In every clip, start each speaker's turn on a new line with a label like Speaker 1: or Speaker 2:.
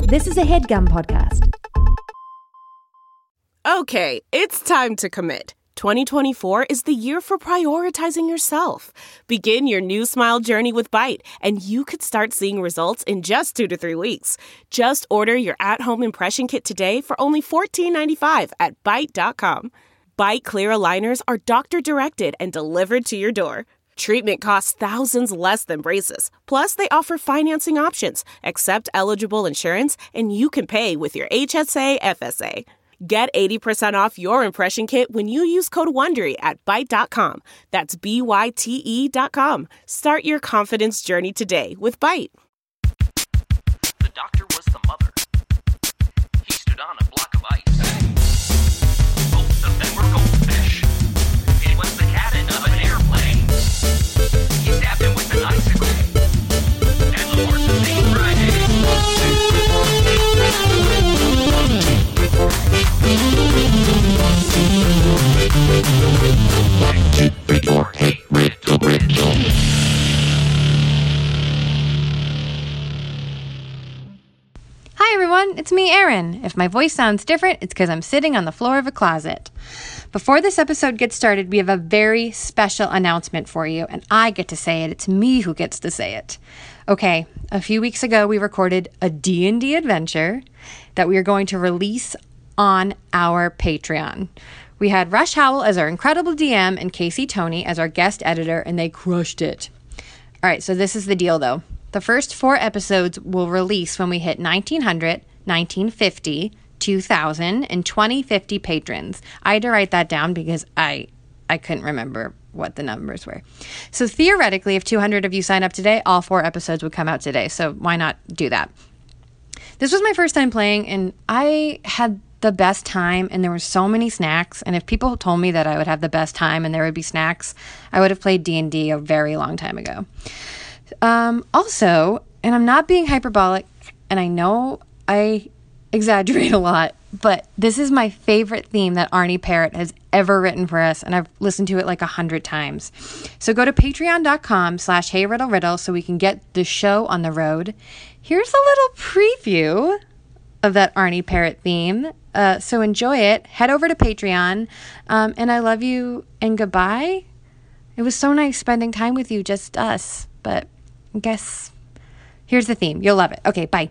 Speaker 1: This is a HeadGum podcast.
Speaker 2: Okay, it's time to commit. 2024 is the year for prioritizing yourself. Begin your new smile journey with Byte, and you could start seeing results in just 2 to 3 weeks. Just order your at-home impression kit today for only $14.95 at Byte.com. Byte Clear aligners are doctor-directed and delivered to your door. Treatment costs thousands less than braces. Plus, they offer financing options, accept eligible insurance, and you can pay with your HSA FSA. Get 80% off your impression kit when you use code WONDERY at Byte.com. That's BYTE.com. Start your confidence journey today with Byte.
Speaker 3: The doctor was the mother. He stood on a block of ice. Both of them were goldfish. It was the cabin of an airplane. He stabbed him with an icicle. And the horses ate Friday.
Speaker 4: Hi everyone, it's me, Erin. If my voice sounds different, it's because I'm sitting on the floor of a closet. Before this episode gets started, we have a very special announcement for you, and I get to say it. It's me who gets to say it. Okay, a few weeks ago, we recorded a D&D adventure that we are going to release on our Patreon. We had Rush Howell as our incredible DM and Casey Tony as our guest editor, and they crushed it. All right, so this is the deal, though. The first 4 episodes will release when we hit 1,900, 1,950, 2,000, and 2,050 patrons. I had to write that down because I couldn't remember what the numbers were. So theoretically, if 200 of you sign up today, all 4 episodes would come out today. So why not do that? This was my first time playing, and I had the best time, and there were so many snacks. And if people told me that I would have the best time and there would be snacks, I would have played D&D a very long time ago. Also, and I'm not being hyperbolic, and I know I exaggerate a lot, but this is my favorite theme that Arnie Parrott has ever written for us, and I've listened to it like 100 times. So go to patreon.com/HeyRiddleRiddle so we can get the show on the road. Here's a little preview of that Arnie Parrott theme. So enjoy it. Head over to Patreon. And I love you and goodbye. It was so nice spending time with you, just us. But I guess here's the theme. You'll love it. Okay, bye.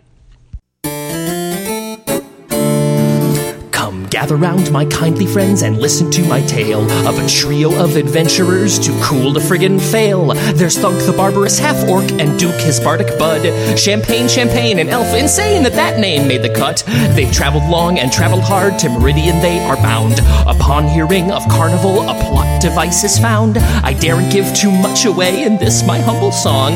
Speaker 3: Come gather round, my kindly friends, and listen to my tale of a trio of adventurers too cool to friggin' fail. There's Thunk the barbarous half-orc and Duke his bardic bud. Champagne, an elf, insane that name made the cut. They've traveled long and traveled hard, to Meridian they are bound. Upon hearing of Carnival, a plot device is found. I daren't give too much away in this my humble song.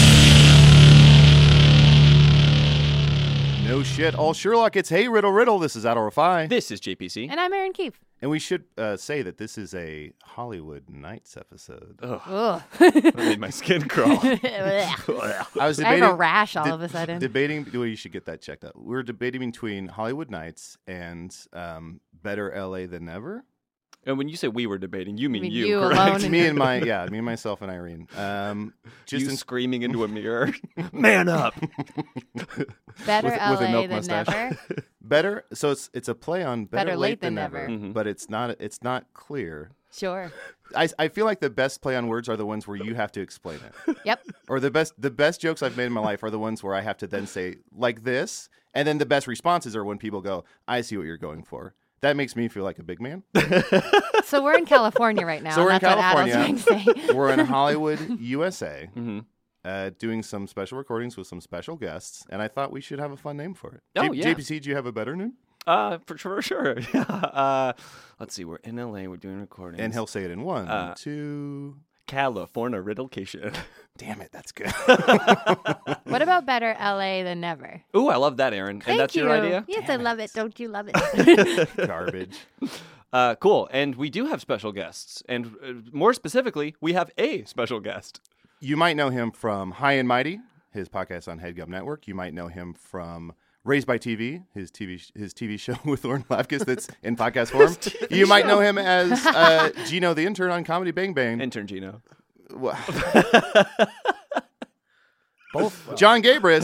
Speaker 5: No shit. All Sherlock, it's Hey Riddle Riddle. This is Adol Rafai.
Speaker 6: This is JPC.
Speaker 4: And I'm Erin Keefe.
Speaker 5: And we should say that this is a Hollywood Nights episode.
Speaker 6: Ugh. That made my skin crawl.
Speaker 5: I was debating.
Speaker 4: I have a rash all of a sudden.
Speaker 5: Well, you should get that checked out. We're debating between Hollywood Nights and Better LA Than Never.
Speaker 6: And when you say we were debating, you mean you,
Speaker 4: you
Speaker 6: correct?
Speaker 4: alone.
Speaker 5: me, myself, and Irene.
Speaker 6: Screaming into a mirror. Man up.
Speaker 4: Better
Speaker 6: with a
Speaker 4: LA
Speaker 6: milk
Speaker 4: than
Speaker 6: mustache.
Speaker 4: never.
Speaker 5: Better. So it's a play on Better Late Than Never.
Speaker 6: Mhm.
Speaker 5: But it's not clear.
Speaker 4: Sure.
Speaker 5: I feel like the best play on words are the ones where you have to explain it.
Speaker 4: Yep.
Speaker 5: Or the best jokes I've made in my life are the ones where I have to then say like this, and then the best responses are when people go, "I see what you're going for." That makes me feel like a big man.
Speaker 4: So we're in California right now.
Speaker 5: So we're in
Speaker 4: That's
Speaker 5: California.
Speaker 4: what Adol's trying to say.
Speaker 5: We're in Hollywood, USA,
Speaker 6: Mhm.
Speaker 5: doing some special recordings with some special guests, and I thought we should have a fun name for it.
Speaker 6: Oh, yeah.
Speaker 5: JPC, do you have a better name?
Speaker 6: For sure. Let's see. We're in LA. We're doing recordings.
Speaker 5: And he'll say it in 1, 2.
Speaker 6: California Riddlecation.
Speaker 5: Damn it, that's good.
Speaker 4: What about Better LA Than Never?
Speaker 6: Ooh, I love that, Aaron.
Speaker 4: Thank
Speaker 6: and that's
Speaker 4: you.
Speaker 6: your idea?
Speaker 4: Yes, I love it. Don't you love it?
Speaker 5: Garbage.
Speaker 6: Cool. And we do have special guests. And more specifically, we have a special guest.
Speaker 5: You might know him from High and Mighty, his podcast on HeadGum Network. You might know him from Raised by TV, his TV show with Lauren Lapkus that's in podcast form. You might know him as Gino the intern on Comedy Bang Bang.
Speaker 6: Intern Gino.
Speaker 5: Both John Gabris,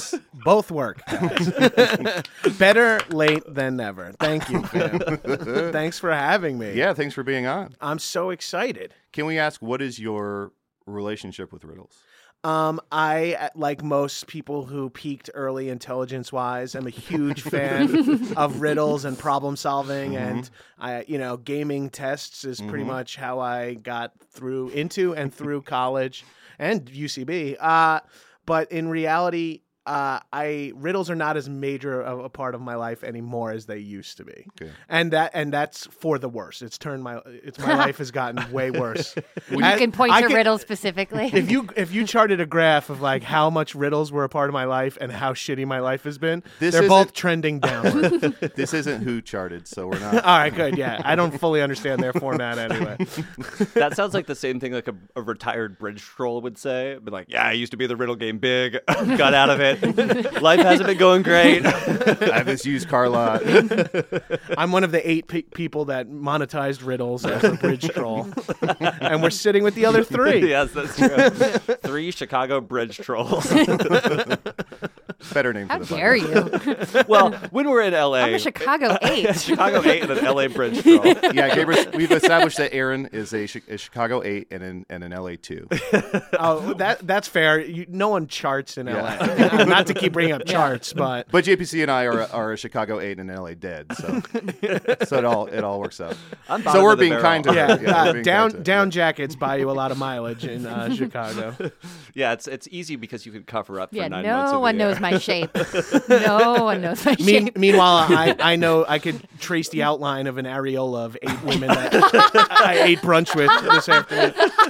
Speaker 7: Both work. Better late than never. Thank you, fam. Thanks for having me.
Speaker 5: Yeah, thanks for being on.
Speaker 7: I'm so excited.
Speaker 5: Can we ask, what is your relationship with riddles?
Speaker 7: I, like most people who peaked early intelligence-wise, am a huge fan of riddles and problem solving, and gaming tests is pretty much how I got into and through college and UCB. But in reality, riddles are not as major of a part of my life anymore as they used to be, and that's for the worse. My life has gotten way worse.
Speaker 4: You can point to riddles specifically.
Speaker 7: If you charted a graph of like how much riddles were a part of my life and how shitty my life has been, they're both trending downward.
Speaker 5: This isn't Who Charted, so we're not.
Speaker 7: All right, good. Yeah, I don't fully understand their format anyway.
Speaker 6: That sounds like the same thing like a retired bridge troll would say. But like, yeah, I used to be the riddle game big, got out of it. Life hasn't been going great.
Speaker 5: I have this used car lot.
Speaker 7: I'm one of the 8 people that monetized riddles as a bridge troll, and we're sitting with the other 3.
Speaker 6: Yes, that's true. 3 Chicago bridge trolls.
Speaker 5: Better name
Speaker 4: How
Speaker 5: for the
Speaker 4: dare
Speaker 5: podcast.
Speaker 4: you?
Speaker 6: Well, when we're in LA,
Speaker 4: I'm a Chicago 8.
Speaker 6: Chicago 8 and an LA bridge troll.
Speaker 5: Yeah, Gabriel, we've established that Aaron is a Chicago 8 and an LA 2.
Speaker 7: Oh, that's fair. No one charts in LA. Not to keep bringing up charts, but
Speaker 5: JPC and I are a Chicago 8 and an LA dead, so it all works out.
Speaker 6: I'm
Speaker 5: So we're being kind to her.
Speaker 7: yeah,
Speaker 5: we're being kind to her.
Speaker 7: down jackets buy you a lot of mileage in Chicago.
Speaker 6: Yeah, it's easy because you can cover up for
Speaker 4: Yeah,
Speaker 6: 9 months.
Speaker 4: no
Speaker 6: of
Speaker 4: one
Speaker 6: the year.
Speaker 4: knows my shape. No one knows my shape.
Speaker 7: Meanwhile, I know I could trace the outline of an areola of 8 women that I ate brunch with this afternoon.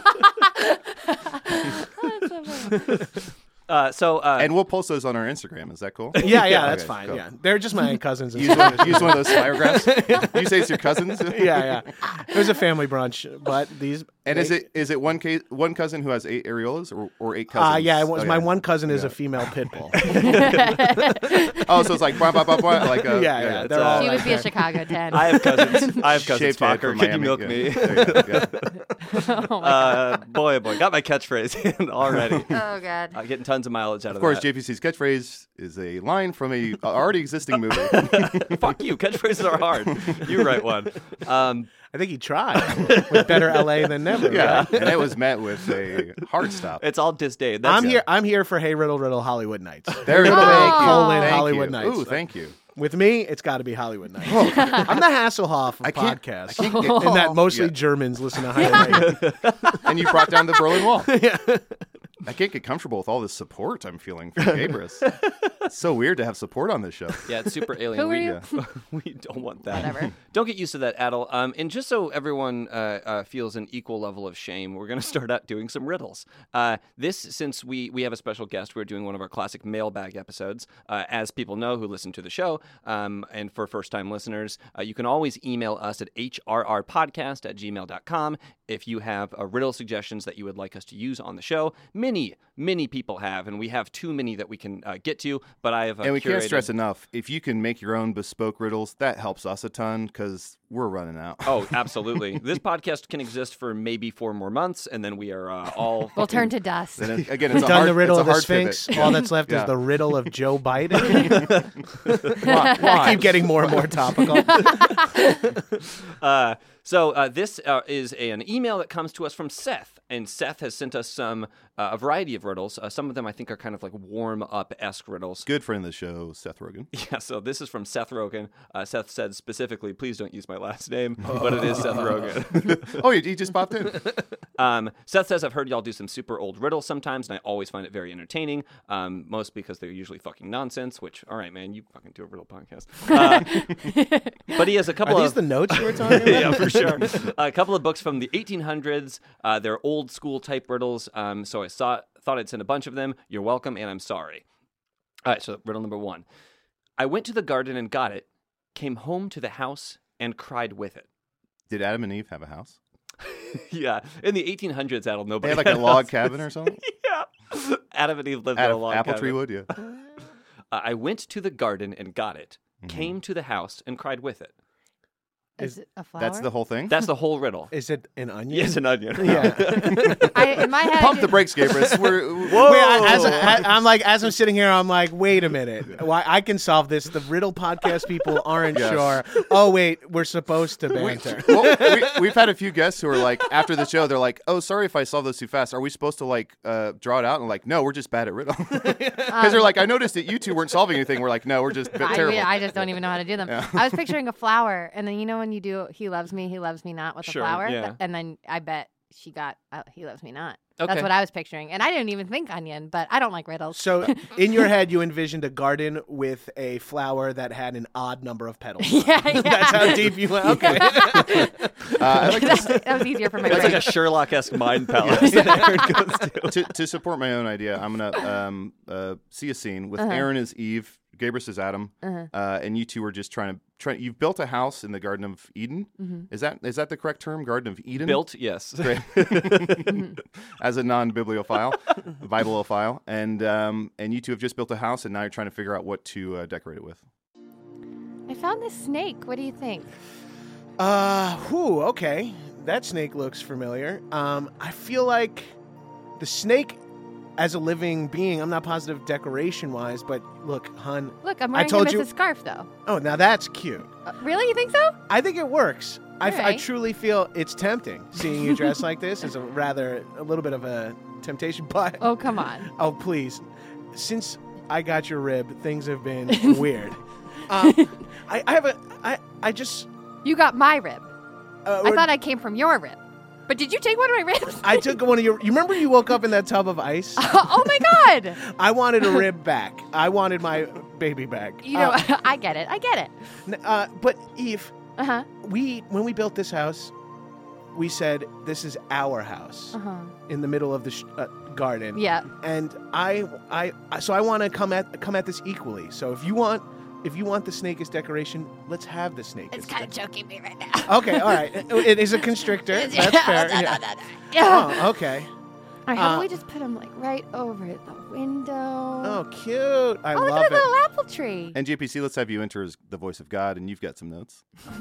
Speaker 5: And we'll post those on our Instagram. Is that cool?
Speaker 7: Yeah, that's
Speaker 5: Okay,
Speaker 7: fine.
Speaker 5: cool.
Speaker 7: Yeah, they're just my cousins. And
Speaker 5: Use one of those spiragraphs. You say it's your cousins.
Speaker 7: yeah. It was a family brunch, but these.
Speaker 5: And is it one cousin who has 8 areolas or 8 cousins?
Speaker 7: Yeah, it was
Speaker 5: Okay.
Speaker 7: my one cousin is a female pit bull.
Speaker 5: Oh, so it's like blah, blah, blah, blah, like
Speaker 7: Yeah, they're all
Speaker 4: She
Speaker 7: right
Speaker 4: would be a
Speaker 7: there.
Speaker 4: Chicago 10.
Speaker 6: I have cousins.
Speaker 5: Shaved head
Speaker 6: Fokker.
Speaker 5: from
Speaker 6: Could you
Speaker 5: Miami.
Speaker 6: milk
Speaker 5: Yeah.
Speaker 6: me?
Speaker 5: There you go, yeah.
Speaker 6: Boy, got my catchphrase in already.
Speaker 4: Oh, God.
Speaker 6: Getting tons of mileage out of
Speaker 5: Of course,
Speaker 6: that.
Speaker 5: JPC's catchphrase is a line from a already existing movie.
Speaker 6: Fuck you. Catchphrases are hard. You write one.
Speaker 7: I think he tried with better LA than never.
Speaker 5: Yeah,
Speaker 7: Right?
Speaker 5: and it was met with a hard stop.
Speaker 6: It's all disdain. That's
Speaker 7: I'm here for Hey Riddle Riddle Hollywood Nights.
Speaker 5: There you go.
Speaker 7: Colon
Speaker 5: Thank
Speaker 7: Hollywood
Speaker 5: you.
Speaker 7: Nights.
Speaker 5: Ooh, thank you.
Speaker 7: With me, it's got to be Hollywood Nights. I'm the Hasselhoff of podcasts.
Speaker 5: I can't get-
Speaker 7: and that mostly
Speaker 5: Yeah.
Speaker 7: Germans listen to Hollywood.
Speaker 5: And you brought down the Berlin Wall. I can't get comfortable with all this support I'm feeling from Gabrus. It's so weird to have support on this show.
Speaker 6: Yeah, it's super alien.
Speaker 4: Who are you?
Speaker 6: We don't want that.
Speaker 4: Whatever.
Speaker 6: Don't get used to that, Adel. And just so everyone feels an equal level of shame, we're going to start out doing some riddles. Since we have a special guest, we're doing one of our classic mailbag episodes. As people know who listen to the show, and for first-time listeners, you can always email us at hrrpodcast@gmail.com if you have riddle suggestions that you would like us to use on the show. Many people have, and we have too many that we can get to, but I have
Speaker 5: And we can't
Speaker 6: curated-
Speaker 5: stress enough, if you can make your own bespoke riddles, that helps us a ton because we're running out.
Speaker 6: Oh, absolutely. This podcast can exist for maybe 4 more months, and then we are all...
Speaker 4: We'll turn to dust.
Speaker 5: Then again,
Speaker 7: We've
Speaker 5: it's a
Speaker 7: done
Speaker 5: hard,
Speaker 7: the riddle
Speaker 5: it's
Speaker 7: of
Speaker 5: a
Speaker 7: the
Speaker 5: hard
Speaker 7: Sphinx.
Speaker 5: pivot.
Speaker 7: All that's left
Speaker 5: Yeah.
Speaker 7: is the riddle of Joe Biden.
Speaker 5: Why?
Speaker 7: I keep getting more and more topical.
Speaker 6: So this is an email that comes to us from Seth, and Seth has sent us a variety of riddles. Some of them I think are kind of like warm-up-esque riddles.
Speaker 5: Good friend of the show, Seth Rogen.
Speaker 6: Yeah, so this is from Seth Rogen. Seth said specifically, please don't use my last name, but it is Seth Rogen.
Speaker 5: Oh, he just popped in.
Speaker 6: Seth says, I've heard y'all do some super old riddles sometimes, and I always find it very entertaining, most because they're usually fucking nonsense, which, all right, man, you fucking do a riddle podcast. But he has a couple
Speaker 7: Are these
Speaker 6: of...
Speaker 7: the notes you were talking about?
Speaker 6: Yeah, for sure. A couple of books from the 1800s. They're old school type riddles. So I thought I'd send a bunch of them. You're welcome, and I'm sorry. All right, so riddle number 1. I went to the garden and got it, came home to the house and cried with it.
Speaker 5: Did Adam and Eve have a house?
Speaker 6: Yeah, in the 1800s, Adel,
Speaker 5: They
Speaker 6: nobody
Speaker 5: had like
Speaker 6: had
Speaker 5: a log
Speaker 6: houses.
Speaker 5: cabin or something?
Speaker 6: Yeah. Adam and Eve lived
Speaker 5: Out
Speaker 6: in a
Speaker 5: of
Speaker 6: log
Speaker 5: apple
Speaker 6: cabin.
Speaker 5: tree wood, yeah.
Speaker 6: I went to the garden and got it, came to the house and cried with it.
Speaker 4: Is it a flower?
Speaker 5: That's the whole thing?
Speaker 6: That's the whole riddle.
Speaker 7: Is it an onion?
Speaker 6: Yes, an onion.
Speaker 7: Yeah.
Speaker 4: In my head,
Speaker 5: Pump the brakes, Gabrus.
Speaker 6: Whoa!
Speaker 7: Wait, as I'm sitting here, I'm like, wait a minute. Why I can solve this. The riddle podcast people aren't sure. Oh wait, we're supposed to banter.
Speaker 5: We've had a few guests who are like, after the show, they're like, "Oh, sorry if I solved this too fast. Are we supposed to like draw it out?" And like, no, we're just bad at riddle. Because they're like, I noticed that you two weren't solving anything. We're like, no, we're just terrible.
Speaker 4: I just don't even know how to do them.
Speaker 5: Yeah.
Speaker 4: I was picturing a flower, and then when you do He Loves Me Not with
Speaker 6: Sure,
Speaker 4: a flower,
Speaker 6: yeah.
Speaker 4: and then I bet she got He Loves Me Not.
Speaker 6: Okay.
Speaker 4: That's what I was picturing, and I didn't even think onion, but I don't like riddles.
Speaker 7: So in your head, you envisioned a garden with a flower that had an odd number of petals.
Speaker 4: yeah.
Speaker 7: That's how deep you went. Okay.
Speaker 5: I like
Speaker 4: that was easier for my
Speaker 6: That's
Speaker 4: brain.
Speaker 6: like a Sherlock-esque mind palace that Aaron goes to.
Speaker 5: to support my own idea, I'm gonna see a scene with Aaron as Eve, Gabrus as Adam, and you two are just trying. You've built a house in the Garden of Eden. Is that the correct term? Garden of Eden.
Speaker 6: Built, yes.
Speaker 5: Great. As a non-bibliophile, Bibleophile, and you two have just built a house, and now you're trying to figure out what to decorate it with.
Speaker 4: I found this snake. What do you think?
Speaker 7: Okay. That snake looks familiar. I feel like the snake as a living being, I'm not positive decoration-wise, but look, hun.
Speaker 4: Look, I'm wearing
Speaker 7: told
Speaker 4: him
Speaker 7: you-
Speaker 4: as a scarf, though.
Speaker 7: Oh, now that's cute.
Speaker 4: Really? You think so?
Speaker 7: I think it works. I
Speaker 4: right.
Speaker 7: truly feel it's tempting. Seeing you dressed like this is a little bit of a temptation, but...
Speaker 4: Oh, come on.
Speaker 7: Oh, please. Since I got your rib, things have been weird. I just...
Speaker 4: You got my rib. I
Speaker 7: we're-
Speaker 4: thought I came from your rib. But did you take one of my ribs?
Speaker 7: I took one of your... You remember you woke up in that tub of ice?
Speaker 4: Oh, my God.
Speaker 7: I wanted a rib back. I wanted my baby back.
Speaker 4: You know, I get it.
Speaker 7: But Eve,
Speaker 4: Uh-huh.
Speaker 7: when we built this house, we said this is our house in the middle of the garden.
Speaker 4: Yeah.
Speaker 7: And so I want to come at this equally. So if you want the snake as decoration, let's have the snake.
Speaker 4: It's
Speaker 7: as
Speaker 4: kind of choking me right now.
Speaker 7: Okay, all right. It is a constrictor. That's fair.
Speaker 4: Yeah.
Speaker 7: Oh, okay.
Speaker 4: All right, how about we just put him like right over the window?
Speaker 7: Oh, cute. I
Speaker 4: look
Speaker 7: love
Speaker 4: at the
Speaker 7: it.
Speaker 4: little apple tree.
Speaker 5: And JPC, let's have you enter as the voice of God, and you've got some notes.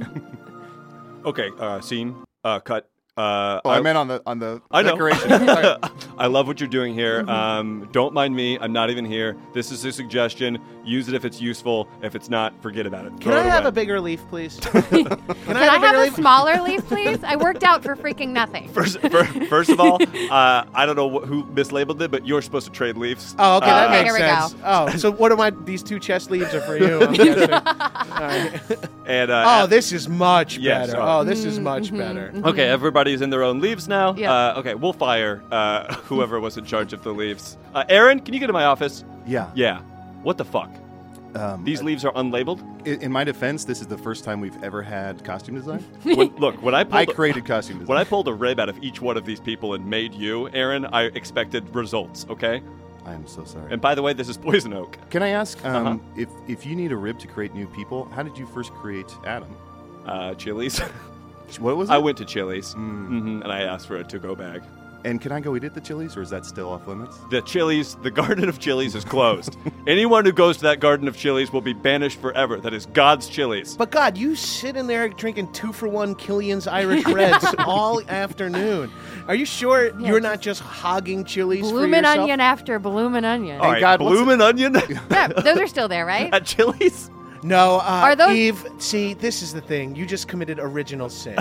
Speaker 6: Okay, scene, cut.
Speaker 5: I meant on the
Speaker 6: I know.
Speaker 5: decoration. Sorry.
Speaker 6: I love what you're doing here. Don't mind me. I'm not even here. This is a suggestion. Use it if it's useful. If it's not, forget about it.
Speaker 7: Can
Speaker 6: Throw
Speaker 7: I
Speaker 6: it
Speaker 7: have
Speaker 6: away.
Speaker 7: a bigger leaf, please?
Speaker 4: Can I have a smaller leaf, please? I worked out for freaking nothing.
Speaker 6: First of all, I don't know who mislabeled it, but you're supposed to trade leaves.
Speaker 7: Oh, okay, that
Speaker 4: Okay,
Speaker 7: makes
Speaker 4: here we
Speaker 7: sense.
Speaker 4: go.
Speaker 7: Oh, so what are these two chest leaves are for you? I'm guessing. All right.
Speaker 6: And
Speaker 7: This is much
Speaker 6: Yes,
Speaker 7: better.
Speaker 6: oh.
Speaker 7: Oh, this is much better.
Speaker 6: okay, everybody's in their own leaves now.
Speaker 4: Yeah.
Speaker 6: Okay, we'll fire whoever was in charge of the leaves. Aaron, can you get to my office?
Speaker 5: Yeah.
Speaker 6: Yeah. What the fuck? These leaves are unlabeled.
Speaker 5: In my defense, this is the first time we've ever had costume design.
Speaker 6: When I
Speaker 5: I
Speaker 6: pulled
Speaker 5: created costume design.
Speaker 6: when I pulled a rib out of each one of these people and made you, Aaron, I expected results. Okay.
Speaker 5: I am so sorry.
Speaker 6: And by the way, this is poison oak.
Speaker 5: Can I ask, if you need a rib to create new people, how did you first create Adam?
Speaker 6: Chili's.
Speaker 5: What was it?
Speaker 6: I went to Chili's, and I asked for a to-go bag.
Speaker 5: And can I go eat at the Chili's, or is that still off limits?
Speaker 6: The Garden of Chili's is closed. Anyone who goes to that Garden of Chili's will be banished forever. That is God's Chili's.
Speaker 7: But God, you sit in there drinking 2-for-1 Killian's Irish Reds all afternoon. Are you sure you're not just hogging Chili's for
Speaker 4: Bloomin'
Speaker 7: yourself?
Speaker 4: onion after bloomin' onion.
Speaker 6: All right,
Speaker 5: God, what's
Speaker 6: bloomin' onion
Speaker 4: Yeah, those are still there, right?
Speaker 6: at Chili's.
Speaker 7: No,
Speaker 4: Are those-
Speaker 7: Eve, see, this is the thing. You just committed original sin.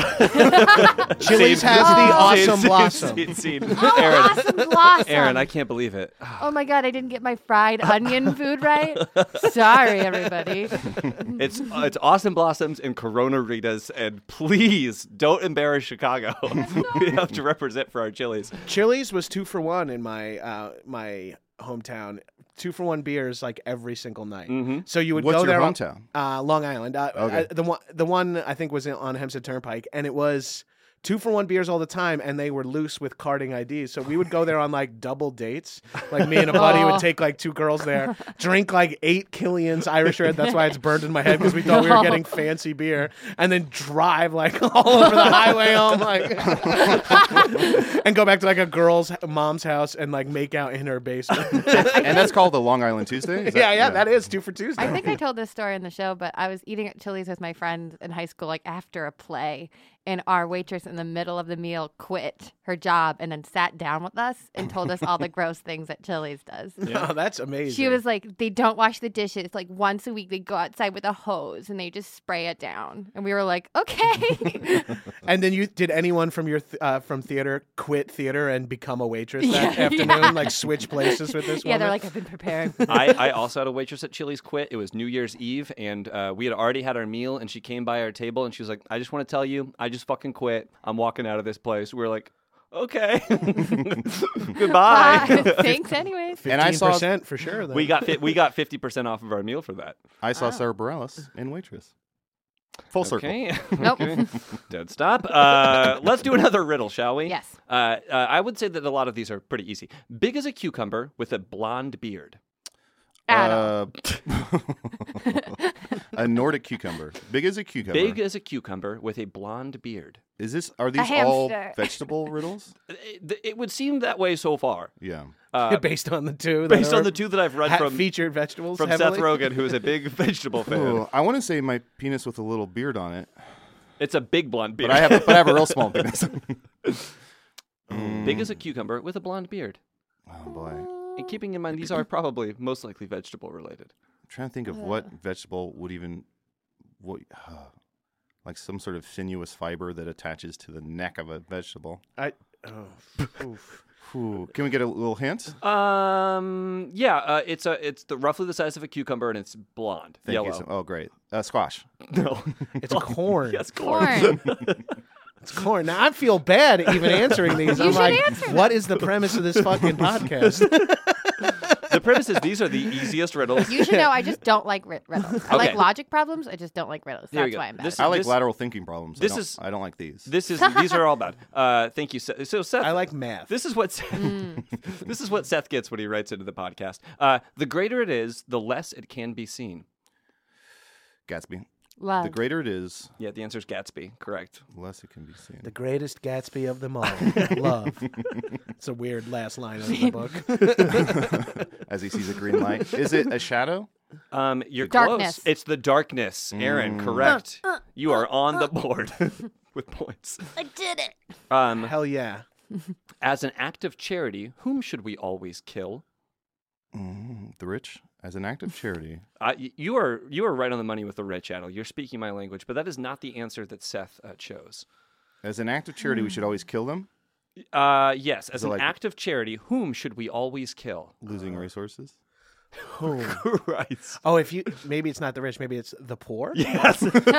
Speaker 7: Chili's has the awesome blossom.
Speaker 6: Scene.
Speaker 4: Oh,
Speaker 6: Aaron,
Speaker 4: awesome blossom.
Speaker 6: Aaron, I can't believe it.
Speaker 4: Oh my God, I didn't get my fried onion food right. Sorry, everybody.
Speaker 6: It's Awesome Blossoms and Corona Ritas, and please don't embarrass Chicago. We have to represent for our Chili's.
Speaker 7: Chili's was 2-for-1 in my hometown. 2-for-1 beers like every single night. So you would
Speaker 5: What's
Speaker 7: go
Speaker 5: your
Speaker 7: there.
Speaker 5: hometown?
Speaker 7: Long Island.
Speaker 5: Okay.
Speaker 7: The one I think was on Hempstead Turnpike, and it was 2-for-1 beers all the time, and they were loose with carding IDs. So we would go there on like double dates. Like me and a buddy would take like 2 girls there, drink like 8 Killian's Irish Red. That's why it's burned in my head because we thought we were getting fancy beer, and then drive like all over the highway home, like, and go back to like a girl's mom's house and like make out in her basement.
Speaker 5: And that's called the Long Island Tuesday? Is
Speaker 7: Yeah, that is 2 for Tuesday.
Speaker 4: I think I told this story in the show, but I was eating at Chili's with my friends in high school, like after a play, and our waitress in the middle of the meal quit her job and then sat down with us and told us all the gross things that Chili's does.
Speaker 7: Oh, that's amazing.
Speaker 4: She was like, they don't wash the dishes. Like once a week, they go outside with a hose and they just spray it down. And we were like, okay.
Speaker 7: And then did anyone from your from theater quit theater and become a waitress that afternoon? Like switch places with this woman?
Speaker 4: Yeah, they're like, I've been preparing.
Speaker 6: I also had a waitress at Chili's quit. It was New Year's Eve, and we had already had our meal, and she came by our table, and she was like, I just want to tell you, I just fucking quit. I'm walking out of this place. We were like, okay. Goodbye.
Speaker 4: Thanks anyways.
Speaker 7: 15%
Speaker 5: And I saw
Speaker 7: for sure. Then.
Speaker 6: we got 50% off of our meal for that.
Speaker 5: I saw Sarah Bareilles in Waitress. Full circle.
Speaker 6: Okay.
Speaker 4: Nope.
Speaker 6: Dead stop. Let's do another riddle, shall we?
Speaker 4: Yes.
Speaker 6: I would say that a lot of these are pretty easy. Big as a cucumber with a blonde beard.
Speaker 4: Adam.
Speaker 5: A Nordic cucumber. Big as a cucumber.
Speaker 6: Big as a cucumber with a blonde beard.
Speaker 5: Are these all
Speaker 4: hamster.
Speaker 5: vegetable riddles?
Speaker 6: It would seem that way so far.
Speaker 5: Yeah.
Speaker 7: based on the two.
Speaker 6: Based on the 2 that I've read from
Speaker 7: featured vegetables
Speaker 6: from
Speaker 7: heavily.
Speaker 6: Seth Rogen, who is a big vegetable fan.
Speaker 5: Ooh, I want to say my penis with a little beard on it,
Speaker 6: It's a big blonde beard.
Speaker 5: but I have a real small penis.
Speaker 6: Big as a cucumber with a blonde beard.
Speaker 5: Oh boy.
Speaker 6: And keeping in mind, these are probably most likely vegetable related.
Speaker 5: I'm trying to think of what vegetable would even like some sort of sinuous fiber that attaches to the neck of a vegetable. Ooh, can we get a little hint?
Speaker 6: It's roughly the size of a cucumber and it's blonde,
Speaker 5: Thank
Speaker 6: yellow.
Speaker 5: you. Oh, great. Squash.
Speaker 6: No,
Speaker 7: It's corn.
Speaker 6: yes, corn.
Speaker 4: Corn.
Speaker 7: It's corn. Now I feel bad even answering these.
Speaker 4: You
Speaker 7: I'm
Speaker 4: should
Speaker 7: like,
Speaker 4: answer them.
Speaker 7: what is the premise of this fucking podcast?
Speaker 6: The premise is these are the easiest riddles.
Speaker 4: You should know I just don't like riddles. I like
Speaker 6: Okay.
Speaker 4: logic problems. I just don't like riddles.
Speaker 6: There we
Speaker 4: That's
Speaker 6: go.
Speaker 4: why I'm bad.
Speaker 6: This-
Speaker 5: I like lateral thinking problems.
Speaker 6: this
Speaker 5: I don't like these.
Speaker 6: These are all bad. Thank you, Seth. So Seth,
Speaker 7: I like math.
Speaker 6: this is what this is what Seth gets when he writes into the podcast. The greater it is, the less it can be seen.
Speaker 5: Gatsby.
Speaker 4: Love.
Speaker 5: The greater it is,
Speaker 6: Yeah, the answer is Gatsby. Correct.
Speaker 5: the less it can be seen.
Speaker 7: The greatest Gatsby of them all. Love. It's a weird last line of the book.
Speaker 5: As he sees a green light. Is it a shadow?
Speaker 6: You're
Speaker 4: Darkness.
Speaker 6: close. It's the darkness, Aaron. Correct. You are on the board with points.
Speaker 4: I did it.
Speaker 7: Hell yeah.
Speaker 6: As an act of charity, whom should we always kill?
Speaker 5: The rich as an act of charity.
Speaker 6: You are right on the money with the rich, Adel. You're speaking my language, but that is not the answer that Seth chose.
Speaker 5: As an act of charity, we should always kill them.
Speaker 6: Yes, as
Speaker 5: it
Speaker 6: an
Speaker 5: like-
Speaker 6: act of charity, whom should we always kill?
Speaker 5: Losing resources.
Speaker 6: Right.
Speaker 7: Oh, maybe it's not the rich, maybe it's the poor?
Speaker 6: Yes.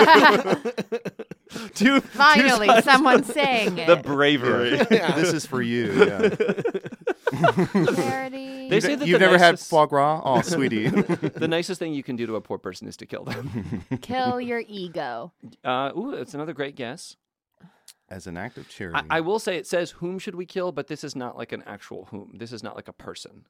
Speaker 6: Two
Speaker 4: Finally,
Speaker 6: sides
Speaker 4: someone's saying it.
Speaker 6: the bravery.
Speaker 5: This is for you. Yeah.
Speaker 4: Charity.
Speaker 6: They say that
Speaker 5: You've
Speaker 6: the
Speaker 5: never had
Speaker 6: nicest-
Speaker 5: foie gras? Oh, sweetie.
Speaker 6: The nicest thing you can do to a poor person is to kill them.
Speaker 4: Kill your ego.
Speaker 6: That's another great guess.
Speaker 5: As an act of charity.
Speaker 6: I will say it says whom should we kill, but this is not like an actual whom. This is not like a person.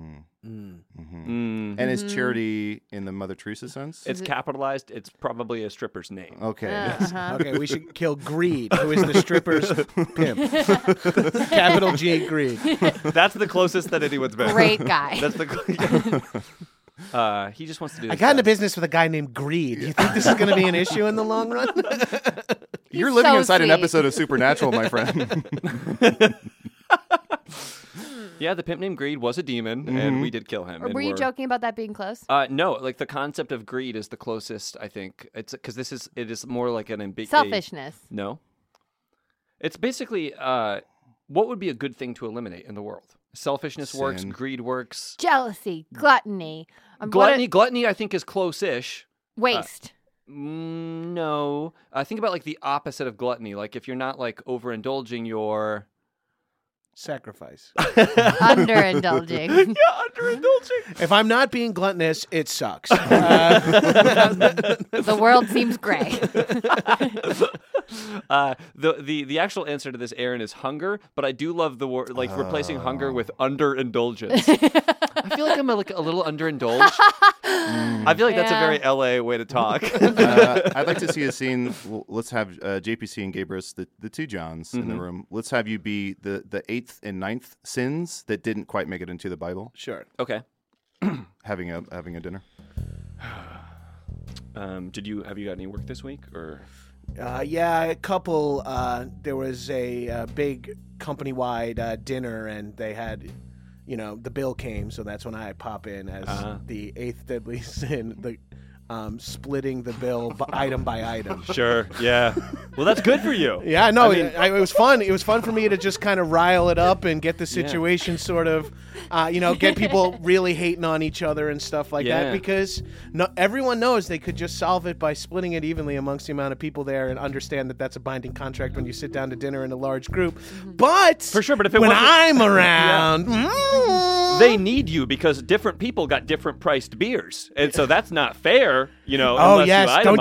Speaker 5: And is charity in the Mother Teresa sense?
Speaker 6: It's capitalized. It's probably a stripper's name.
Speaker 5: Okay.
Speaker 7: Okay, we should kill Greed, who is the stripper's pimp. Capital G, Greed.
Speaker 6: That's the closest that anyone's been.
Speaker 4: Great guy.
Speaker 6: That's the. He just wants to do.
Speaker 7: I
Speaker 6: this
Speaker 7: got into
Speaker 6: best.
Speaker 7: business with a guy named Greed. You think this is going to be an issue in the long run?
Speaker 5: You're living
Speaker 4: so
Speaker 5: inside an
Speaker 4: sweet.
Speaker 5: episode of Supernatural, my friend.
Speaker 6: Yeah, the pimp named Greed was a demon, and we did kill him. and
Speaker 4: Were you joking about that being close?
Speaker 6: No, like the concept of greed is the closest. I think it's because it is more like an ambiguous.
Speaker 4: Selfishness.
Speaker 6: No, it's basically what would be a good thing to eliminate in the world. Selfishness works.
Speaker 5: Sin.
Speaker 6: Greed works.
Speaker 4: Jealousy. Gluttony.
Speaker 6: Gluttony, I think, is close-ish.
Speaker 4: Waste.
Speaker 6: No, think about like the opposite of gluttony. Like if you're not like overindulging, you're
Speaker 7: Sacrifice.
Speaker 4: Underindulging.
Speaker 6: Yeah, underindulging.
Speaker 7: If I'm not being gluttonous, it sucks.
Speaker 4: The world seems gray.
Speaker 6: The actual answer to this, Aaron, is hunger. But I do love the word, like replacing hunger with underindulgence. I feel like I'm a little underindulged. I feel like that's a very LA way to talk.
Speaker 5: I'd like to see a scene. Let's have JPC and Gabrus, the two Johns in the room. Let's have you be the 8th and 9th sins that didn't quite make it into the Bible.
Speaker 7: Sure.
Speaker 6: Okay.
Speaker 5: Having a dinner.
Speaker 6: Have you got any work this week or?
Speaker 7: Yeah, a couple. There was a big company-wide dinner, and they had, the bill came, so that's when I pop in as the 8th deadly sin, the splitting the bill item by item.
Speaker 6: Sure. Yeah. Well, that's good for you.
Speaker 7: Yeah, no, it was fun. It was fun for me to just kind of rile it up and get the situation sort of, get people really hating on each other and stuff like that, because everyone knows they could just solve it by splitting it evenly amongst the amount of people there and understand that that's a binding contract when you sit down to dinner in a large group. But
Speaker 6: for sure, but if it
Speaker 7: when
Speaker 6: wasn't,
Speaker 7: I'm around,
Speaker 6: they need you because different people got different priced beers, and so that's not fair. Oh
Speaker 7: yes,
Speaker 6: you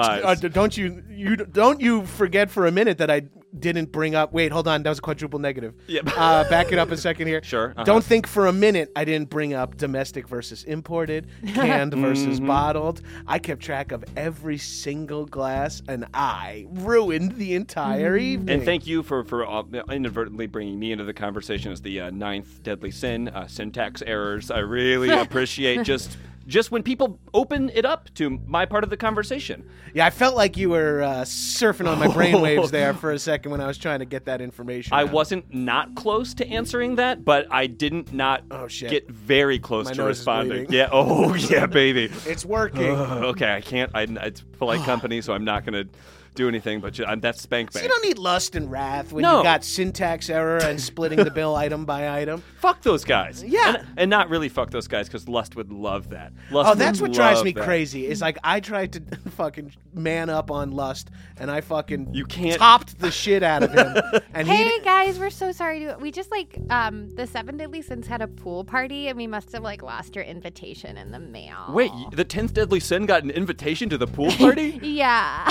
Speaker 6: itemize.
Speaker 7: don't you forget for a minute that I didn't bring up. Wait, hold on, that was a quadruple negative.
Speaker 6: Yep.
Speaker 7: Back it up a second here.
Speaker 6: Sure.
Speaker 7: Don't think for a minute I didn't bring up domestic versus imported, canned versus bottled. I kept track of every single glass, and I ruined the entire evening.
Speaker 6: And thank you for inadvertently bringing me into the conversation as the 9th deadly sin, syntax errors. I really appreciate just when people open it up to my part of the conversation.
Speaker 7: Yeah, I felt like you were surfing on my brainwaves there for a second when I was trying to get that information
Speaker 6: I
Speaker 7: out.
Speaker 6: wasn't not close to answering that, but I didn't get very close
Speaker 7: My
Speaker 6: to
Speaker 7: nose is
Speaker 6: responding.
Speaker 7: bleeding.
Speaker 6: Yeah. Oh, yeah, baby.
Speaker 7: It's working.
Speaker 6: Okay, I can't. It's polite company, so I'm not going to do anything, but that's spank
Speaker 7: So
Speaker 6: bank.
Speaker 7: you don't need lust and wrath when
Speaker 6: No.
Speaker 7: you got syntax error and splitting the bill item by item.
Speaker 6: Fuck those guys.
Speaker 7: Yeah.
Speaker 6: And not really fuck those guys, because Lust would love that. Lust
Speaker 7: Oh, that's
Speaker 6: would
Speaker 7: what drives
Speaker 6: love
Speaker 7: me
Speaker 6: that.
Speaker 7: crazy. Is like I tried to fucking man up on Lust, and I fucking
Speaker 6: You can't-
Speaker 7: topped the shit out of him. And
Speaker 8: Hey guys, we're so sorry. We just the 7 Deadly Sins had a pool party, and we must have lost your invitation in the mail.
Speaker 6: Wait, the 10th deadly sin got an invitation to the pool party?
Speaker 8: Yeah.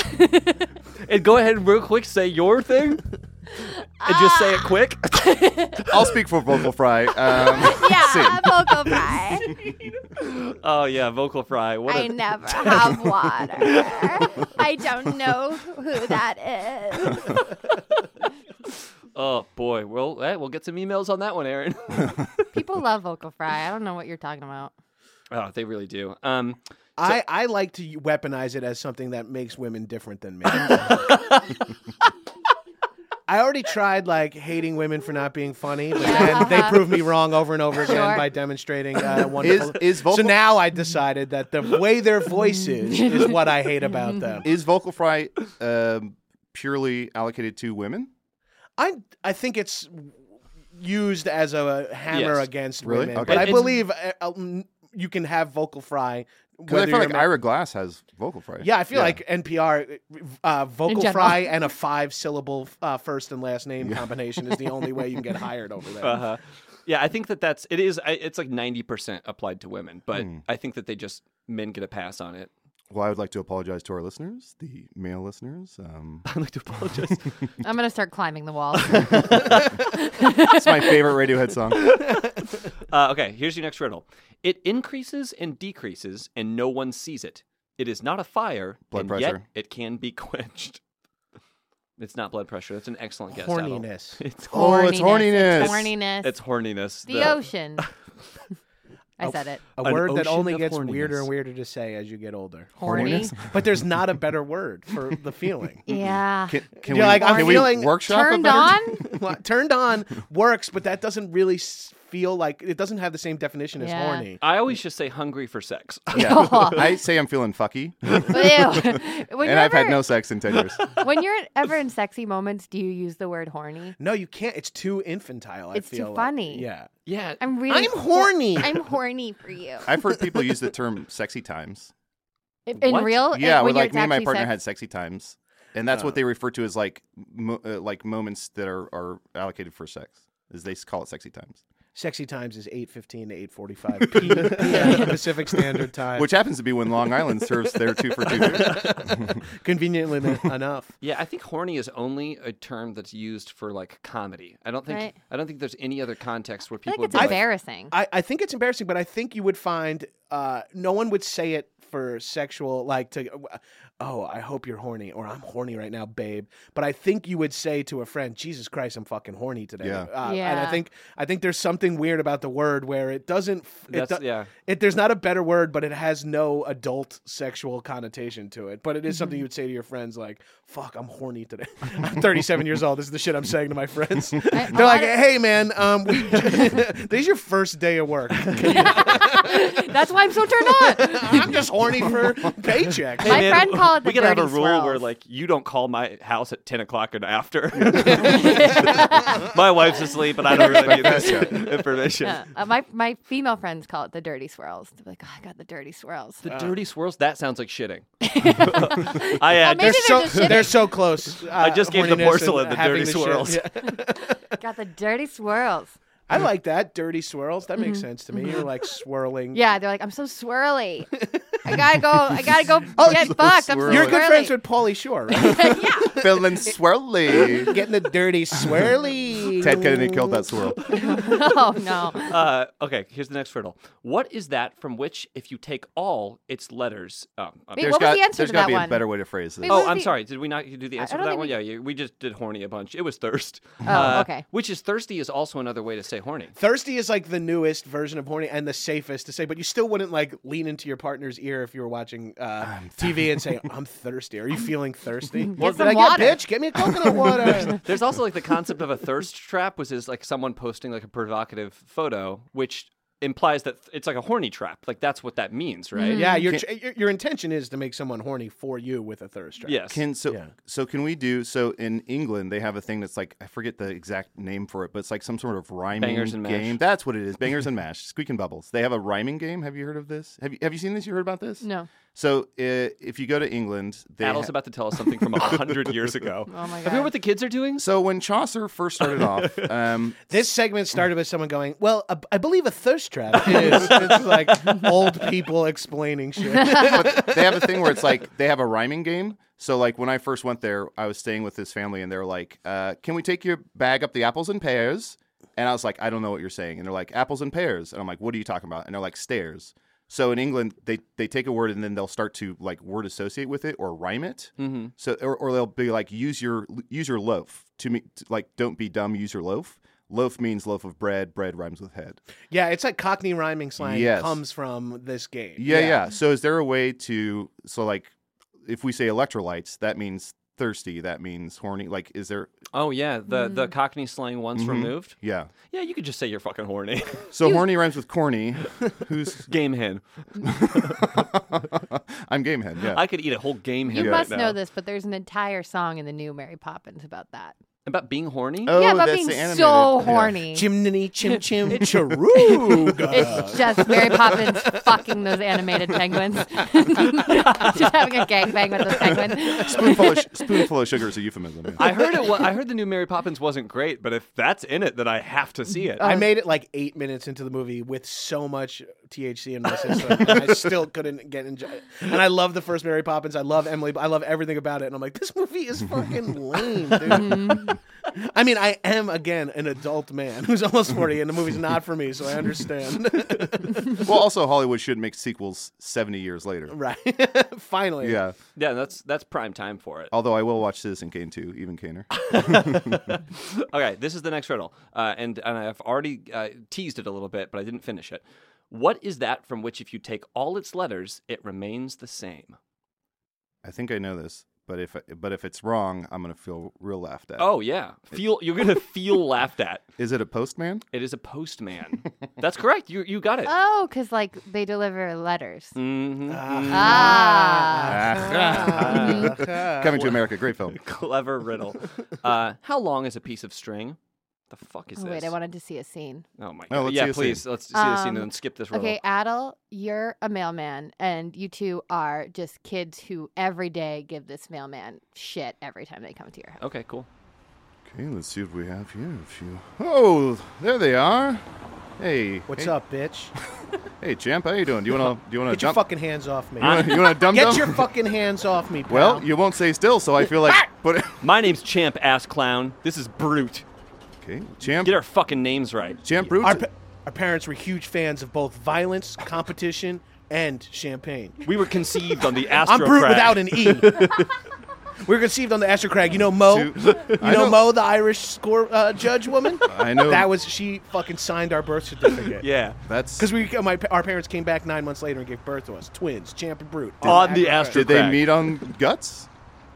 Speaker 6: And go ahead and real quick say your thing. And just say it quick.
Speaker 5: I'll speak for Vocal Fry.
Speaker 8: Yeah, vocal fry.
Speaker 6: Oh yeah, Vocal Fry.
Speaker 8: I never have water. I don't know who that is.
Speaker 6: Oh boy. Well, we'll get some emails on that one, Aaron.
Speaker 4: People love vocal fry. I don't know what you're talking about.
Speaker 6: Oh, they really do.
Speaker 7: I like to weaponize it as something that makes women different than me. I already tried hating women for not being funny, but then they proved me wrong over and over again by demonstrating wonderful.
Speaker 5: Is vocal-
Speaker 7: So now I decided that the way their voice is what I hate about them.
Speaker 5: Is Vocal Fry purely allocated to women?
Speaker 7: I think it's used as a hammer
Speaker 6: Yes.
Speaker 7: against
Speaker 5: Really?
Speaker 7: women,
Speaker 5: Okay.
Speaker 7: but I
Speaker 6: It's-
Speaker 7: believe you can have Vocal Fry.
Speaker 5: Because I feel like Ira Glass has Vocal Fry.
Speaker 7: Yeah, I feel like NPR Vocal
Speaker 4: general.
Speaker 7: Fry and a 5-syllable first and last name combination is the only way you can get hired over there.
Speaker 6: Yeah, I think it's like 90% applied to women, but I think that men get a pass on it.
Speaker 5: Well, I would like to apologize to our listeners, the male listeners.
Speaker 6: I'd like to apologize.
Speaker 4: I'm going to start climbing the wall.
Speaker 5: It's my favorite Radiohead song.
Speaker 6: Okay, here's your next riddle. It increases and decreases, and no one sees it. It is not a fire,
Speaker 5: Blood
Speaker 6: and
Speaker 5: pressure.
Speaker 6: yet it can be quenched. It's not blood pressure. That's an excellent guess. Adel.
Speaker 7: Horniness.
Speaker 6: It's
Speaker 5: Oh, it's horniness.
Speaker 4: Horniness.
Speaker 6: It's horniness.
Speaker 4: the ocean. I said it.
Speaker 7: A
Speaker 6: An
Speaker 7: word that
Speaker 6: ocean
Speaker 7: only
Speaker 6: of
Speaker 7: gets
Speaker 6: horniness.
Speaker 7: weirder and weirder to say as you get older.
Speaker 4: Horny.
Speaker 7: But there's not a better word for the feeling.
Speaker 4: Yeah.
Speaker 5: Can
Speaker 7: You're
Speaker 5: we,
Speaker 7: like, I'm
Speaker 5: can we
Speaker 7: feeling
Speaker 5: workshop
Speaker 4: Turned
Speaker 5: a better
Speaker 4: on?
Speaker 7: Well, turned on works, but that doesn't really feel like it doesn't have the same definition as
Speaker 4: Yeah.
Speaker 7: horny.
Speaker 6: I always just say hungry for sex.
Speaker 5: Yeah. I say I'm feeling fucky,
Speaker 4: Ew.
Speaker 5: and I've had no sex in 10 years.
Speaker 4: When you're ever in sexy moments, do you use the word horny?
Speaker 7: No, you can't. It's too infantile.
Speaker 4: It's
Speaker 7: I
Speaker 4: too
Speaker 7: feel like.
Speaker 4: funny.
Speaker 7: Yeah.
Speaker 6: Yeah.
Speaker 4: I'm really
Speaker 7: I'm horny.
Speaker 8: I'm horny for you.
Speaker 5: I've heard people use the term sexy times.
Speaker 4: in
Speaker 6: What?
Speaker 4: real.
Speaker 5: Yeah,
Speaker 4: when
Speaker 5: where
Speaker 4: you're
Speaker 5: like me and my
Speaker 4: actually
Speaker 5: partner
Speaker 4: sex-
Speaker 5: had sexy times, and that's what they refer to as like moments that are allocated for sex. as they call it sexy times.
Speaker 7: Sexy times is 8:15 to 8:45 p.m. Pacific Standard Time.
Speaker 5: Which happens to be when Long Island serves their 2 for $2.
Speaker 7: Conveniently enough.
Speaker 6: Yeah, I think horny is only a term that's used for like comedy. I don't think
Speaker 8: Right.
Speaker 6: there's any other context where
Speaker 8: I feel
Speaker 6: people
Speaker 8: like it's
Speaker 6: would be like,
Speaker 8: embarrassing.
Speaker 7: I think it's embarrassing, but I think you would find no one would say it for sexual, like to, oh, I hope you're horny, or I'm horny right now, babe. But I think you would say to a friend, Jesus Christ, I'm fucking horny today.
Speaker 5: Yeah.
Speaker 7: And I think there's something weird about the word where it doesn't. There's not a better word, but it has no adult sexual connotation to it. But it is something you would say to your friends, like, fuck, I'm horny today. I'm 37 years old. This is the shit I'm saying to my friends. They're like, hey, man, this is your first day of work.
Speaker 8: That's why I'm so turned on.
Speaker 7: I'm just horny for paycheck.
Speaker 8: My friend called it the
Speaker 6: we gotta have a
Speaker 8: dirty
Speaker 6: rule where
Speaker 8: swirls.
Speaker 6: like you don't call my house at 10 o'clock and after. My wife's asleep and I don't really need this information.
Speaker 8: Yeah. My female friends call it the dirty swirls. They're like, oh, I got the dirty swirls.
Speaker 6: The dirty swirls? That sounds like shitting.
Speaker 8: maybe they're just shitting.
Speaker 7: They're so close.
Speaker 6: I just gave the
Speaker 7: horniness
Speaker 6: porcelain
Speaker 7: and
Speaker 6: the
Speaker 7: having
Speaker 6: dirty
Speaker 7: shit.
Speaker 6: swirls.
Speaker 7: Yeah.
Speaker 8: Got the dirty swirls.
Speaker 7: I like that. Dirty swirls. That makes sense to me. You're like swirling.
Speaker 8: Yeah, they're like, I'm so swirly. I gotta go get
Speaker 5: so
Speaker 8: fucked. I'm so
Speaker 5: swirly.
Speaker 7: You're good
Speaker 8: swirly.
Speaker 7: friends with Pauly Shore, right?
Speaker 8: Yeah.
Speaker 5: Feeling swirly.
Speaker 7: Getting the dirty swirly.
Speaker 5: Ted Kennedy killed that swirl.
Speaker 8: Oh no.
Speaker 6: Okay, here's the next riddle. What is that from which, if you take all its letters...
Speaker 8: Wait,
Speaker 5: There's
Speaker 8: what was the answer
Speaker 5: there's
Speaker 8: to
Speaker 5: got
Speaker 8: that
Speaker 5: to be
Speaker 8: one?
Speaker 5: a better way to phrase this.
Speaker 8: Wait, what
Speaker 6: Oh, I'm
Speaker 8: the-
Speaker 6: sorry. Did we not do the answer
Speaker 8: I
Speaker 6: for
Speaker 8: don't
Speaker 6: that
Speaker 8: think
Speaker 6: one?
Speaker 8: we-
Speaker 6: Yeah, we just did horny a bunch. It was thirst.
Speaker 8: Oh, okay.
Speaker 6: Which is thirsty is also another way to say horny.
Speaker 7: Thirsty is like the newest version of horny and the safest to say, but you still wouldn't like lean into your partner's ear if you were watching TV and say, I'm thirsty. Are you feeling thirsty?
Speaker 8: Get
Speaker 7: Did
Speaker 8: some
Speaker 7: I
Speaker 8: water.
Speaker 7: get, bitch? Get me a coconut water.
Speaker 6: There's also like the concept of a thirst trap, which is like someone posting like a provocative photo, which implies that it's like a horny trap. Like that's what that means, right?
Speaker 7: Yeah, your intention is to make someone horny for you with a thirst trap.
Speaker 6: Yes.
Speaker 5: Can we do so in England they have a thing that's like I forget the exact name for it, but it's like some sort of rhyming
Speaker 6: Bangers and mash.
Speaker 5: game. That's what it is. Bangers and mash. Squeaking bubbles. They have a rhyming game. Have you heard of this? Have you seen this? You heard about this?
Speaker 8: No.
Speaker 5: So if you go to England, they
Speaker 6: Adam's about to tell us something from 100 years ago.
Speaker 8: Oh my
Speaker 6: Have you heard
Speaker 8: god.
Speaker 6: what the kids are doing?
Speaker 5: So when Chaucer first started off,
Speaker 7: This segment started with someone going, well, I believe a thirst trap is. It's like old people explaining shit.
Speaker 5: they have a thing where it's like they have a rhyming game. So like when I first went there, I was staying with this family and they're like, can we take your bag up the apples and pears? And I was like, I don't know what you're saying. And they're like, apples and pears. And I'm like, what are you talking about? And they're like, stairs. So in England, they take a word and then they'll start to like word associate with it or rhyme it. Mm-hmm. So or they'll be like, use your loaf like don't be dumb, use your loaf. Loaf means loaf of bread. Bread rhymes with head.
Speaker 7: Yeah, it's like Cockney rhyming slang
Speaker 5: Yes.
Speaker 7: comes from this game.
Speaker 5: Yeah. So is there a way to like if we say electrolytes, that means thirsty, that means horny. Like is there?
Speaker 6: Oh yeah, the Cockney slang once removed.
Speaker 5: Yeah.
Speaker 6: Yeah, you could just say you're fucking horny.
Speaker 5: So horny rhymes with corny. Who's
Speaker 6: Game hen.
Speaker 5: I'm Gamehead. Yeah.
Speaker 6: I could eat a whole game hen
Speaker 8: You
Speaker 6: right
Speaker 8: must
Speaker 6: now.
Speaker 8: know this, but there's an entire song in the new Mary Poppins about that.
Speaker 6: About being horny?
Speaker 5: Oh,
Speaker 8: yeah, about
Speaker 5: that's
Speaker 8: being
Speaker 5: the animated.
Speaker 8: so
Speaker 5: Yeah.
Speaker 8: horny.
Speaker 7: Chimney, chim, chim, charuga.
Speaker 8: It's just Mary Poppins fucking those animated penguins. Just having a gangbang with those penguins.
Speaker 5: Spoonful of sugar is a euphemism. Yeah.
Speaker 6: I heard it. I heard the new Mary Poppins wasn't great, but if that's in it, then I have to see it.
Speaker 7: I made it like 8 minutes into the movie with so much THC in my system, and I still couldn't get enjoy. And I love the first Mary Poppins. I love Emily. I love everything about it. And I'm like, this movie is fucking lame, dude. I mean, I am again an adult man who's almost 40, and the movie's not for me, so I understand.
Speaker 5: Well, also Hollywood should make sequels 70 years later.
Speaker 7: Right? Finally.
Speaker 5: Yeah.
Speaker 6: Yeah, that's prime time for it.
Speaker 5: Although I will watch Citizen Kane 2, even Kaner.
Speaker 6: Okay, this is the next riddle, and I've already teased it a little bit, but I didn't finish it. What is that from which, if you take all its letters, it remains the same?
Speaker 5: I think I know this, but if it's wrong, I'm gonna feel real laughed at.
Speaker 6: Oh yeah, you're gonna feel laughed at.
Speaker 5: Is it a postman?
Speaker 6: It is a postman. That's correct. You got it.
Speaker 8: Oh, because like they deliver letters.
Speaker 6: Mm-hmm.
Speaker 5: Coming to America, great film.
Speaker 6: Clever riddle. How long is a piece of string? The fuck is
Speaker 8: Oh,
Speaker 6: this?
Speaker 8: wait, I wanted to see a scene.
Speaker 6: Oh my
Speaker 5: Oh,
Speaker 6: god.
Speaker 5: let's
Speaker 6: Yeah,
Speaker 5: see a
Speaker 6: please.
Speaker 5: scene.
Speaker 6: Let's see the scene and then skip this riddle.
Speaker 8: Okay, Adel, you're a mailman, and you two are just kids who every day give this mailman shit every time they come to your house.
Speaker 6: Okay, cool.
Speaker 5: Okay, let's see what we have here. Oh, there they are. Hey.
Speaker 7: What's
Speaker 5: hey.
Speaker 7: up, bitch?
Speaker 5: Hey, champ, how you doing? Do you want to
Speaker 7: Get your
Speaker 5: jump?
Speaker 7: fucking hands off me.
Speaker 5: You want to dumb
Speaker 7: Get your fucking hands off me, pal.
Speaker 5: Well, you won't stay still, so I feel like put it.
Speaker 6: My name's Champ, ass clown. This is Brute.
Speaker 5: Okay, champ.
Speaker 6: Get our fucking names right.
Speaker 5: Champ Brute.
Speaker 7: Our parents were huge fans of both violence, competition, and champagne.
Speaker 6: We were conceived on the Astro
Speaker 7: I'm Brute
Speaker 6: Crag.
Speaker 7: without an E. We were conceived on the Astro Crag. You know Mo? You know Mo, the Irish score judge woman?
Speaker 5: I know.
Speaker 7: She fucking signed our birth certificate.
Speaker 6: Yeah.
Speaker 5: That's
Speaker 7: Because our parents came back 9 months later and gave birth to us. Twins, Champ and Brute.
Speaker 6: On the Astro
Speaker 5: Did they
Speaker 6: Crag.
Speaker 5: meet on Guts?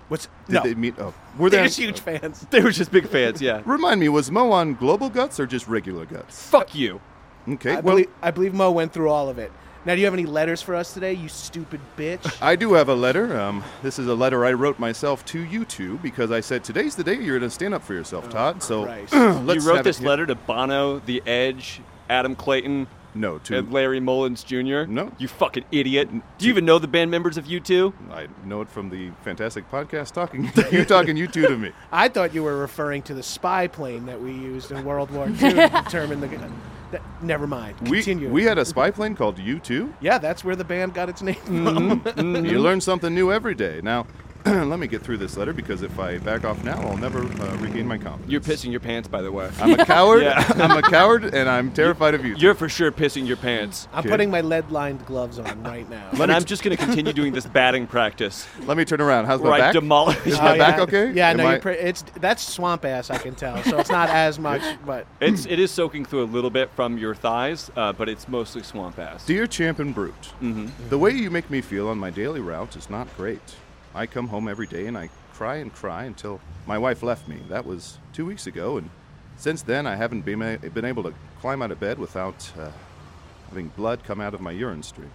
Speaker 7: No.
Speaker 5: Did they meet? Oh, were
Speaker 7: They're
Speaker 5: they?
Speaker 7: just huge fans.
Speaker 6: They were just big fans, yeah.
Speaker 5: Remind me, was Mo on Global Guts or just regular Guts?
Speaker 6: Fuck you.
Speaker 5: Okay,
Speaker 7: I believe Mo went through all of it. Now, do you have any letters for us today, you stupid bitch?
Speaker 5: I do have a letter. This is a letter I wrote myself to you two because I said today's the day you're going to stand up for yourself, Todd. So
Speaker 7: Christ.
Speaker 5: let's
Speaker 6: You wrote
Speaker 5: have
Speaker 6: this
Speaker 5: it here.
Speaker 6: letter to Bono, The Edge, Adam Clayton,
Speaker 5: No, to
Speaker 6: and Larry Mullins Jr.?
Speaker 5: No.
Speaker 6: You fucking idiot. Do you even know the band members of U2?
Speaker 5: I know it from the fantastic podcast talking you two to me.
Speaker 7: I thought you were referring to the spy plane that we used in World War II to determine the... Never mind. Continue.
Speaker 5: We had a spy plane called U2.
Speaker 7: Yeah, that's where the band got its name from.
Speaker 5: You learn something new every day. Now, let me get through this letter because if I back off now, I'll never regain my confidence.
Speaker 6: You're pissing your pants, by the way.
Speaker 5: I'm a coward.
Speaker 6: Yeah.
Speaker 5: I'm a coward, and I'm terrified of you.
Speaker 6: You're for sure pissing your pants.
Speaker 7: I'm putting my lead-lined gloves on right now.
Speaker 6: And I'm just going to continue doing this batting practice.
Speaker 5: Let me turn around. How's my
Speaker 6: Where I
Speaker 5: back?
Speaker 6: demolish.
Speaker 5: Is my back okay?
Speaker 7: Yeah,
Speaker 5: Am
Speaker 7: no,
Speaker 5: I-
Speaker 7: that's swamp ass, I can tell. So it's not as much, but
Speaker 6: It is soaking through a little bit from your thighs, but it's mostly swamp ass.
Speaker 5: Dear Champ and Brute, the way you make me feel on my daily route is not great. I come home every day and I cry until my wife left me. That was 2 weeks ago, and since then I haven't been able to climb out of bed without having blood come out of my urine stream.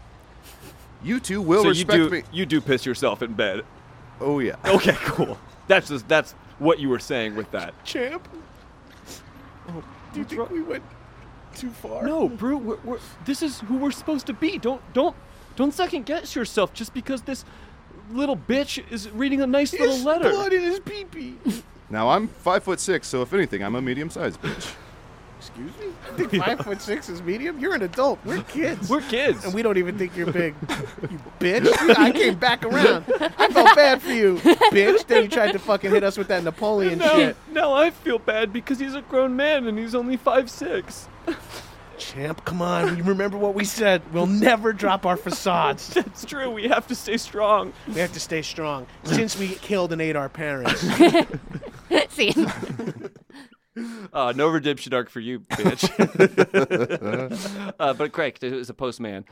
Speaker 5: You two will
Speaker 6: So
Speaker 5: respect me.
Speaker 6: you do piss yourself in bed.
Speaker 5: Oh yeah.
Speaker 6: Okay, cool. That's what you were saying with that.
Speaker 7: Champ. Oh, do you think we went too far?
Speaker 6: No, Brew, this is who we're supposed to be. Don't second guess yourself just because this little bitch is reading a nice little letter.
Speaker 7: Blood in his pee-pee.
Speaker 5: Now I'm 5'6", so if anything, I'm a medium-sized bitch.
Speaker 7: Excuse me? You think 5'6" is medium? You're an adult. We're kids.
Speaker 6: We're kids.
Speaker 7: And we don't even think you're big. You bitch. I came back around. I felt bad for you, bitch. Then you tried to fucking hit us with that Napoleon shit.
Speaker 6: Now I feel bad because he's a grown man and he's only 5'6".
Speaker 7: Champ, come on. You remember what we said. We'll never drop our facades.
Speaker 6: That's true. We have to stay strong.
Speaker 7: We have to stay strong. Since we killed and ate our parents.
Speaker 8: See,
Speaker 6: No redemption arc for you, bitch. But Craig is a postman.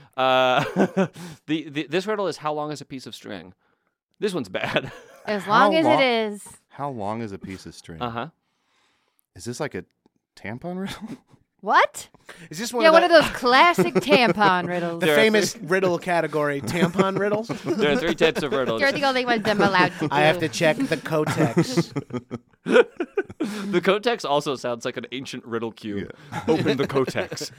Speaker 6: This riddle is how long is a piece of string? This one's bad.
Speaker 8: as long as
Speaker 5: long?
Speaker 8: it is.
Speaker 5: How long is a piece of string?
Speaker 6: Uh-huh.
Speaker 5: Is this like a tampon riddle?
Speaker 8: What?
Speaker 7: Is this one
Speaker 8: Yeah,
Speaker 7: of
Speaker 8: one
Speaker 7: the,
Speaker 8: of those classic tampon riddles.
Speaker 7: the famous riddle category, tampon riddles?
Speaker 6: There are 3 types of riddles.
Speaker 8: You're the only ones I'm allowed to do.
Speaker 7: I have to check the codex.
Speaker 6: The Codex also sounds like an ancient riddle cube. Open the Codex.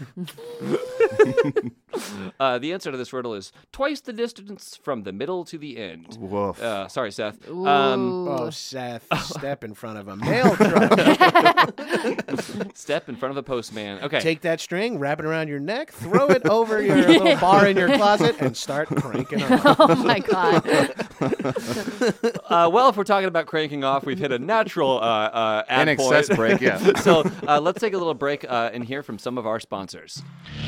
Speaker 6: The answer to this riddle is twice the distance from the middle to the end.
Speaker 5: Woof.
Speaker 6: Sorry, Seth.
Speaker 7: Oh, Seth, step in front of a mail truck.
Speaker 6: Step in front of the postman. Okay.
Speaker 7: Take that string, wrap it around your neck, throw it over your little bar in your closet, and start cranking off.
Speaker 8: Oh my god.
Speaker 6: Well, if we're talking about cranking off, we've hit a natural ad
Speaker 5: An excess
Speaker 6: point.
Speaker 5: break, yeah.
Speaker 6: So let's take a little break and hear from some of our sponsors.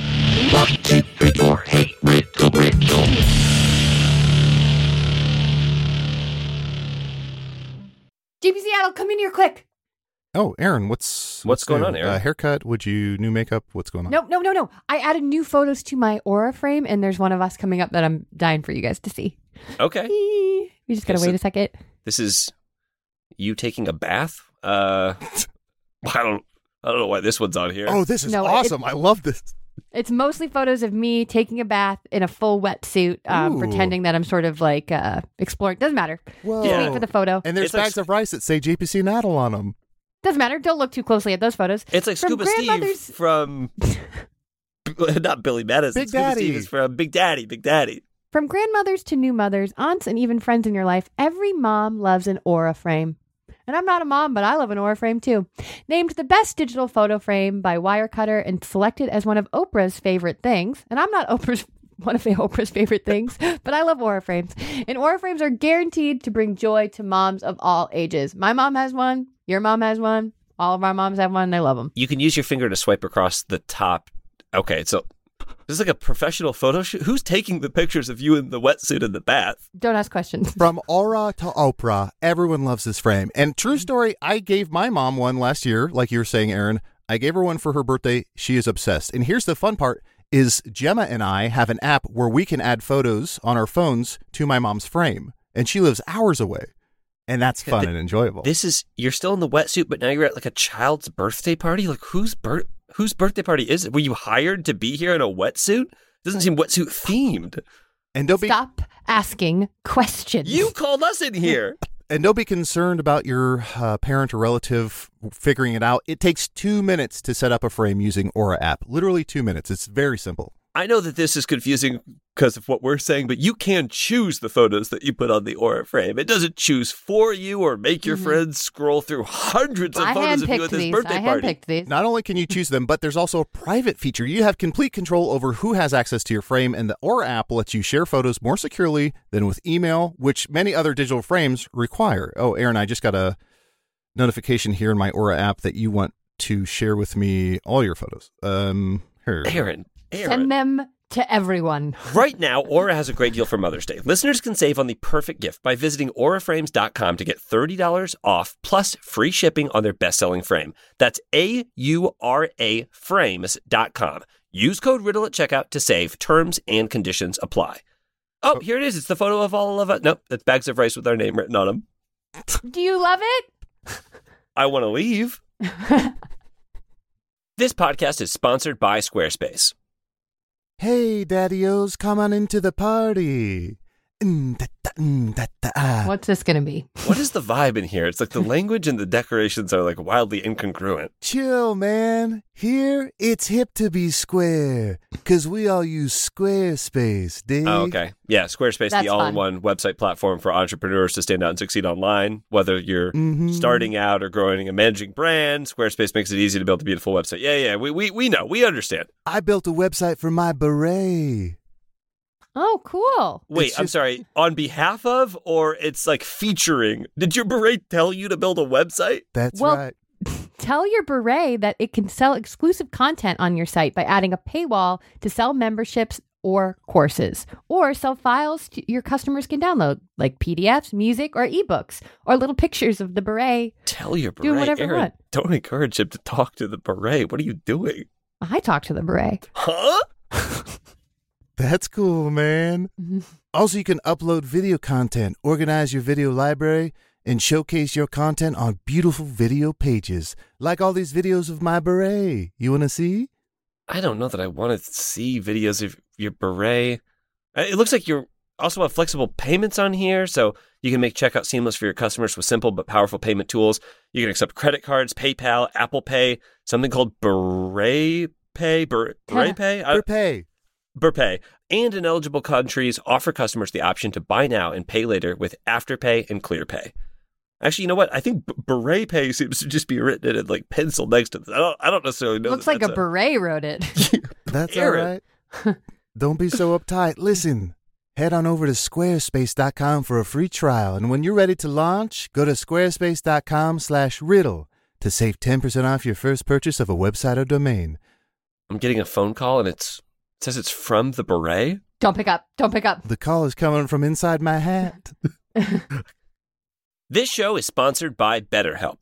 Speaker 8: JP Seattle, come in here quick.
Speaker 5: Oh, Aaron, what's
Speaker 9: going
Speaker 5: new?
Speaker 9: on, Aaron?
Speaker 5: Haircut? Would you new makeup? What's going on?
Speaker 4: No. I added new photos to my Aura frame, and there's one of us coming up that I'm dying for you guys to see.
Speaker 9: Okay.
Speaker 4: We just gotta
Speaker 9: Okay,
Speaker 4: wait a second.
Speaker 9: This is you taking a bath? I don't know why this one's on here.
Speaker 5: Oh, this is
Speaker 4: No,
Speaker 5: awesome! I love this.
Speaker 4: It's mostly photos of me taking a bath in a full wetsuit,
Speaker 5: Ooh.
Speaker 4: pretending that I'm sort of like exploring. Doesn't matter.
Speaker 5: Whoa!
Speaker 4: Just wait for the photo.
Speaker 5: And there's
Speaker 9: It's like
Speaker 5: bags of rice that say JPC Naddle on them.
Speaker 4: Doesn't matter. Don't look too closely at those photos.
Speaker 9: It's like
Speaker 4: From
Speaker 9: Scuba Steve
Speaker 4: grandmother's-
Speaker 9: from not Billy Madison.
Speaker 5: Big
Speaker 9: Scuba
Speaker 5: Daddy.
Speaker 9: Steve is from Big Daddy. Big Daddy.
Speaker 4: From grandmothers to new mothers, aunts, and even friends in your life, every mom loves an Aura frame. And I'm not a mom, but I love an Aura frame too. Named the best digital photo frame by Wirecutter and selected as one of Oprah's favorite things. And I'm not one of Oprah's favorite things, but I love Aura frames. And Aura frames are guaranteed to bring joy to moms of all ages. My mom has one. Your mom has one. All of our moms have one. They love them.
Speaker 9: You can use your finger to swipe across the top. Okay, so this is like a professional photo shoot. Who's taking the pictures of you in the wetsuit in the bath?
Speaker 4: Don't ask questions.
Speaker 5: From Aura to Oprah, everyone loves this frame. And true story, I gave my mom one last year, like you were saying, Aaron. I gave her one for her birthday. She is obsessed. And here's the fun part is Gemma and I have an app where we can add photos on our phones to my mom's frame. And she lives hours away. And that's fun and enjoyable.
Speaker 9: You're still in the wetsuit, but now you're at like a child's birthday party? Like whose birthday party is it? Were you hired to be here in a wetsuit? Doesn't seem wetsuit themed.
Speaker 5: And don't
Speaker 4: Stop asking questions.
Speaker 9: You called us in here.
Speaker 5: And don't be concerned about your parent or relative figuring it out. It takes 2 minutes to set up a frame using Aura app. Literally 2 minutes. It's very simple.
Speaker 9: I know that this is confusing because of what we're saying, but you can choose the photos that you put on the Aura frame. It doesn't choose for you or make your friends scroll through hundreds of photos of you at this birthday party.
Speaker 4: I handpicked these.
Speaker 5: Not only can you choose them, but there's also a private feature. You have complete control over who has access to your frame, and the Aura app lets you share photos more securely than with email, which many other digital frames require. Oh, Aaron, I just got a notification here in my Aura app that you want to share with me all your photos. Here.
Speaker 9: Aaron.
Speaker 4: Send them to everyone.
Speaker 9: Right now, Aura has a great deal for Mother's Day. Listeners can save on the perfect gift by visiting auraframes.com to get $30 off plus free shipping on their best-selling frame. That's AURA frames.com. Use code RIDDLE at checkout to save. Terms and conditions apply. Oh, here it is. It's the photo of all of us. Nope, it's bags of rice with our name written on them.
Speaker 4: Do you love it?
Speaker 9: I want to leave. This podcast is sponsored by Squarespace.
Speaker 5: Hey, Daddy-O's, come on into the party.
Speaker 4: What's this going to be?
Speaker 9: What is the vibe in here? It's like the language and the decorations are like wildly incongruent.
Speaker 5: Chill, man. Here, it's hip to be square, because we all use Squarespace, dig?
Speaker 9: Oh, okay. Yeah, Squarespace,
Speaker 4: That's
Speaker 9: the all-in-one website platform for entrepreneurs to stand out and succeed online. Whether you're starting out or growing and managing brand, Squarespace makes it easy to build a beautiful website. Yeah, we know. We understand.
Speaker 5: I built a website for my beret.
Speaker 4: Oh, cool.
Speaker 9: Wait, I'm sorry. On behalf of, or it's like featuring? Did your beret tell you to build a website?
Speaker 5: That's
Speaker 4: Well,
Speaker 5: right.
Speaker 4: Tell your beret that it can sell exclusive content on your site by adding a paywall to sell memberships or courses, or sell files your customers can download, like PDFs, music, or ebooks, or little pictures of the beret.
Speaker 9: Tell your beret.
Speaker 4: Doing whatever you
Speaker 9: Aaron,
Speaker 4: want.
Speaker 9: don't encourage him to talk to the beret. What are you doing?
Speaker 4: I talk to the beret.
Speaker 9: Huh?
Speaker 5: That's cool, man. Also, you can upload video content, organize your video library, and showcase your content on beautiful video pages, like all these videos of my beret. You want to see?
Speaker 9: I don't know that I want to see videos of your beret. It looks like you also have flexible payments on here, so you can make checkout seamless for your customers with simple but powerful payment tools. You can accept credit cards, PayPal, Apple Pay, something called Beret Pay. Beret Pay? Burpay, and in eligible countries offer customers the option to buy now and pay later with Afterpay and ClearPay. Actually, you know what? I think Beret Pay seems to just be written in like pencil next to this. I don't necessarily know.
Speaker 4: Looks like a beret wrote it.
Speaker 5: That's all
Speaker 9: Aaron.
Speaker 5: right. Don't be so uptight. Listen, head on over to squarespace.com for a free trial. And when you're ready to launch, go to squarespace.com/riddle to save 10% off your first purchase of a website or domain.
Speaker 9: I'm getting a phone call and it says it's from the beret.
Speaker 4: Don't pick up. Don't pick up.
Speaker 5: The call is coming from inside my hat.
Speaker 9: This show is sponsored by BetterHelp.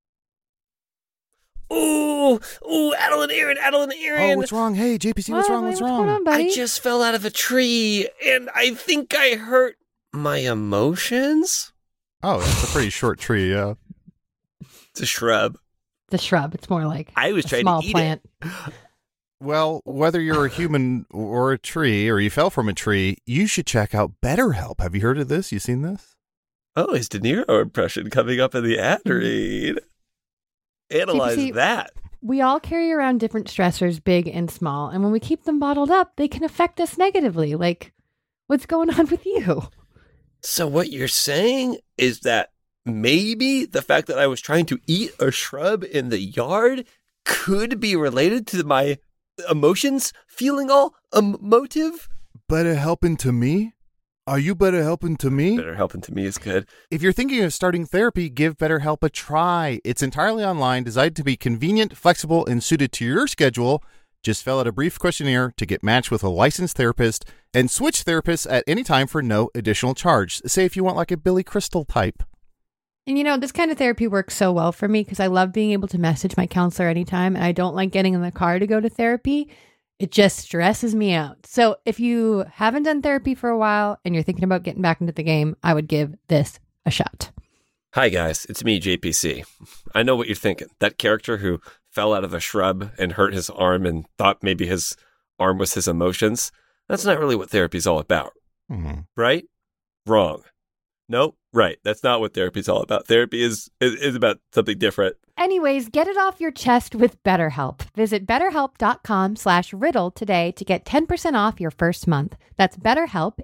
Speaker 9: Ooh, Adeline Aaron.
Speaker 5: Oh, what's wrong? Hey, JPC, what's wrong? What's
Speaker 4: going
Speaker 5: wrong?
Speaker 4: on, buddy?
Speaker 9: I just fell out of a tree and I think I hurt my emotions.
Speaker 5: Oh, that's a pretty short tree, yeah.
Speaker 9: It's a shrub.
Speaker 4: The shrub. It's more like
Speaker 9: I was
Speaker 4: a
Speaker 9: trying
Speaker 4: small
Speaker 9: to eat
Speaker 4: plant.
Speaker 9: it.
Speaker 5: Well, whether you're a human or a tree, or you fell from a tree, you should check out BetterHelp. Have you heard of this? You seen this?
Speaker 9: Oh, his De Niro impression coming up in the ad read. Analyze
Speaker 4: JPC,
Speaker 9: that.
Speaker 4: We all carry around different stressors, big and small, and when we keep them bottled up, they can affect us negatively. Like, what's going on with you?
Speaker 9: So what you're saying is that maybe the fact that I was trying to eat a shrub in the yard could be related to my emotions feeling all emotive.
Speaker 5: Better helping to me? Are you better helping to me?
Speaker 9: Better helping to me is good.
Speaker 5: If you're thinking of starting therapy, give BetterHelp a try. It's entirely online, designed to be convenient, flexible, and suited to your schedule. Just fill out a brief questionnaire to get matched with a licensed therapist and switch therapists at any time for no additional charge. Say if you want like a Billy Crystal type.
Speaker 4: And this kind of therapy works so well for me because I love being able to message my counselor anytime, and I don't like getting in the car to go to therapy. It just stresses me out. So if you haven't done therapy for a while and you're thinking about getting back into the game, I would give this a shot.
Speaker 9: Hi, guys. It's me, JPC. I know what you're thinking. That character who fell out of a shrub and hurt his arm and thought maybe his arm was his emotions. That's not really what therapy's all about.
Speaker 5: Mm-hmm.
Speaker 9: Right? Wrong. Nope. Right. That's not what therapy's all about. Therapy is about something different.
Speaker 4: Anyways, get it off your chest with BetterHelp. Visit BetterHelp.com/riddle today to get 10% off your first month. That's BetterHelp,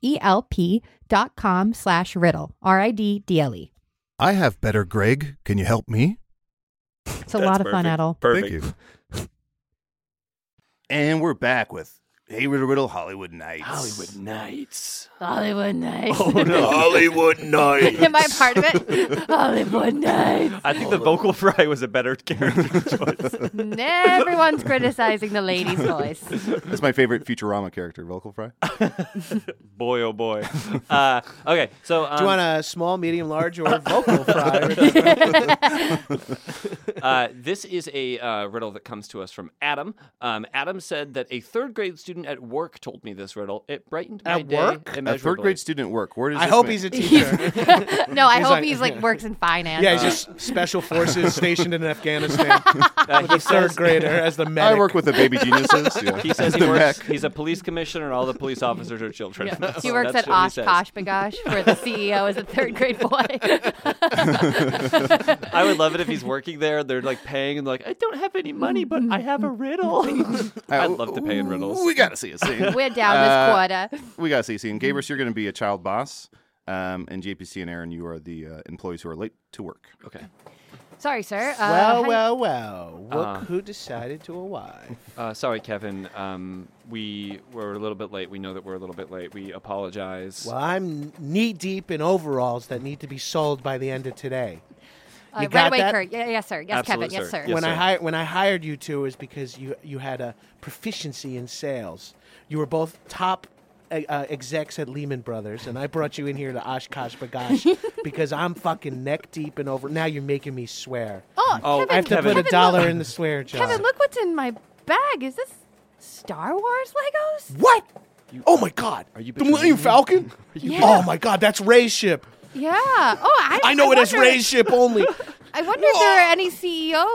Speaker 4: HELP.com/riddle, RIDDLE.
Speaker 5: I have better, Greg. Can you help me?
Speaker 4: It's a lot of fun, Edel.
Speaker 9: Perfect.
Speaker 5: Thank you. And we're back with Hey Riddle Riddle Hollywood Nights.
Speaker 6: Hollywood Nights.
Speaker 8: Hollywood Nights.
Speaker 6: Oh, no.
Speaker 5: Hollywood Nights.
Speaker 8: Am I part of it? Hollywood Nights.
Speaker 6: I think the vocal fry was a better character choice.
Speaker 8: Everyone's criticizing the lady's voice.
Speaker 5: That's my favorite Futurama character, Vocal Fry.
Speaker 6: Boy, oh boy. Okay, so
Speaker 7: Do you want a small, medium, large, or vocal fry?
Speaker 6: this is a riddle that comes to us from Adam. Adam said that a third grade student at work told me this riddle. It brightened my
Speaker 7: At
Speaker 6: day
Speaker 7: work?
Speaker 5: A
Speaker 6: immeasurably.
Speaker 5: third grade student at work. Where does
Speaker 7: I
Speaker 5: this
Speaker 7: hope
Speaker 5: mean?
Speaker 7: he's a teacher.
Speaker 8: No, I
Speaker 7: He's
Speaker 8: hope
Speaker 7: like-
Speaker 8: he's works in finance.
Speaker 7: Yeah, he's just special forces stationed in Afghanistan.
Speaker 6: He
Speaker 7: Third
Speaker 6: says,
Speaker 7: grader as the medic.
Speaker 5: I work with the baby geniuses. Yeah.
Speaker 6: he says he
Speaker 5: The
Speaker 6: works.
Speaker 5: mech.
Speaker 6: He's a police commissioner, and all the police officers are children.
Speaker 8: He works
Speaker 6: That's
Speaker 8: at
Speaker 6: what he
Speaker 8: Osh
Speaker 6: says.
Speaker 8: Kosh Bagosh, where the CEO is a third grade boy.
Speaker 6: I would love it if he's working there. They're like paying and like, I don't have any money, but I have a riddle. I'd love to pay in riddles.
Speaker 5: We got to see a scene.
Speaker 8: We're down this quarter.
Speaker 5: We got to see a scene. Gabrus, you're going to be a child boss. And JPC and Aaron, you are the employees who are late to work.
Speaker 6: Okay.
Speaker 8: Sorry, sir.
Speaker 7: Well. Look who decided to arrive.
Speaker 6: Sorry, Kevin. We were a little bit late. We know that we're a little bit late. We apologize.
Speaker 7: Well, I'm knee-deep in overalls that need to be sold by the end of today. You
Speaker 8: Right
Speaker 7: got
Speaker 8: away,
Speaker 7: that?
Speaker 8: Kurt. Yes, sir. Yes,
Speaker 6: Absolute,
Speaker 8: Kevin. Yes,
Speaker 6: sir.
Speaker 8: sir.
Speaker 6: Yes, sir.
Speaker 7: When I hired you two is because you had a proficiency in sales. You were both top execs at Lehman Brothers, and I brought you in here to Oshkosh Bagosh because I'm fucking neck deep in over. Now you're making me swear.
Speaker 8: Oh, Kevin,
Speaker 7: I have to
Speaker 6: Kevin.
Speaker 7: put a dollar in the swear jar.
Speaker 8: Kevin, look what's in my bag. Is this Star Wars Legos?
Speaker 7: What? Oh my God!
Speaker 6: Are you
Speaker 7: the Millennium Falcon?
Speaker 8: Yeah.
Speaker 7: Oh my God, that's Ray's ship.
Speaker 8: Yeah. Oh,
Speaker 7: I know it as
Speaker 8: wonder-
Speaker 7: Ray's ship only.
Speaker 8: I wonder if there are any CEOs.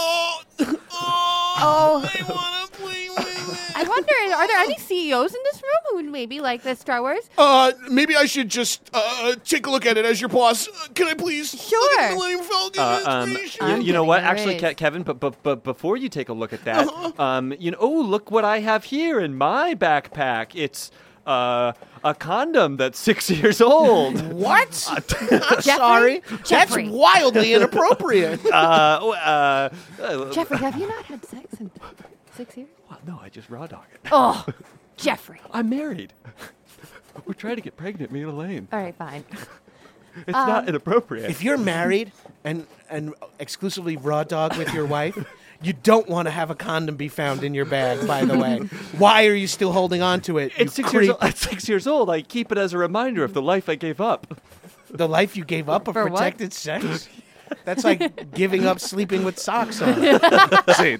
Speaker 8: Oh.
Speaker 7: I want to play with it.
Speaker 8: I wonder, are there any CEOs in this room who would maybe like this Star Wars?
Speaker 7: Maybe I should just take a look at it as your boss. Can I please?
Speaker 8: Sure.
Speaker 7: Look at the Millennium Falcon. It's Ray's ship.
Speaker 6: You know what?
Speaker 8: getting
Speaker 6: Actually,
Speaker 8: raised.
Speaker 6: Kevin, but before you take a look at that, look what I have here in my backpack. It's a condom that's 6 years old.
Speaker 7: What? I'm sorry.
Speaker 8: Jeffrey.
Speaker 7: That's wildly inappropriate.
Speaker 8: Jeffrey, have you not had sex in 6 years?
Speaker 6: Well, no, I just raw dog it.
Speaker 8: Oh, Jeffrey.
Speaker 6: I'm married. We're trying to get pregnant, me and Elaine.
Speaker 8: All right, fine.
Speaker 6: It's not inappropriate.
Speaker 7: If you're married and exclusively raw dog with your wife, you don't want to have a condom be found in your bag, by the way. Why are you still holding on to it?
Speaker 6: It's
Speaker 7: you
Speaker 6: 6 years
Speaker 7: creep?
Speaker 6: old. At 6 years old, I keep it as a reminder of the life I gave up.
Speaker 7: The life you gave up of
Speaker 8: For what?
Speaker 7: protected sex? That's like giving up sleeping with socks on.
Speaker 5: See,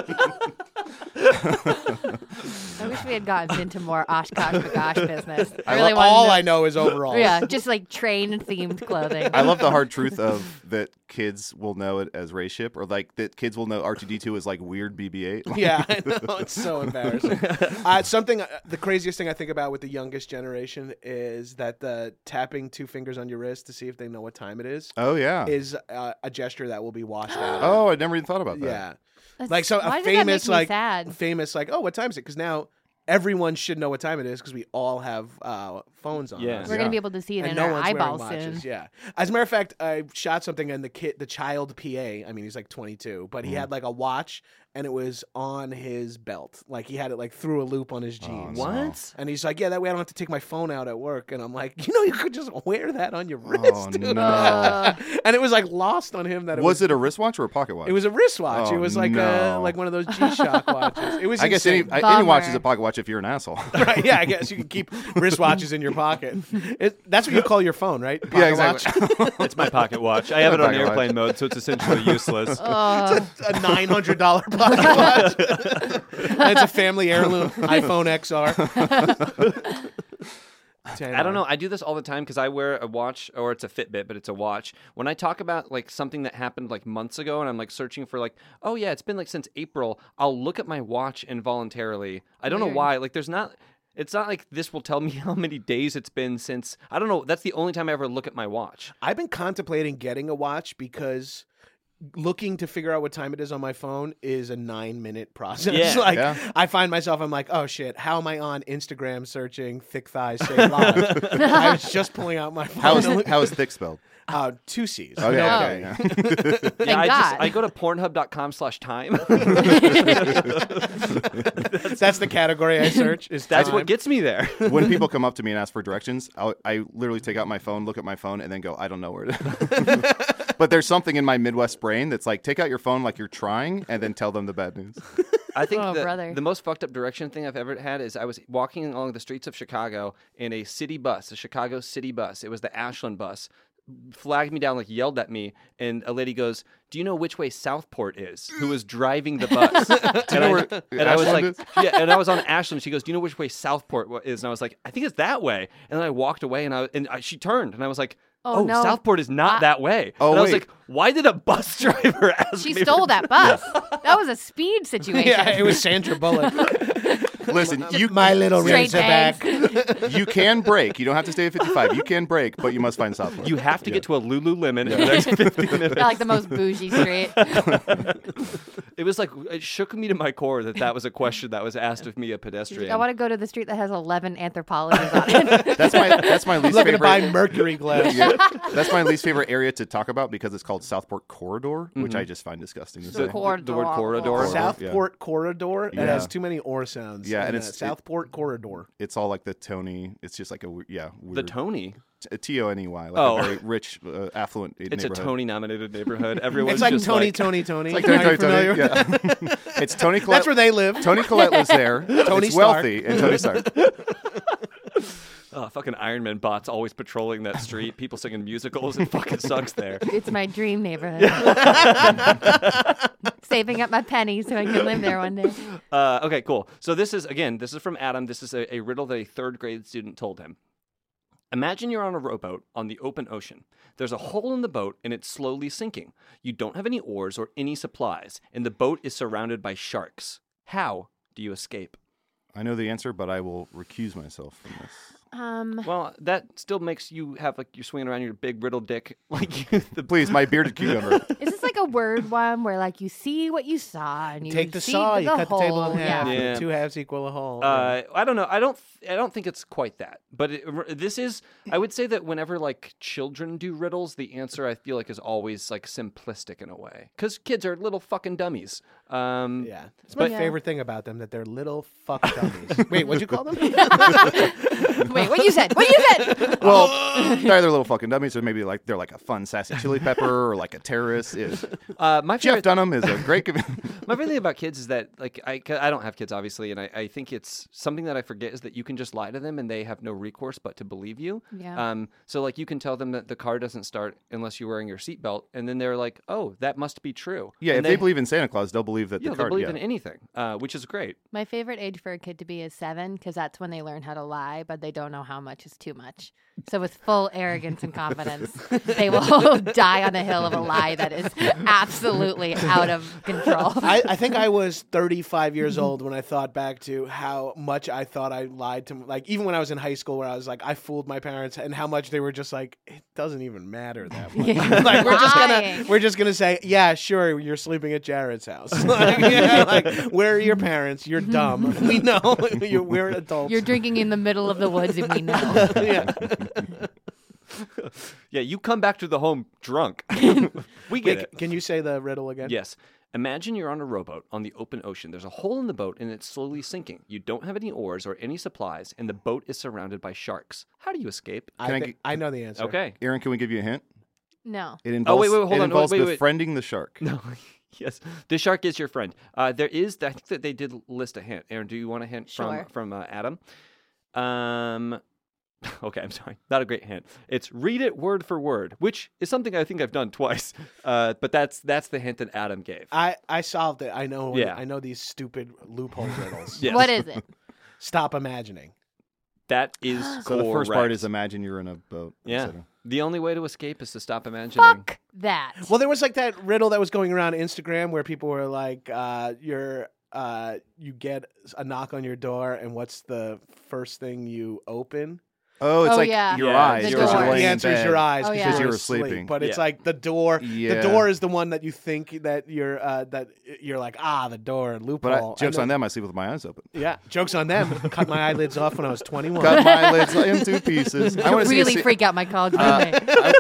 Speaker 8: I wish we had gotten into more Oshkosh Bagosh business. I
Speaker 7: I
Speaker 8: really want
Speaker 7: all
Speaker 8: to
Speaker 7: I know is overalls.
Speaker 8: Yeah, just like train themed clothing.
Speaker 5: I love the hard truth of that kids will know it as Ray ship, or like that kids will know R2D2 is like weird BB-8.
Speaker 7: Yeah, I know. It's so embarrassing. The craziest thing I think about with the youngest generation is that the tapping 2 fingers on your wrist to see if they know what time it is
Speaker 5: Oh yeah.
Speaker 7: is a gesture that will be washed out.
Speaker 5: Oh, I never even thought about that.
Speaker 7: Yeah.
Speaker 8: That's-
Speaker 7: Like so
Speaker 8: why
Speaker 7: a
Speaker 8: does that make
Speaker 7: famous
Speaker 8: me
Speaker 7: like
Speaker 8: sad?
Speaker 7: famous like, oh, what time is it? Because now everyone should know what time it is because we all have phones on.
Speaker 6: Yeah.
Speaker 7: us.
Speaker 8: We're gonna be able to see it
Speaker 7: And
Speaker 8: in
Speaker 7: no
Speaker 8: our
Speaker 7: one's
Speaker 8: eyeballs
Speaker 7: wearing watches.
Speaker 8: soon.
Speaker 7: Yeah. As a matter of fact, I shot something and the child PA. I mean, he's like 22, but he had like a watch and it was on his belt. Like he had it like through a loop on his jeans.
Speaker 6: What?
Speaker 7: And he's like, yeah, that way I don't have to take my phone out at work. And I'm like, you could just wear that on your wrist. Dude.
Speaker 5: no.
Speaker 7: And it was like lost on him that it
Speaker 5: Was it a wristwatch or a pocket watch?
Speaker 7: It was a wristwatch.
Speaker 5: Oh,
Speaker 7: it was like
Speaker 5: no.
Speaker 7: like one of those G-Shock watches. It was.
Speaker 5: I guess
Speaker 7: insane.
Speaker 5: any watch is
Speaker 8: Bummer.
Speaker 5: a pocket watch if you're an asshole.
Speaker 7: Right, yeah, I guess you can keep wristwatches in your pocket. That's what you call your phone, right? Pocket
Speaker 5: Yeah, exactly.
Speaker 7: watch.
Speaker 6: It's my pocket watch. I have it on
Speaker 5: Pocket watch.
Speaker 6: airplane mode, so it's essentially useless.
Speaker 7: A $900 pocket watch. And it's a family heirloom iPhone XR.
Speaker 6: I don't know. I do this all the time because I wear a watch, or it's a Fitbit, but it's a watch. When I talk about like something that happened like months ago, and I'm like searching for like, oh yeah, it's been like since April, I'll look at my watch involuntarily. I don't know
Speaker 8: Weird.
Speaker 6: why. Like, it's not like this will tell me how many days it's been since. I don't know. That's the only time I ever look at my watch.
Speaker 7: I've been contemplating getting a watch because looking to figure out what time it is on my phone is a 9-minute process.
Speaker 6: Yeah.
Speaker 7: Like
Speaker 5: Yeah.
Speaker 7: I find myself, I'm like, oh shit, how am I on Instagram searching thick thighs save lives? I was just pulling out my phone.
Speaker 5: How is thick spelled?
Speaker 7: 2 C's.
Speaker 5: Okay,
Speaker 7: No
Speaker 5: okay.
Speaker 7: K.
Speaker 5: Yeah.
Speaker 8: Thank
Speaker 6: Yeah,
Speaker 8: God.
Speaker 6: I go to pornhub.com/time.
Speaker 7: That's the category I search. Is
Speaker 6: That's
Speaker 7: time.
Speaker 6: what gets me there.
Speaker 5: When people come up to me and ask for directions, I literally take out my phone, look at my phone, and then go, I don't know where it is. But there's something in my Midwest brain that's like, take out your phone like you're trying, and then tell them the bad news.
Speaker 6: I think
Speaker 8: Oh, brother.
Speaker 6: the most fucked up direction thing I've ever had is I was walking along the streets of Chicago in a city bus, a Chicago city bus. It was the Ashland bus. Flagged me down, like yelled at me, and a lady goes, "Do you know which way Southport is?" Who was driving the bus?
Speaker 5: you know where
Speaker 6: and I was like,
Speaker 5: Ashland
Speaker 6: "Yeah." And I was on Ashland. She goes, "Do you know which way Southport is?" And I was like, "I think it's that way." And then I walked away, and she turned, and I was like,
Speaker 8: Oh, no.
Speaker 6: Southport is not that way."
Speaker 5: Oh,
Speaker 6: and I was
Speaker 5: wait.
Speaker 6: like, "Why did a bus driver ask
Speaker 8: She
Speaker 6: me?"
Speaker 8: stole that bus. That was a speed situation.
Speaker 7: Yeah, it was Sandra Bullock.
Speaker 5: Listen,
Speaker 7: My little
Speaker 8: Straight
Speaker 7: Razorback.
Speaker 5: you can break. You don't have to stay at 55. You can break, but you must find Southport.
Speaker 6: You have to get to a Lululemon in the next 15 minutes.
Speaker 8: Like the most bougie street.
Speaker 6: It was like, it shook me to my core that was a question that was asked of me, a pedestrian.
Speaker 8: I want to go to the street that has 11 anthropologies on it.
Speaker 5: That's my least
Speaker 7: Looking to
Speaker 5: favorite.
Speaker 7: buy mercury glass.
Speaker 5: Yeah, that's my least favorite area to talk about because it's called Southport Corridor, which I just find disgusting to say.
Speaker 6: the word corridor.
Speaker 7: Southport Corridor. It
Speaker 5: Yeah.
Speaker 7: has too many or sounds.
Speaker 5: Yeah,
Speaker 7: in
Speaker 5: and
Speaker 7: that.
Speaker 5: it's-
Speaker 7: Southport Corridor.
Speaker 5: It's all like the Tony. It's just like a weird.
Speaker 6: The
Speaker 5: Weird,
Speaker 6: Tony.
Speaker 5: Tony, like
Speaker 6: Oh.
Speaker 5: a very rich, affluent
Speaker 6: It's
Speaker 5: neighborhood.
Speaker 6: a Tony-nominated neighborhood. Everyone's
Speaker 7: It's like
Speaker 6: just
Speaker 7: Tony,
Speaker 6: like,
Speaker 7: Tony, Tony.
Speaker 5: Like
Speaker 7: Are
Speaker 5: Tony,
Speaker 7: you
Speaker 5: Tony,
Speaker 7: familiar?
Speaker 5: yeah. It's Tony Collette.
Speaker 7: That's where they live.
Speaker 5: Tony Collette lives there.
Speaker 7: Tony
Speaker 5: it's
Speaker 7: Stark.
Speaker 5: wealthy, and Tony Stark.
Speaker 6: Oh, fucking Iron Man bots always patrolling that street. People singing musicals. It fucking sucks there.
Speaker 8: It's my dream neighborhood. Saving up my pennies so I can live there one day.
Speaker 6: Okay, cool. So this is from Adam. This is a riddle that a third grade student told him. Imagine you're on a rowboat on the open ocean. There's a hole in the boat and it's slowly sinking. You don't have any oars or any supplies, and the boat is surrounded by sharks. How do you escape?
Speaker 5: I know the answer, but I will recuse myself from this.
Speaker 6: Well, that still makes you have like you're swinging around your big riddle dick like
Speaker 5: Please, my bearded cucumber.
Speaker 8: Is this like a word one where like you see what you saw and you
Speaker 7: Take the
Speaker 8: see
Speaker 7: saw, you cut the table
Speaker 8: hole?
Speaker 7: in half.
Speaker 8: Yeah.
Speaker 6: Yeah.
Speaker 7: and 2 halves equal a whole.
Speaker 6: I don't know. I don't think it's quite that. But this is. I would say that whenever like children do riddles, the answer I feel like is always like simplistic in a way because kids are little fucking dummies.
Speaker 7: Yeah. It's my
Speaker 8: But-
Speaker 7: favorite thing about them that they're little fuck dummies. Wait, what'd you call them?
Speaker 8: Wait, what you said? What you said?
Speaker 5: Well, they're either little fucking dummies, or maybe like they're like a fun sassy chili pepper, or like a terrorist.
Speaker 6: My
Speaker 5: Jeff
Speaker 6: favorite.
Speaker 5: Dunham is a great.
Speaker 6: My favorite thing about kids is that, like, I don't have kids, obviously, and I think it's something that I forget is that you can just lie to them and they have no recourse but to believe you.
Speaker 8: Yeah.
Speaker 6: So, like, you can tell them that the car doesn't start unless you're wearing your seatbelt, and then they're like, oh, that must be true.
Speaker 5: Yeah,
Speaker 6: and
Speaker 5: if they believe in Santa Claus, they'll believe that
Speaker 6: yeah,
Speaker 5: the
Speaker 6: they'll
Speaker 5: car.
Speaker 6: believe
Speaker 5: Yeah.
Speaker 6: in anything, which is great.
Speaker 8: My favorite age for a kid to be is 7 because that's when they learn how to lie but they don't know how much is too much. So with full arrogance and confidence, they will die on the hill of a lie that is absolutely out of control.
Speaker 7: I think I was 35 years old when I thought back to how much I thought I lied to, like, even when I was in high school, where I was like, I fooled my parents, and how much they were just like, it doesn't even matter that much. Like, we're just gonna say, yeah, sure, you're sleeping at Jared's house. Like, where are your parents? You're dumb. We know. We're adults.
Speaker 8: You're drinking in the middle of the woods, and we know.
Speaker 7: Yeah.
Speaker 6: Yeah, you come back to the home drunk. We get it.
Speaker 7: Can you say the riddle again?
Speaker 6: Yes. Imagine you're on a rowboat on the open ocean. There's a hole in the boat and it's slowly sinking. You don't have any oars or any supplies, and the boat is surrounded by sharks. How do you escape?
Speaker 7: I know the answer.
Speaker 6: Okay.
Speaker 5: Aaron, can we give you a hint?
Speaker 8: No.
Speaker 5: It involves,
Speaker 6: hold on.
Speaker 5: involves
Speaker 6: Wait.
Speaker 5: befriending the shark.
Speaker 6: No. Yes. The shark is your friend. There is, I think that they did list a hint. Aaron, do you want a hint
Speaker 8: Sure.
Speaker 6: from Adam? Okay, I'm sorry. Not a great hint. It's read it word for word, which is something I think I've done twice. But that's the hint that Adam gave.
Speaker 7: I solved it. I know.
Speaker 6: Yeah.
Speaker 7: I know these stupid loophole riddles.
Speaker 6: Yes.
Speaker 8: What is it?
Speaker 7: Stop imagining.
Speaker 6: That is
Speaker 5: So the first part
Speaker 6: correct.
Speaker 5: is imagine you're in a boat.
Speaker 6: Yeah.
Speaker 5: etc.
Speaker 6: The only way to escape is to stop imagining.
Speaker 8: Fuck that.
Speaker 7: Well, there was like that riddle that was going around Instagram where people were like, you get a knock on your door, and what's the first thing you open?
Speaker 5: Oh, it's
Speaker 8: Oh,
Speaker 5: like
Speaker 8: yeah.
Speaker 5: your
Speaker 6: Yeah,
Speaker 5: eyes.
Speaker 8: the
Speaker 5: because
Speaker 8: door.
Speaker 5: you're laying
Speaker 7: The
Speaker 5: in
Speaker 7: answer is
Speaker 5: bed.
Speaker 7: your eyes
Speaker 8: Oh,
Speaker 7: because
Speaker 8: yeah.
Speaker 5: you were
Speaker 7: asleep.
Speaker 5: sleeping.
Speaker 7: But it's
Speaker 6: Yeah.
Speaker 7: like the door.
Speaker 5: Yeah.
Speaker 7: The door is the one that you think that you're like, the door, loophole.
Speaker 5: But jokes
Speaker 7: I know-
Speaker 5: on them, I sleep with my eyes open.
Speaker 7: Yeah, jokes on them. Cut my eyelids off when I was 21.
Speaker 5: Cut my eyelids in two pieces. I want to
Speaker 8: Really freak out my college roommate.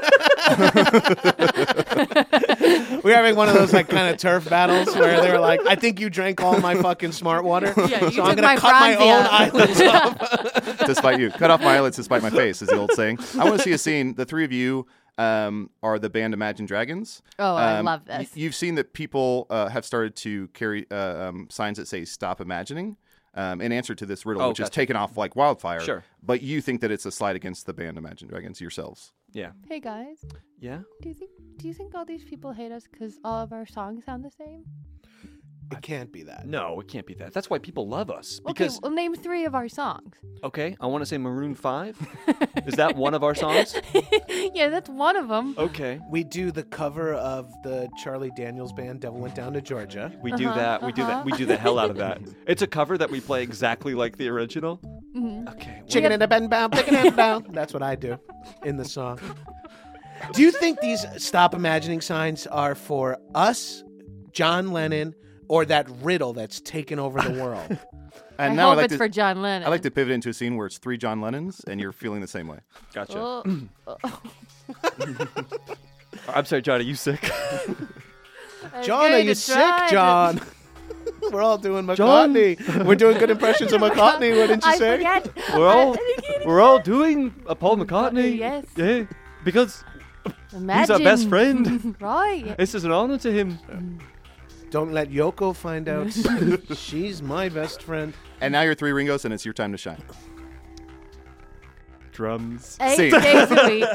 Speaker 7: We're having one of those like kind of turf battles where they're like, I think you drank all my fucking smart water.
Speaker 8: Yeah, you
Speaker 7: so I'm
Speaker 8: took
Speaker 7: gonna
Speaker 8: my
Speaker 7: cut my own
Speaker 8: Franzia."
Speaker 7: eyelids off.
Speaker 5: despite you. Cut off my eyelids despite my face is the old saying. I want to see a scene. The three of you are the band Imagine Dragons.
Speaker 8: Oh, I love this.
Speaker 5: You've seen that people have started to carry signs that say "Stop Imagining." In answer to this riddle, which is
Speaker 6: gotcha.
Speaker 5: taken off like wildfire.
Speaker 6: Sure.
Speaker 5: But you think that it's a slight against the band Imagine Dragons yourselves.
Speaker 6: Yeah.
Speaker 8: Hey guys,
Speaker 6: Yeah.
Speaker 8: do you think all these people hate us because all of our songs sound the same?
Speaker 7: It can't be that.
Speaker 6: No, it can't be that. That's why people love us.
Speaker 8: Okay,
Speaker 6: Because,
Speaker 8: well, name 3 of our songs.
Speaker 6: okay, I want to say Maroon 5. Is that one of our songs?
Speaker 8: Yeah, that's one of them.
Speaker 6: Okay.
Speaker 7: We do the cover of the Charlie Daniels band "Devil Went Down to Georgia."
Speaker 6: We do that. We do that. We do the hell out of that. It's a cover that we play exactly like the original. Okay. well,
Speaker 7: Chicken in a bend bound, chicken in a bound. That's what I do in the song. Do you think these stop imagining signs are for us, John Lennon, or that riddle that's taken over the world?
Speaker 5: And
Speaker 8: I
Speaker 5: now
Speaker 8: hope
Speaker 5: I like
Speaker 8: it's
Speaker 5: to
Speaker 8: for John Lennon.
Speaker 5: I like to pivot into a scene where it's 3 John Lennons, and you're feeling the same way.
Speaker 6: Gotcha.
Speaker 8: Oh,
Speaker 6: I'm sorry, John. Are you sick?
Speaker 7: John, are
Speaker 8: going
Speaker 7: you
Speaker 8: to
Speaker 7: sick,
Speaker 8: try to-
Speaker 7: John? We're all doing McCartney. We're doing good impressions of McCartney, wouldn't you
Speaker 8: I
Speaker 7: say?
Speaker 8: forget.
Speaker 6: We're all doing a Paul McCartney.
Speaker 8: Yes.
Speaker 6: Yeah. Because
Speaker 8: Imagine.
Speaker 6: he's our best friend.
Speaker 8: Right.
Speaker 6: This is an honor to him.
Speaker 7: Don't let Yoko find out. She's my best friend.
Speaker 5: And now you're 3 Ringos, and it's your time to shine.
Speaker 6: Drums.
Speaker 8: 8
Speaker 5: Sing.
Speaker 8: days a week.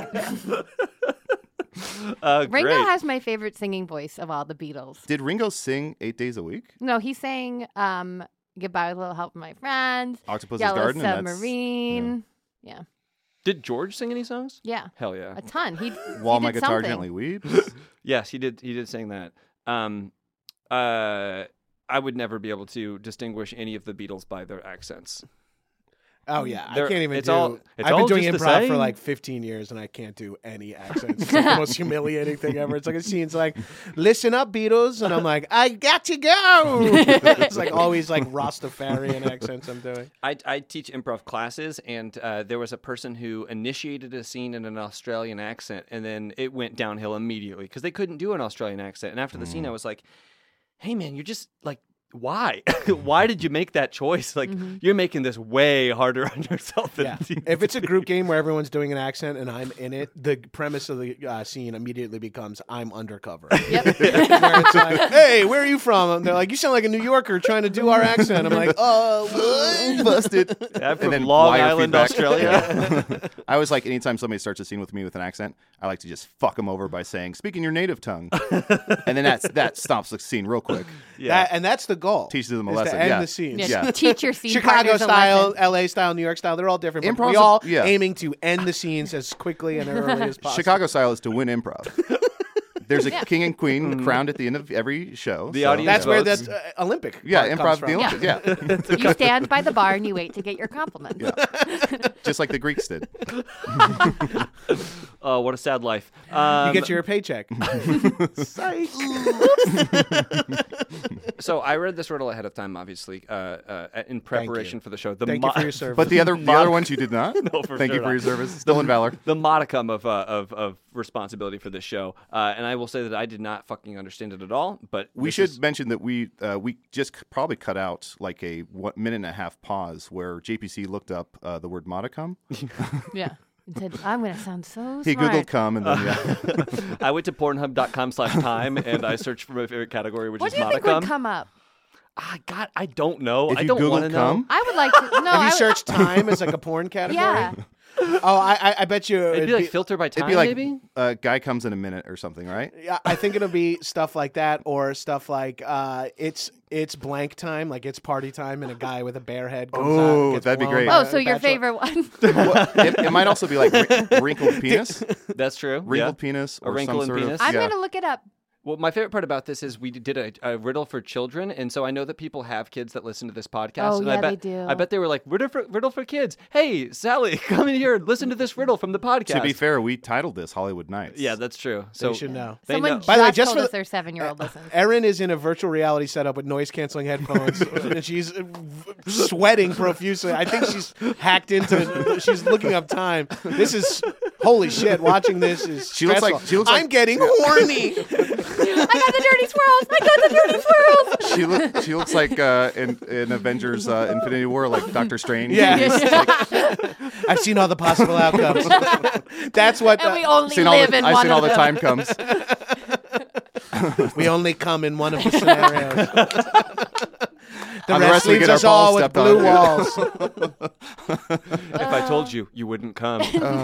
Speaker 8: Ringo
Speaker 6: Great.
Speaker 8: has my favorite singing voice of all the Beatles.
Speaker 5: Did Ringo sing 8 days a week?
Speaker 8: No, he sang Goodbye with a Little Help from My Friends,
Speaker 5: Octopus's
Speaker 8: Yellow
Speaker 5: Garden, and that's
Speaker 8: Submarine. Yeah.
Speaker 6: Did George sing any songs?
Speaker 8: Yeah.
Speaker 6: Hell yeah.
Speaker 8: A ton.
Speaker 5: While
Speaker 8: he
Speaker 5: My
Speaker 8: did
Speaker 5: Guitar
Speaker 8: something.
Speaker 5: Gently Weeps.
Speaker 6: Yes, he did. He did sing that. I would never be able to distinguish any of the Beatles by their accents.
Speaker 7: Oh yeah, I
Speaker 6: They're-
Speaker 7: can't even
Speaker 6: it's
Speaker 7: do.
Speaker 6: all- it's
Speaker 7: I've been
Speaker 6: all
Speaker 7: doing
Speaker 6: just the
Speaker 7: improv for
Speaker 6: same.
Speaker 7: like 15 years, and I can't do any accents. It's like the most humiliating thing ever. It's like a scene's like, "Listen up, Beatles," and I'm like, "I got to go." It's like always like Rastafarian accents I'm doing.
Speaker 6: I teach improv classes, and there was a person who initiated a scene in an Australian accent, and then it went downhill immediately because they couldn't do an Australian accent. And after the scene, I was like, "Hey, man, you're just like." Why? Why did you make that choice? Like, you're making this way harder on yourself than
Speaker 7: Yeah. If it's a group game where everyone's doing an accent and I'm in it, the premise of the scene immediately becomes I'm undercover.
Speaker 8: Yep.
Speaker 7: Where it's like, hey, where are you from? And they're like, you sound like a New Yorker trying to do our accent. I'm like, what?
Speaker 5: Busted.
Speaker 6: I'm from
Speaker 5: And then
Speaker 6: Long
Speaker 5: wire
Speaker 6: Island,
Speaker 5: feedback.
Speaker 6: Australia.
Speaker 5: I was like, anytime somebody starts a scene with me with an accent, I like to just fuck them over by saying, "Speak in your native tongue," and then that stops the scene real quick.
Speaker 6: Yeah.
Speaker 7: And that's the goal.
Speaker 5: Teaches them a
Speaker 7: is
Speaker 5: lesson.
Speaker 7: to end
Speaker 5: Yeah.
Speaker 7: the scenes.
Speaker 5: Yeah.
Speaker 8: Teach your scene
Speaker 7: Chicago
Speaker 8: partners a
Speaker 7: style,
Speaker 8: lesson.
Speaker 7: LA style, New York style, they're all different. But
Speaker 5: Improv's
Speaker 7: we all
Speaker 5: yeah.
Speaker 7: aiming to end the scenes as quickly and early as possible.
Speaker 5: Chicago style is to win improv. There's a king and queen crowned at the end of every show.
Speaker 6: The audience
Speaker 7: That's where
Speaker 6: votes.
Speaker 7: that Olympic
Speaker 5: Yeah,
Speaker 7: part
Speaker 5: improv,
Speaker 7: comes
Speaker 5: the
Speaker 7: from.
Speaker 5: Olympics. Yeah.
Speaker 8: You stand by the bar and you wait to get your compliments.
Speaker 5: Just like the Greeks did.
Speaker 6: Oh, what a sad life.
Speaker 7: You get your paycheck. Psych.
Speaker 6: So I read this riddle ahead of time, obviously, in preparation for the show.
Speaker 7: Thank you for your service.
Speaker 5: But the other ones you did not.
Speaker 6: No, for
Speaker 5: Thank
Speaker 6: sure
Speaker 5: you for
Speaker 6: not.
Speaker 5: your service. Still in valor.
Speaker 6: The modicum of responsibility for this show, and I will say that I did not fucking understand it at all. But
Speaker 5: We
Speaker 6: this
Speaker 5: should
Speaker 6: is-
Speaker 5: mention that we just probably cut out like a 1 minute and a half pause where JPC looked up the word modicum.
Speaker 8: Yeah. And said, I'm going to sound so
Speaker 5: He
Speaker 8: smart.
Speaker 5: Googled cum and then
Speaker 6: I went to Pornhub.com/time and I searched for my favorite category, which
Speaker 8: What
Speaker 6: is
Speaker 8: do you think
Speaker 6: modicum.
Speaker 8: would come up?
Speaker 6: God, I don't know.
Speaker 5: If
Speaker 6: I
Speaker 5: you
Speaker 6: don't
Speaker 5: Google
Speaker 6: want to know.
Speaker 5: cum,
Speaker 8: I would like to. No,
Speaker 7: Have
Speaker 8: I
Speaker 7: you
Speaker 8: would-
Speaker 7: searched time as like a porn category?
Speaker 8: Yeah.
Speaker 7: Oh, I bet you
Speaker 6: It'd be like filter by time,
Speaker 5: it'd be like
Speaker 6: maybe.
Speaker 5: guy comes in a minute or something, right?
Speaker 7: Yeah, I think it'll be stuff like that, or stuff like it's blank time, like it's party time, and a guy with a bare head comes out.
Speaker 5: Oh,
Speaker 7: and gets
Speaker 5: that'd be
Speaker 7: blown
Speaker 5: great.
Speaker 7: by
Speaker 8: Oh,
Speaker 7: a
Speaker 8: so your
Speaker 7: bachelor.
Speaker 8: favorite one?
Speaker 5: Well, it might also be like wrinkled penis,
Speaker 6: That's true.
Speaker 5: wrinkled
Speaker 6: yeah.
Speaker 5: penis,
Speaker 6: A
Speaker 5: or
Speaker 6: wrinkle
Speaker 5: some
Speaker 6: in
Speaker 5: sort
Speaker 6: penis?
Speaker 5: of.
Speaker 8: I'm
Speaker 5: yeah.
Speaker 8: going to look it up.
Speaker 6: Well, my favorite part about this is we did a riddle for children, and so I know that people have kids that listen to this podcast.
Speaker 8: Oh,
Speaker 6: and
Speaker 8: yeah,
Speaker 6: I bet,
Speaker 8: they do.
Speaker 6: I bet they were like, riddle for kids. Hey, Sally, come in here and listen to this riddle from the podcast.
Speaker 5: To be fair, we titled this Hollywood Nights.
Speaker 6: yeah, that's true.
Speaker 7: They
Speaker 6: So
Speaker 7: should know.
Speaker 6: They
Speaker 8: Someone
Speaker 6: know.
Speaker 8: just
Speaker 7: By the way, just
Speaker 8: told
Speaker 7: for
Speaker 8: us
Speaker 7: the-
Speaker 8: their 7-year-old listens.
Speaker 7: Erin is in a virtual reality setup with noise canceling headphones, and she's sweating profusely. I think she's hacked into. She's looking up time. This is holy shit. Watching this is
Speaker 5: She looks like-
Speaker 7: stressful.
Speaker 5: she looks like-
Speaker 7: I'm getting horny.
Speaker 8: I got the dirty swirls. I got the dirty swirls.
Speaker 5: She looks like in Avengers Infinity War, like Doctor Strange.
Speaker 7: Yeah.
Speaker 5: She's like,
Speaker 7: I've seen all the possible outcomes. That's what
Speaker 8: And we only
Speaker 5: seen all
Speaker 8: live
Speaker 5: the,
Speaker 8: in
Speaker 5: I've
Speaker 8: one
Speaker 5: seen all
Speaker 8: of
Speaker 5: the
Speaker 8: them.
Speaker 5: time comes.
Speaker 7: we only come in one of the scenarios. The
Speaker 5: On
Speaker 7: rest
Speaker 5: we
Speaker 7: leaves
Speaker 5: get our
Speaker 7: us all
Speaker 5: balls
Speaker 7: with
Speaker 5: stepped
Speaker 7: blue
Speaker 5: on.
Speaker 7: walls.
Speaker 6: If I told you, you wouldn't come.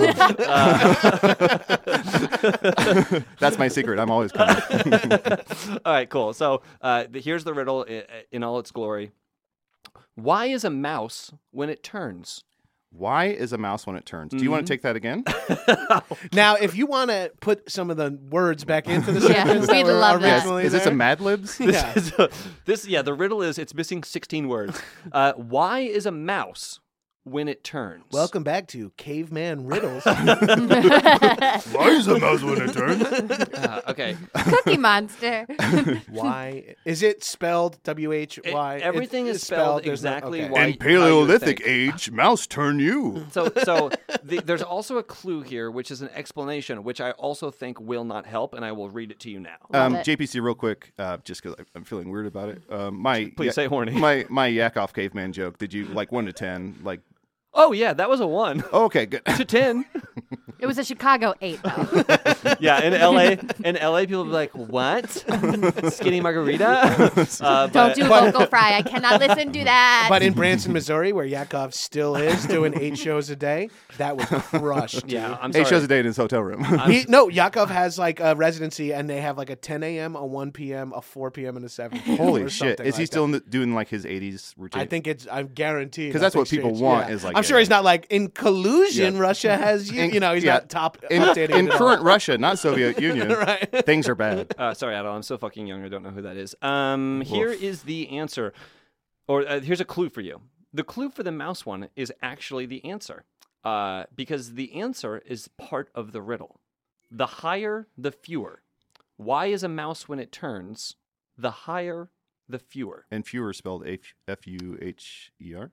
Speaker 5: That's my secret. I'm always coming.
Speaker 6: All right, cool. So here's the riddle in all its glory. Why is a mouse when it turns?
Speaker 5: Why is a mouse when it turns? Do you want to take that again?
Speaker 7: Now, if you want to put some of the words back into the
Speaker 8: Yeah,
Speaker 7: sentence, that
Speaker 8: we'd
Speaker 7: were
Speaker 8: love that.
Speaker 7: originally
Speaker 5: Is this a
Speaker 7: there.
Speaker 5: Mad Libs?
Speaker 7: Yeah.
Speaker 6: The riddle is it's missing 16 words. Why is a mouse when it turns?
Speaker 7: Welcome back to Caveman Riddles.
Speaker 5: Why is a mouse when it turns?
Speaker 6: Okay.
Speaker 8: Cookie Monster.
Speaker 7: Why is it spelled W-H-Y?
Speaker 6: Everything is spelled exactly
Speaker 7: okay.
Speaker 6: why-
Speaker 5: In Paleolithic
Speaker 6: how you
Speaker 5: age, mouse turn you.
Speaker 6: So there's also a clue here, which is an explanation, which I also think will not help, and I will read it to you now.
Speaker 8: Love it.
Speaker 5: JPC, real quick, just because I'm feeling weird about it.
Speaker 6: Please say horny.
Speaker 5: My yak off caveman joke. Did you like 1 to 10? Like,
Speaker 6: Oh yeah, that was a 1
Speaker 5: oh, okay, good.
Speaker 6: to 10.
Speaker 8: It was a Chicago 8, though.
Speaker 6: Yeah, in LA, people be like, "What? Skinny margarita?"
Speaker 8: Don't do vocal fry. I cannot listen to that.
Speaker 7: But in Branson, Missouri, where Yakov still is doing 8 shows a day, that would crush. Dude.
Speaker 6: Yeah, I'm sorry.
Speaker 5: 8 shows a day in his hotel room.
Speaker 7: Yakov has like a residency, and they have like a 10 a.m., a 1 p.m., a 4 p.m., and a 7 p.m.
Speaker 5: Holy
Speaker 7: or
Speaker 5: shit!
Speaker 7: something
Speaker 5: Is he
Speaker 7: like
Speaker 5: still
Speaker 7: that.
Speaker 5: doing like his 80s routine?
Speaker 7: I'm guaranteed.
Speaker 5: 'Cause that's what people want is, like,
Speaker 7: I'm sure
Speaker 5: a-
Speaker 7: he's not like in collusion.
Speaker 5: Yeah.
Speaker 7: Russia has you know he's not top updating
Speaker 5: in
Speaker 7: it all.
Speaker 5: current Russia, not Soviet Union.
Speaker 7: Right.
Speaker 5: Things are bad.
Speaker 6: Sorry, Adel, I'm so fucking young. I don't know who that is. Here is the answer, or here's a clue for you. The clue for the mouse one is actually the answer, because the answer is part of the riddle. The higher, the fewer. Why is a mouse when it turns? The higher, the fewer.
Speaker 5: And fewer spelled F-U-H-E-R.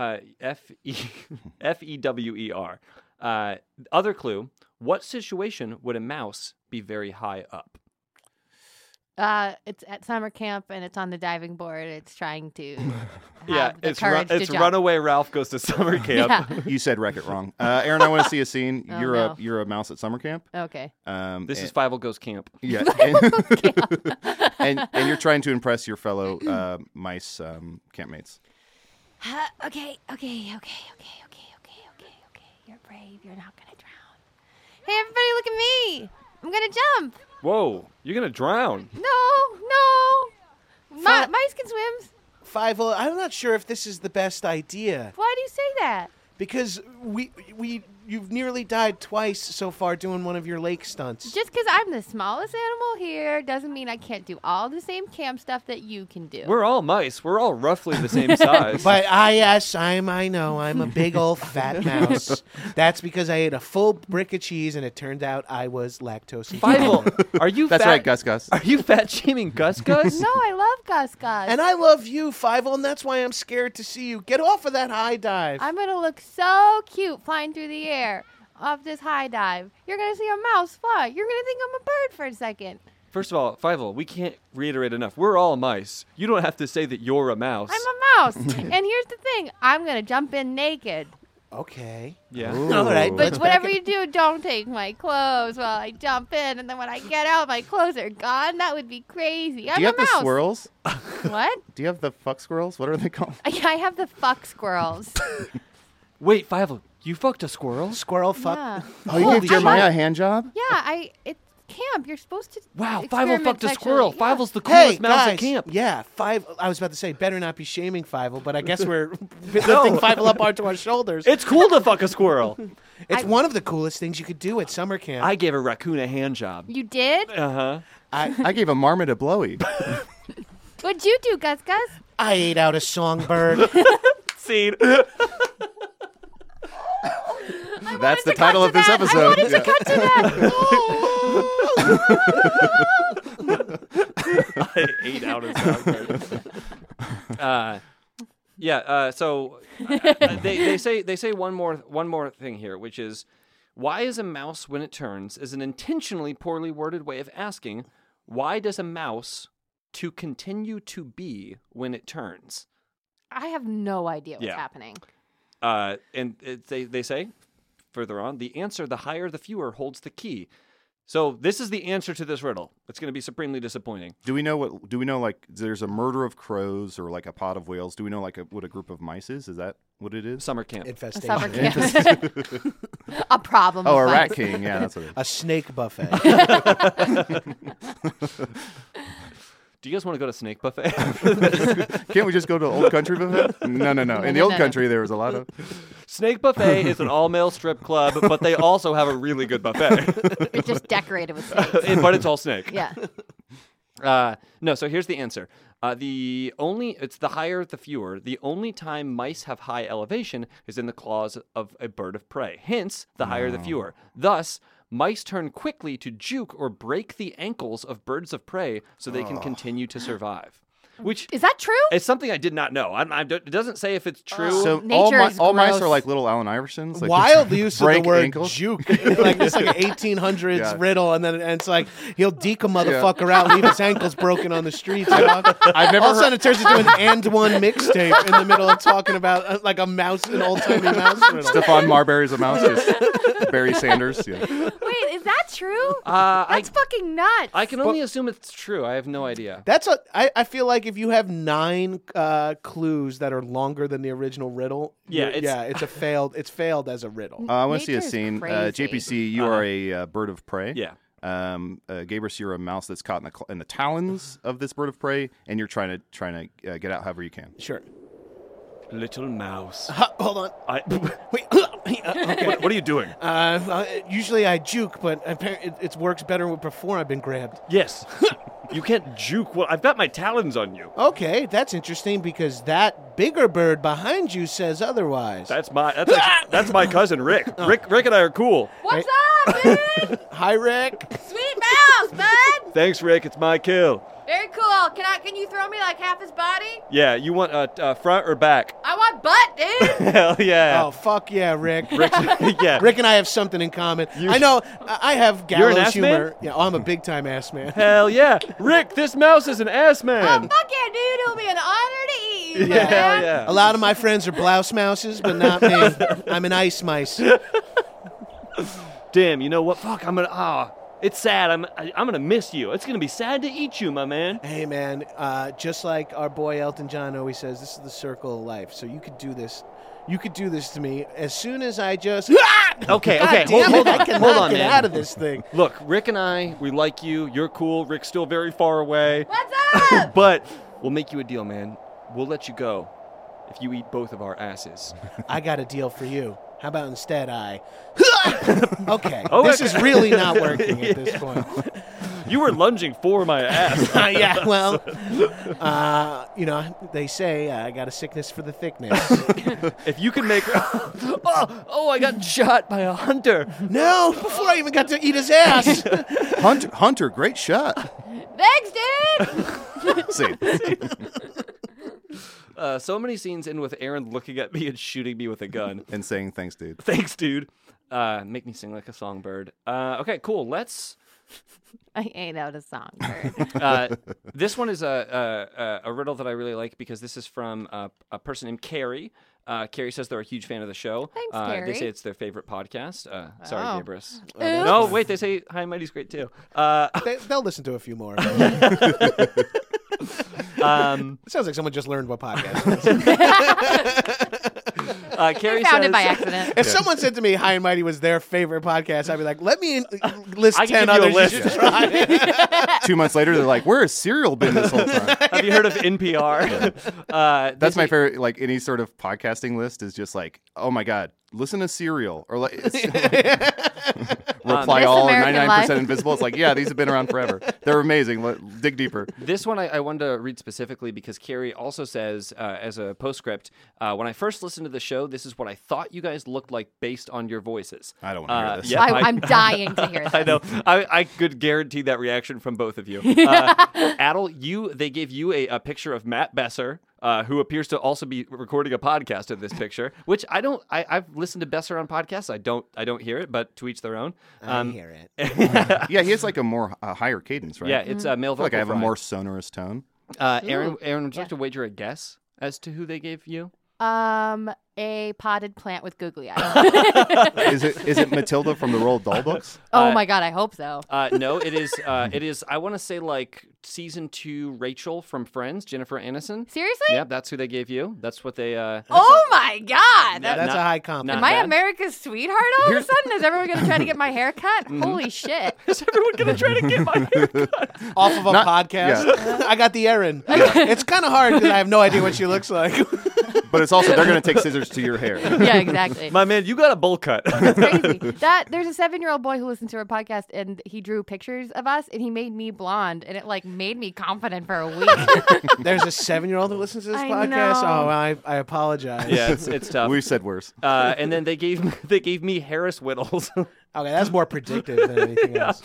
Speaker 6: F-E-W-E-R. Other clue, what situation would a mouse be very high up?
Speaker 8: It's at summer camp, and it's on the diving board. It's trying to have
Speaker 6: Yeah,
Speaker 8: the
Speaker 6: it's
Speaker 8: courage to jump.
Speaker 6: Runaway Ralph goes to summer camp.
Speaker 8: Yeah.
Speaker 5: You said wreck it wrong. Aaron, I want to see a scene.
Speaker 8: Oh,
Speaker 5: you're
Speaker 8: no.
Speaker 5: you're a mouse at summer camp.
Speaker 8: Okay.
Speaker 6: This is
Speaker 5: and-
Speaker 6: Fievel Goes Camp.
Speaker 5: Yeah. And you're trying to impress your fellow mice campmates.
Speaker 8: Okay. You're brave. You're not gonna drown. Hey, everybody, look at me. I'm gonna jump.
Speaker 6: Whoa, you're going to drown.
Speaker 8: No. Mice can swim.
Speaker 7: Fievel, I'm not sure if this is the best idea
Speaker 8: Why do you say that?
Speaker 7: because you've nearly died twice so far doing one of your lake stunts.
Speaker 8: Just because I'm the smallest animal here doesn't mean I can't do all the same camp stuff that you can do.
Speaker 6: We're all mice. We're all roughly the same size.
Speaker 7: But I know, I'm a big old fat mouse. That's because I ate a full brick of cheese and it turned out I was lactose intolerant.
Speaker 6: Fievel, are you
Speaker 5: That's
Speaker 6: fat?
Speaker 5: right, Gus Gus.
Speaker 6: Are you fat shaming Gus Gus?
Speaker 8: No, I love Gus Gus.
Speaker 7: And I love you, Fievel, and that's why I'm scared to see you. Get off of that high dive.
Speaker 8: I'm going to look so cute flying through the air off this high dive. You're going to see a mouse fly. You're going to think I'm a bird for a second.
Speaker 6: First of all, Fievel, we can't reiterate enough. We're all mice. You don't have to say that you're a mouse.
Speaker 8: I'm a mouse. And here's the thing. I'm going to jump in naked.
Speaker 7: Okay.
Speaker 6: Yeah.
Speaker 7: All right.
Speaker 8: But
Speaker 7: let's
Speaker 8: whatever
Speaker 7: back
Speaker 8: you do, don't take my clothes while I jump in. And then when I get out, my clothes are gone. That would be crazy. I'm
Speaker 5: Do you
Speaker 8: a
Speaker 5: have
Speaker 8: mouse.
Speaker 5: the squirrels?
Speaker 8: What?
Speaker 5: Do you have the fuck squirrels? What are they called?
Speaker 8: I have the fuck squirrels.
Speaker 6: Wait, Fievel, you fucked a squirrel?
Speaker 7: Squirrel fuck.
Speaker 8: Yeah.
Speaker 5: Oh, you gave Jeremiah a hand job?
Speaker 8: Yeah, it's camp. You're supposed to.
Speaker 6: Wow, Fievel
Speaker 8: experiment
Speaker 6: fucked a
Speaker 8: sexually.
Speaker 6: squirrel.
Speaker 8: Yeah.
Speaker 6: Fievel's the coolest
Speaker 7: Hey,
Speaker 6: mouse
Speaker 7: guys.
Speaker 6: at camp.
Speaker 7: Yeah, I was about to say, better not be shaming Fievel, but I guess we're lifting Fievel up onto our shoulders.
Speaker 6: It's cool to fuck a squirrel.
Speaker 7: It's one of the coolest things you could do at summer camp.
Speaker 6: I gave a raccoon a hand job.
Speaker 8: You did?
Speaker 6: Uh-huh.
Speaker 5: I gave a marmot a blowy.
Speaker 8: What'd you do, Gus Gus?
Speaker 7: I ate out a songbird.
Speaker 6: Scene.
Speaker 5: That's the title of this episode.
Speaker 8: I cut to that.
Speaker 6: I ate out a songbird. So they say one more thing here, which is, why is a mouse when it turns is an intentionally poorly worded way of asking, why does a mouse to continue to be when it turns?
Speaker 8: I have no idea what's
Speaker 6: Yeah.
Speaker 8: happening.
Speaker 6: They say further on, the answer, the higher the fewer, holds the key. So this is the answer to this riddle. It's going to be supremely disappointing.
Speaker 5: Do we know like there's a murder of crows or like a pod of whales? Do we know like what a group of mice is? Is that what it is?
Speaker 6: Summer camp.
Speaker 8: A
Speaker 7: Infestation.
Speaker 8: summer camp. A problem.
Speaker 5: Oh,
Speaker 8: with
Speaker 5: a rat
Speaker 8: mice.
Speaker 5: king. Yeah, that's what it is.
Speaker 7: A snake buffet.
Speaker 6: Do you guys want to go to Snake Buffet?
Speaker 5: Can't we just go to Old Country Buffet? No. In the Old Country, there was a lot of.
Speaker 6: Snake Buffet is an all-male strip club, but they also have a really good buffet.
Speaker 8: It's just decorated with snakes.
Speaker 6: But it's all snake.
Speaker 8: Yeah.
Speaker 6: No, so here's the answer. It's the higher the fewer. The only time mice have high elevation is in the claws of a bird of prey. Hence, the higher the fewer. Thus, mice turn quickly to juke or break the ankles of birds of prey so they can continue to survive. Which
Speaker 8: Is that true?
Speaker 6: is something I did not know. It doesn't say if it's true.
Speaker 5: So
Speaker 8: Nature is
Speaker 5: all mice
Speaker 8: gross.
Speaker 5: are like little Allen Iversons. Like
Speaker 7: Wild use of the
Speaker 5: break
Speaker 7: word
Speaker 5: ankles.
Speaker 7: juke. Like it's like an 1800s
Speaker 5: Yeah.
Speaker 7: riddle, and it's like he'll deke a motherfucker out, leave his ankles broken on the streets. Dog.
Speaker 5: I've never
Speaker 7: All of a
Speaker 5: heard.
Speaker 7: sudden, it turns into an and one mixtape in the middle of talking about like a mouse, an old timey mouse riddle.
Speaker 5: Stephon Marbury's a mouse. Just Barry Sanders. Yeah.
Speaker 8: Wait, is that true?
Speaker 6: I
Speaker 8: That's fucking nuts.
Speaker 6: I can only assume it's true. I have no idea.
Speaker 7: I feel like if you have 9 clues that are longer than the original riddle,
Speaker 6: Yeah,
Speaker 7: it's failed as a riddle.
Speaker 5: I want to see a
Speaker 8: Nature's
Speaker 5: scene.
Speaker 8: crazy.
Speaker 5: JPC, you are a bird of prey.
Speaker 6: Yeah.
Speaker 5: Gabrus, you're a mouse that's caught in the talons of this bird of prey, and you're trying to get out however you can.
Speaker 7: Sure.
Speaker 6: Little mouse.
Speaker 7: Hold on. Wait. Okay.
Speaker 6: What are you doing?
Speaker 7: Usually I juke, but apparently it works better before I've been grabbed.
Speaker 6: Yes. You can't juke. Well, I've got my talons on you.
Speaker 7: Okay, that's interesting because that bigger bird behind you says otherwise.
Speaker 6: That's my cousin Rick. Rick and I are cool.
Speaker 8: What's up, dude?
Speaker 7: Hi, Rick.
Speaker 8: Sweet mouse, bud.
Speaker 6: Thanks, Rick. It's my kill.
Speaker 8: Very cool. Can you throw me like half his body?
Speaker 6: Yeah. You want front or back?
Speaker 8: I want butt, dude.
Speaker 6: Hell yeah.
Speaker 7: Oh, fuck yeah, Rick.
Speaker 6: Yeah.
Speaker 7: Rick and I have something in common. I know I have
Speaker 6: You're an
Speaker 7: gallows
Speaker 6: ass
Speaker 7: humor.
Speaker 6: man?
Speaker 7: Yeah, I'm a big time ass man.
Speaker 6: Hell yeah. Rick, this mouse is an ass
Speaker 8: Oh,
Speaker 6: man.
Speaker 8: fuck yeah, dude. It'll be an honor to eat you,
Speaker 6: Yeah,
Speaker 8: man.
Speaker 6: hell yeah.
Speaker 7: A lot of my friends are blouse mouses, but not me. I'm an ice mice.
Speaker 6: Damn, you know what? Fuck, it's sad. I'm gonna miss you. It's gonna be sad to eat you, my man.
Speaker 7: Hey, man, just like our boy Elton John always says, this is the circle of life. So you could do this. You could do this to me as soon as I just...
Speaker 6: Okay,
Speaker 7: God
Speaker 6: okay,
Speaker 7: damn
Speaker 6: hold
Speaker 7: it,
Speaker 6: on,
Speaker 7: I cannot
Speaker 6: hold on,
Speaker 7: get
Speaker 6: man.
Speaker 7: out of this thing.
Speaker 6: Look, Rick and I, we like you. You're cool. Rick's still very far away.
Speaker 8: What's up?
Speaker 6: But we'll make you a deal, man. We'll let you go if you eat both of our asses.
Speaker 7: I got a deal for you. How about instead I... Okay, this is really not working at this point.
Speaker 6: You were lunging for my ass.
Speaker 7: Yeah, well, they say I got a sickness for the thickness.
Speaker 6: If you can make... oh, I got shot by a hunter.
Speaker 7: No, before I even got to eat his ass.
Speaker 5: Hunter, great shot.
Speaker 8: Thanks, dude.
Speaker 5: See.
Speaker 6: So many scenes in with Aaron looking at me and shooting me with a gun.
Speaker 5: And saying thanks, dude.
Speaker 6: Thanks, dude. Make me sing like a songbird. Okay, cool. Let's...
Speaker 8: I ain't out a songbird.
Speaker 6: This one is a riddle that I really like because this is from a person named Carrie. Carrie says they're a huge fan of the show.
Speaker 8: Thanks, Carrie.
Speaker 6: They say it's their favorite podcast. Sorry,
Speaker 8: Oh.
Speaker 6: Gabrus. No, wait, they say High and Mighty's great too.
Speaker 7: They'll listen to a few more. It sounds like someone just learned what podcast is.
Speaker 6: Carrie
Speaker 8: Found
Speaker 6: says,
Speaker 8: it by accident.
Speaker 7: If someone said to me High and Mighty was their favorite podcast, I'd be like, let me list
Speaker 6: I
Speaker 7: 10
Speaker 6: can give you a
Speaker 7: others you
Speaker 6: list.
Speaker 7: should try.
Speaker 5: 2 months later, they're like, "Where has Serial been this whole time?"
Speaker 6: Have you heard of NPR?
Speaker 5: That's my favorite. Like any sort of podcasting list is just like, "Oh my god, listen to Serial," or like Reply
Speaker 8: This
Speaker 5: All or
Speaker 8: American
Speaker 5: 99%
Speaker 8: Life.
Speaker 5: Invisible. It's like, yeah, these have been around forever. They're amazing. Dig deeper.
Speaker 6: This one I wanted to read specifically because Carrie also says, as a postscript, when I first listened to the show, this is what I thought you guys looked like based on your voices.
Speaker 5: I don't want to hear this.
Speaker 6: Yeah,
Speaker 8: I'm dying to hear this.
Speaker 6: I know. I could guarantee that reaction from both of you. Adel, they gave you a picture of Matt Besser, who appears to also be recording a podcast in this picture, which I've listened to Besser on podcasts. I don't hear it, but to each their own.
Speaker 7: I hear it.
Speaker 5: Yeah, he has like a higher cadence, right?
Speaker 6: Yeah, it's a male
Speaker 5: I feel like
Speaker 6: vocal
Speaker 5: I have a
Speaker 6: fry.
Speaker 5: more sonorous tone.
Speaker 6: Aaron, would you like to wager a guess as to who they gave you?
Speaker 8: A potted plant with googly eyes.
Speaker 5: Is it Matilda from the Roald Dahl books?
Speaker 8: Oh my god, I hope so.
Speaker 6: No, it is. It is. I want to say like season 2 Rachel from Friends, Jennifer Aniston.
Speaker 8: Seriously?
Speaker 6: Yeah, that's who they gave you. That's what they.
Speaker 8: Oh my god.
Speaker 7: That's a high compliment.
Speaker 8: Am I
Speaker 6: bad.
Speaker 8: America's sweetheart all of a sudden? Is everyone going to try to get my hair cut? Holy shit.
Speaker 6: Is everyone gonna try to get my hair cut?
Speaker 7: Off of a podcast. I got the Erin. It's kind of hard because I have no idea what she looks like.
Speaker 5: But it's also they're going to take scissors to your hair.
Speaker 8: Yeah, exactly.
Speaker 6: My man, you got a bowl cut.
Speaker 8: It's crazy. There's a 7-year-old boy who listens to our podcast and he drew pictures of us and he made me blonde and it like made me confident for a week.
Speaker 7: There's a 7-year-old who listens to this
Speaker 8: I
Speaker 7: podcast.
Speaker 8: know.
Speaker 7: Oh, I apologize.
Speaker 6: Yeah, it's tough.
Speaker 5: We said worse.
Speaker 6: And then they gave me Harris Whittles.
Speaker 7: Okay, that's more predictive than anything else.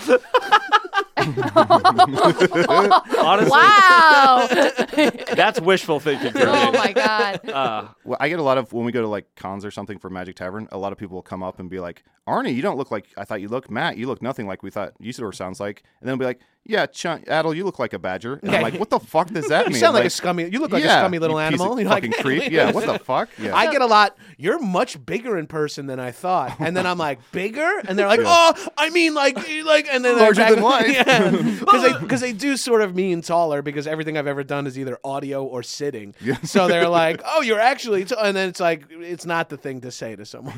Speaker 6: Honestly,
Speaker 8: Wow.
Speaker 6: that's wishful thinking. For
Speaker 8: Oh
Speaker 6: me.
Speaker 8: my god.
Speaker 5: Well, I get a lot of when we go to like cons or something for Magic Tavern. A lot of people will come up and be like, "Arnie, you don't look like I thought you looked. Matt, you look nothing like we thought you sort of sounds like." And then they'll be like, "Yeah, Adel, you look like a badger." And I'm like, "What the fuck does that mean?"
Speaker 7: You sound like a scummy. You look like a scummy little
Speaker 5: you piece
Speaker 7: animal.
Speaker 5: of
Speaker 7: You're
Speaker 5: fucking
Speaker 7: like,
Speaker 5: creep. Yeah, what the fuck? Yeah.
Speaker 7: I get a lot. You're much bigger in person than I thought, and then I'm like bigger, and they're like, "Oh, I mean like," and then
Speaker 5: Larger
Speaker 7: they're
Speaker 5: than life.
Speaker 7: Yeah, because they do sort of mean taller because everything I've ever done is either audio or sitting. So they're like, "Oh, you're actually," and then it's like it's not the thing to say to someone.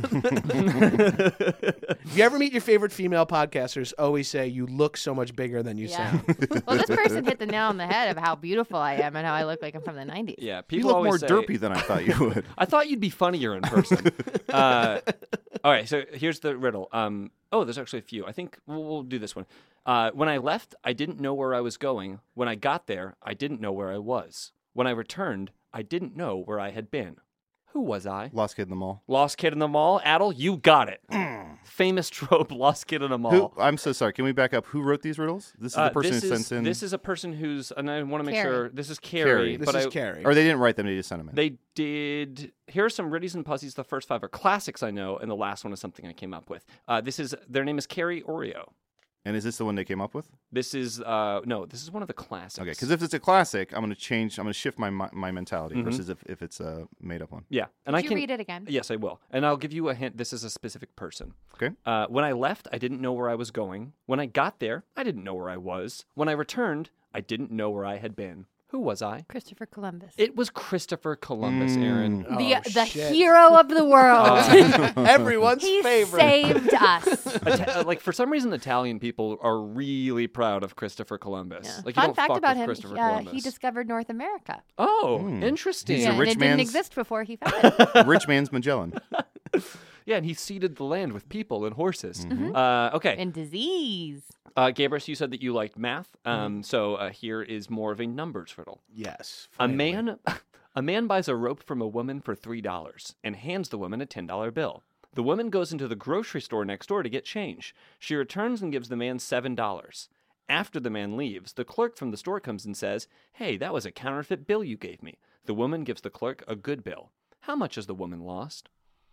Speaker 7: If you ever meet your favorite female podcasters, always say you look so much bigger than you
Speaker 8: Yeah.
Speaker 7: sound.
Speaker 8: Well, this person hit the nail on the head of how beautiful I am and how I look like I'm from the 90s.
Speaker 6: Yeah,
Speaker 5: You
Speaker 6: people
Speaker 5: look
Speaker 6: always
Speaker 5: more
Speaker 6: say,
Speaker 5: derpy than I thought you would.
Speaker 6: I thought you'd be funnier in person. All right, so here's the riddle. There's actually a few. I think we'll do this one. When I left, I didn't know where I was going. When I got there, I didn't know where I was. When I returned, I didn't know where I had been. Who was I?
Speaker 5: Lost Kid in the Mall.
Speaker 6: Lost Kid in the Mall. Adel, you got it. Famous trope, Lost Kid in the Mall.
Speaker 5: Who? I'm so sorry. Can we back up? Who wrote these riddles? This is the person who sent in.
Speaker 6: This is a person who's, and I want to make
Speaker 8: Carrie.
Speaker 6: sure, this is
Speaker 5: Carrie.
Speaker 6: Carrie.
Speaker 7: This
Speaker 6: but
Speaker 7: is
Speaker 6: I,
Speaker 7: Carrie.
Speaker 5: Or they didn't write them. They just sent them in.
Speaker 6: They did. Here are some Riddies and Pussies. The first 5 are classics I know, and the last one is something I came up with. Their name is Carrie Oreo.
Speaker 5: And is this the one they came up with?
Speaker 6: This is this is one of the classics.
Speaker 5: Okay, because if it's a classic, I'm going to shift my mentality
Speaker 6: Mm-hmm.
Speaker 5: versus if it's a made up one.
Speaker 6: Yeah, and
Speaker 8: Could
Speaker 6: I
Speaker 8: you
Speaker 6: can
Speaker 8: read it again?
Speaker 6: Yes, I will, and I'll give you a hint. This is a specific person.
Speaker 5: Okay.
Speaker 6: When I left, I didn't know where I was going. When I got there, I didn't know where I was. When I returned, I didn't know where I had been. Who was I?
Speaker 8: Christopher Columbus.
Speaker 6: It was Christopher Columbus, Aaron.
Speaker 8: the hero of the world.
Speaker 7: Everyone's
Speaker 8: He
Speaker 7: favorite.
Speaker 8: saved us.
Speaker 6: Like for some reason, Italian people are really proud of Christopher Columbus.
Speaker 8: Yeah.
Speaker 6: Like you
Speaker 8: Fun
Speaker 6: don't
Speaker 8: fact
Speaker 6: fuck
Speaker 8: about
Speaker 6: with
Speaker 8: him,
Speaker 6: Christopher Columbus.
Speaker 8: he discovered North America.
Speaker 6: Oh, interesting.
Speaker 5: He's
Speaker 8: Yeah,
Speaker 5: a
Speaker 8: and
Speaker 5: rich
Speaker 8: it didn't
Speaker 5: man's-
Speaker 8: exist before he found it.
Speaker 5: Rich man's Magellan.
Speaker 6: Yeah, and he seeded the land with people and horses.
Speaker 8: Mm-hmm.
Speaker 6: Okay.
Speaker 8: And disease.
Speaker 6: Gabrus, you said that you liked math. So here is more of a numbers riddle.
Speaker 7: Yes.
Speaker 6: A
Speaker 7: finally.
Speaker 6: man buys a rope from a woman for $3 and hands the woman a $10 bill. The woman goes into the grocery store next door to get change. She returns and gives the man $7. After the man leaves, the clerk from the store comes and says, "Hey, that was a counterfeit bill you gave me." The woman gives the clerk a good bill. How much has the woman lost?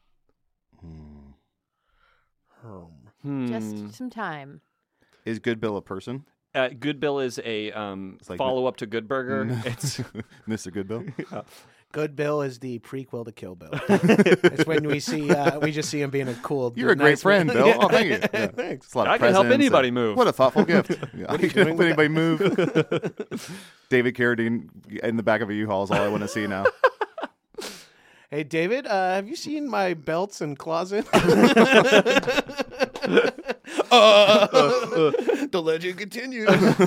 Speaker 8: Just some time.
Speaker 5: Is Good Bill a person?
Speaker 6: Good Bill is a
Speaker 5: like
Speaker 6: follow-up to Good Burger. It's
Speaker 5: Mr. Good Bill?
Speaker 7: Good Bill is the prequel to Kill Bill. It's when we just see him being a cool.
Speaker 5: You're a great
Speaker 7: nice
Speaker 5: friend,
Speaker 7: man.
Speaker 5: Bill.
Speaker 7: Yeah.
Speaker 5: Oh, thank you. Yeah.
Speaker 7: Thanks.
Speaker 5: It's a lot of
Speaker 6: I can help
Speaker 5: presents
Speaker 6: anybody
Speaker 5: and-
Speaker 6: move.
Speaker 5: What a thoughtful gift. Yeah, I
Speaker 7: are you
Speaker 5: can
Speaker 7: doing
Speaker 5: help
Speaker 7: with
Speaker 5: anybody move. David Carradine in the back of a U-Haul is all I want to see now.
Speaker 7: Hey, David, have you seen my belts and closet? The legend continues.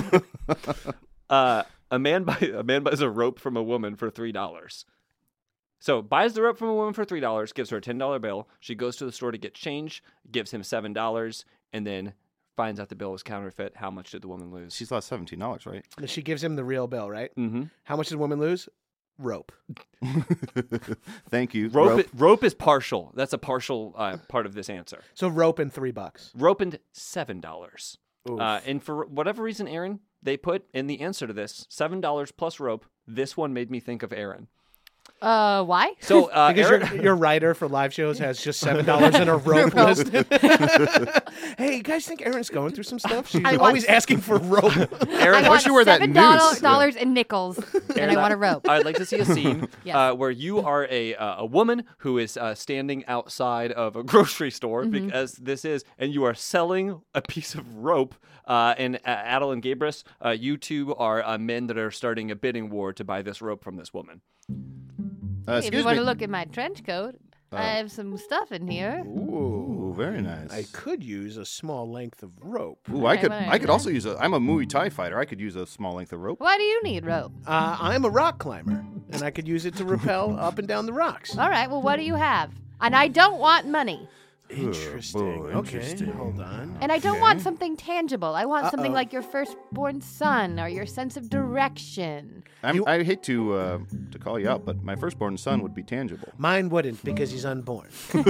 Speaker 6: A man buys a rope from a woman for $3. So buys the rope from a woman for $3, gives her a $10 bill. She goes to the store to get change, gives him $7, and then finds out the bill was counterfeit. How much did the woman lose?
Speaker 5: She's lost $17, right?
Speaker 7: She gives him the real bill, right?
Speaker 6: Mm-hmm.
Speaker 7: How much did the woman lose? Rope.
Speaker 5: Thank you.
Speaker 6: Rope is partial. That's a partial part of this answer.
Speaker 7: So rope and $3.
Speaker 6: Rope and $7.
Speaker 7: Oof.
Speaker 6: And for whatever reason, Aaron, they put in the answer to this $7 plus rope. This one made me think of Aaron.
Speaker 8: Why?
Speaker 6: So
Speaker 7: Because
Speaker 6: Aaron,
Speaker 7: your writer for live shows has just $7 in a rope listed. Hey, you guys think Erin's going through some stuff? She's
Speaker 8: I want-
Speaker 7: always asking for rope.
Speaker 6: Aaron,
Speaker 8: I want
Speaker 5: you wear that noose?
Speaker 8: $7 in nickels, and I want a rope.
Speaker 6: I'd like to see a scene
Speaker 8: Yes.
Speaker 6: where you are a woman who is standing outside of a grocery store, because this is, and you are selling a piece of rope. And Adel and Gabrus, you two are men that are starting a bidding war to buy this rope from this woman.
Speaker 8: If you
Speaker 5: Excuse
Speaker 8: want
Speaker 5: me.
Speaker 8: to look at my trench coat, I have some stuff in here.
Speaker 5: Ooh, very nice.
Speaker 7: I could use a small length of rope.
Speaker 5: Ooh, I could
Speaker 8: Right.
Speaker 5: also use I'm a Muay Thai fighter. I could use a small length of rope.
Speaker 8: Why do you need rope?
Speaker 7: I'm a rock climber, and I could use it to rappel up and down the rocks.
Speaker 8: All right, well, what do you have? And I don't want money.
Speaker 7: Interesting.
Speaker 5: boy,
Speaker 7: Okay,
Speaker 5: interesting.
Speaker 7: hold on.
Speaker 8: And I don't want something tangible. I want something like your firstborn son or your sense of direction.
Speaker 5: I hate to call you out, but my firstborn son would be tangible.
Speaker 7: Mine wouldn't because he's unborn.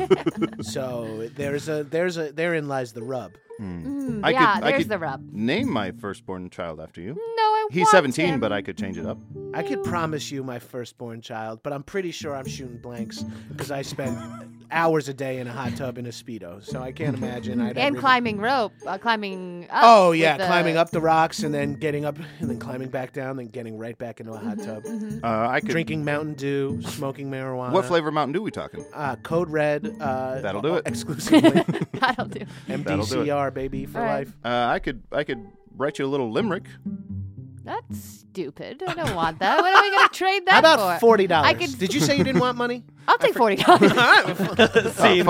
Speaker 7: So therein lies the rub.
Speaker 8: There's the rub.
Speaker 5: Name my firstborn child after you.
Speaker 8: No, I
Speaker 5: He's
Speaker 8: want
Speaker 5: 17,
Speaker 8: him.
Speaker 5: but I could change it up.
Speaker 7: I could promise you my firstborn child, but I'm pretty sure I'm shooting blanks because I spend hours a day in a hot tub in a Speedo. So I can't imagine I'd
Speaker 8: And
Speaker 7: ever-
Speaker 8: climbing rope, climbing up.
Speaker 7: Oh yeah,
Speaker 8: with the-
Speaker 7: climbing up the rocks and then getting up and then climbing back down, then getting right back into a hot tub.
Speaker 5: I could.
Speaker 7: Drinking Mountain Dew, smoking marijuana.
Speaker 5: What flavor Mountain Dew we talking?
Speaker 7: Code Red.
Speaker 5: That'll do it.
Speaker 7: Exclusively.
Speaker 8: That'll do.
Speaker 5: That'll do it.
Speaker 7: MDCR baby for
Speaker 8: All right.
Speaker 7: life.
Speaker 5: I could write you a little limerick.
Speaker 8: That's stupid. I don't want that. What are we going to trade
Speaker 7: How
Speaker 8: that
Speaker 7: about
Speaker 8: for?
Speaker 7: $40?
Speaker 8: I could-
Speaker 7: Did you say you didn't want money?
Speaker 8: I'll take $40.
Speaker 6: Scene.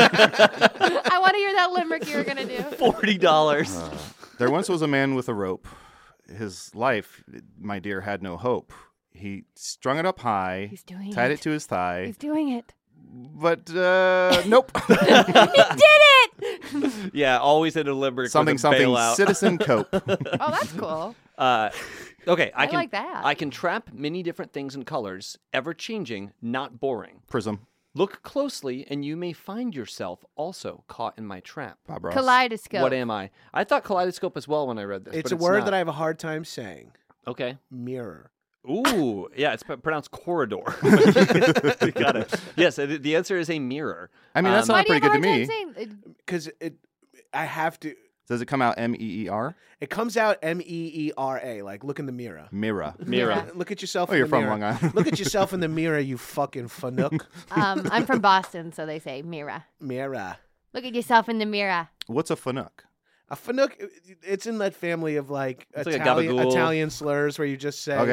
Speaker 8: I want to hear that limerick you were going to do.
Speaker 6: $40.
Speaker 5: There once was a man with a rope. His life, my dear, had no hope. He strung it up high,
Speaker 8: He's doing
Speaker 5: tied
Speaker 8: it.
Speaker 5: it to his thigh,
Speaker 8: He's doing it.
Speaker 5: but nope.
Speaker 8: He did it!
Speaker 6: Yeah, always in a limerick
Speaker 5: something,
Speaker 6: with a bailout.
Speaker 5: Citizen Cope.
Speaker 8: Oh, that's cool.
Speaker 6: Okay,
Speaker 8: I
Speaker 6: can
Speaker 8: like that.
Speaker 6: I can trap many different things in colors, ever changing, not boring.
Speaker 5: Prism.
Speaker 6: Look closely, and you may find yourself also caught in my trap.
Speaker 5: Bob Ross.
Speaker 8: Kaleidoscope.
Speaker 6: What am I? I thought kaleidoscope as well when I read this.
Speaker 7: It's
Speaker 6: but
Speaker 7: a word
Speaker 6: not.
Speaker 7: that I have a hard time saying.
Speaker 6: Okay.
Speaker 7: Mirror.
Speaker 6: Ooh, yeah, it's pronounced corridor. You got it. Yes, the answer is a mirror.
Speaker 5: I mean, that
Speaker 8: Why
Speaker 5: sounded
Speaker 8: do you
Speaker 5: pretty
Speaker 8: have
Speaker 5: good
Speaker 8: a
Speaker 5: to
Speaker 8: hard
Speaker 5: me.
Speaker 8: time saying?
Speaker 7: Because I have to.
Speaker 5: Does it come out MEER?
Speaker 7: It comes out MEERA, like look in the mirror.
Speaker 5: Mirror.
Speaker 6: Mirror.
Speaker 7: Look at yourself
Speaker 5: Oh,
Speaker 7: in
Speaker 5: you're
Speaker 7: the
Speaker 5: from
Speaker 7: mirror.
Speaker 5: Long Island.
Speaker 7: Look at yourself in the mirror, you fucking fanook.
Speaker 8: I'm from Boston, so they say mirror.
Speaker 7: Mirror.
Speaker 8: Look at yourself in the mirror.
Speaker 5: What's a fanook?
Speaker 7: A fanook, it's in that family of like
Speaker 6: It's like a
Speaker 7: Italian,
Speaker 6: gabagool.
Speaker 7: Italian slurs where you just say,
Speaker 5: Okay.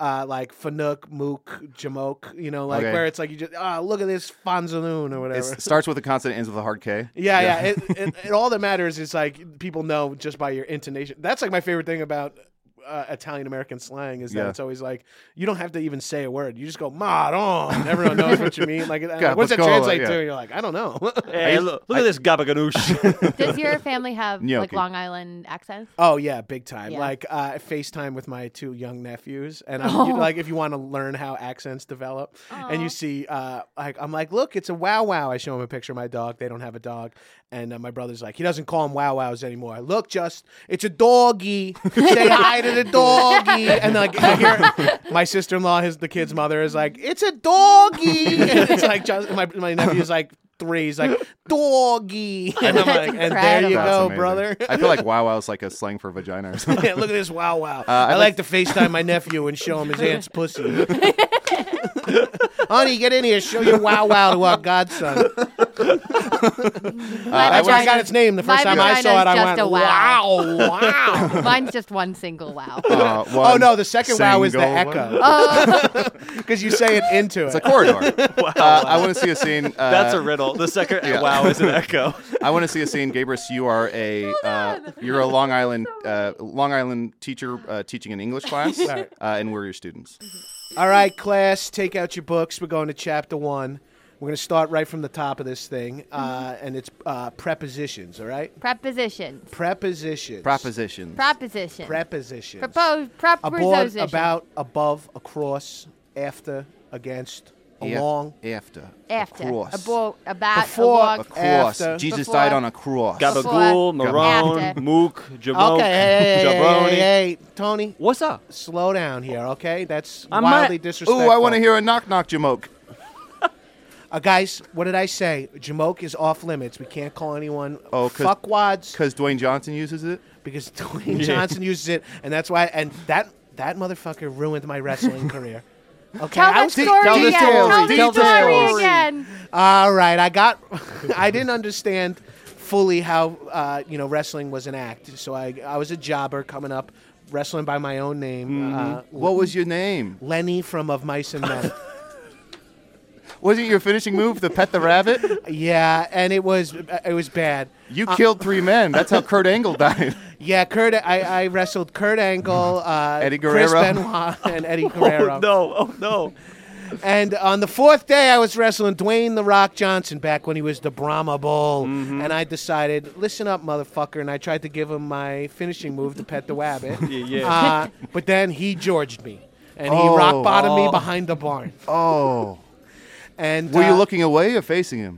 Speaker 7: like Fanuc, Mook, Jamoke, like
Speaker 5: Okay.
Speaker 7: where it's like you just look at this Fanzaloon or whatever.
Speaker 5: It starts with a consonant, ends with a hard K.
Speaker 7: Yeah. It all that matters is like people know just by your intonation. That's like my favorite thing about Italian American slang is that it's always like you don't have to even say a word. You just go "Maron." Everyone knows what you mean. Like what's that
Speaker 5: Capicola,
Speaker 7: translate
Speaker 5: yeah.
Speaker 7: to? And you're like, I don't know.
Speaker 6: Hey, look at this gabaganoush.
Speaker 8: Does your family have like
Speaker 5: Gnocchi.
Speaker 8: Long Island accents?
Speaker 7: Oh yeah, big time.
Speaker 8: Yeah.
Speaker 7: Like FaceTime with my 2 young nephews, and I'm like, if you want to learn how accents develop, and you see, I'm like, look, it's a wow wow. I show them a picture of my dog. They don't have a dog, and my brother's like, he doesn't call them wow wows anymore. Look, it's a doggy. Say hi to the doggy, and like I hear my sister-in-law, the kid's mother, is like, it's a doggy, and it's like just, my nephew's like 3. He's like, doggy. And I'm like, and there you
Speaker 5: That's
Speaker 7: go,
Speaker 5: amazing.
Speaker 7: brother.
Speaker 5: I feel like wow wow is like a slang for vagina or something.
Speaker 7: Yeah, look at this wow wow.
Speaker 5: I
Speaker 7: I like to FaceTime my nephew and show him his aunt's pussy. Honey, get in here. Show your wow wow to our godson. That's why I got its name. The first
Speaker 8: my
Speaker 7: time I saw it, I
Speaker 8: vagina's
Speaker 7: went,
Speaker 8: just a wow.
Speaker 7: wow.
Speaker 8: Mine's just one single wow.
Speaker 7: Oh, no, the second wow is the
Speaker 5: Single
Speaker 7: echo.
Speaker 8: Oh.
Speaker 7: Because you say it into
Speaker 5: It's a
Speaker 7: it.
Speaker 5: corridor. I want to see a scene.
Speaker 6: That's a riddle. The second wow is an echo.
Speaker 5: I want to see a scene. Gabrus, you are you're a Long Island teacher teaching an English class, and we're your students.
Speaker 7: All right, class, take out your books. We're going to chapter 1. We're going to start right from the top of this thing, and it's prepositions, all right?
Speaker 8: Prepositions.
Speaker 7: Prepositions.
Speaker 5: Propositions.
Speaker 8: Proposition.
Speaker 7: Prepositions.
Speaker 8: Propose.
Speaker 7: Aboard,
Speaker 8: Preposition.
Speaker 7: about, above, across, after, against, along.
Speaker 5: After.
Speaker 8: After.
Speaker 5: Across.
Speaker 8: About.
Speaker 7: Before.
Speaker 8: Along.
Speaker 5: Across.
Speaker 7: After.
Speaker 5: Jesus
Speaker 8: Before.
Speaker 5: died on a cross.
Speaker 6: Gabagool, Marone,
Speaker 8: After.
Speaker 6: Mook, Jamoke,
Speaker 7: Okay, hey,
Speaker 6: Jabroni.
Speaker 7: hey, Tony,
Speaker 6: What's up?
Speaker 7: slow down here, okay? That's
Speaker 6: I'm
Speaker 7: wildly
Speaker 6: not-
Speaker 7: disrespectful.
Speaker 5: Ooh, I want to hear a knock knock Jamoke.
Speaker 7: Guys, what did I say? Jamoke is off limits. We can't call anyone fuckwads
Speaker 5: Because Dwayne Johnson uses it.
Speaker 7: because Dwayne Johnson uses it, and that's why. And that motherfucker ruined my wrestling career. Okay,
Speaker 8: Tell the story again. Tell the story again.
Speaker 7: All right, I didn't understand fully how wrestling was an act. So I was a jobber coming up, wrestling by my own name.
Speaker 5: What was your name?
Speaker 7: Lenny from Of Mice and Men.
Speaker 5: Wasn't your finishing move the pet the rabbit?
Speaker 7: Yeah, and it was bad.
Speaker 5: You killed 3 men. That's how Kurt Angle died.
Speaker 7: Yeah, I wrestled Kurt Angle,
Speaker 5: Eddie
Speaker 7: Chris
Speaker 5: Guerrero.
Speaker 7: Benoit, and Eddie Guerrero.
Speaker 6: Oh no.
Speaker 7: And on the 4th day, I was wrestling Dwayne The Rock Johnson back when he was the Brahma Bull. And I decided, listen up, motherfucker. And I tried to give him my finishing move, the pet the wabbit.
Speaker 6: Yeah.
Speaker 7: But then he Georged me. And he rock bottomed me behind the barn.
Speaker 5: Oh.
Speaker 7: And
Speaker 5: Were you looking away or facing him?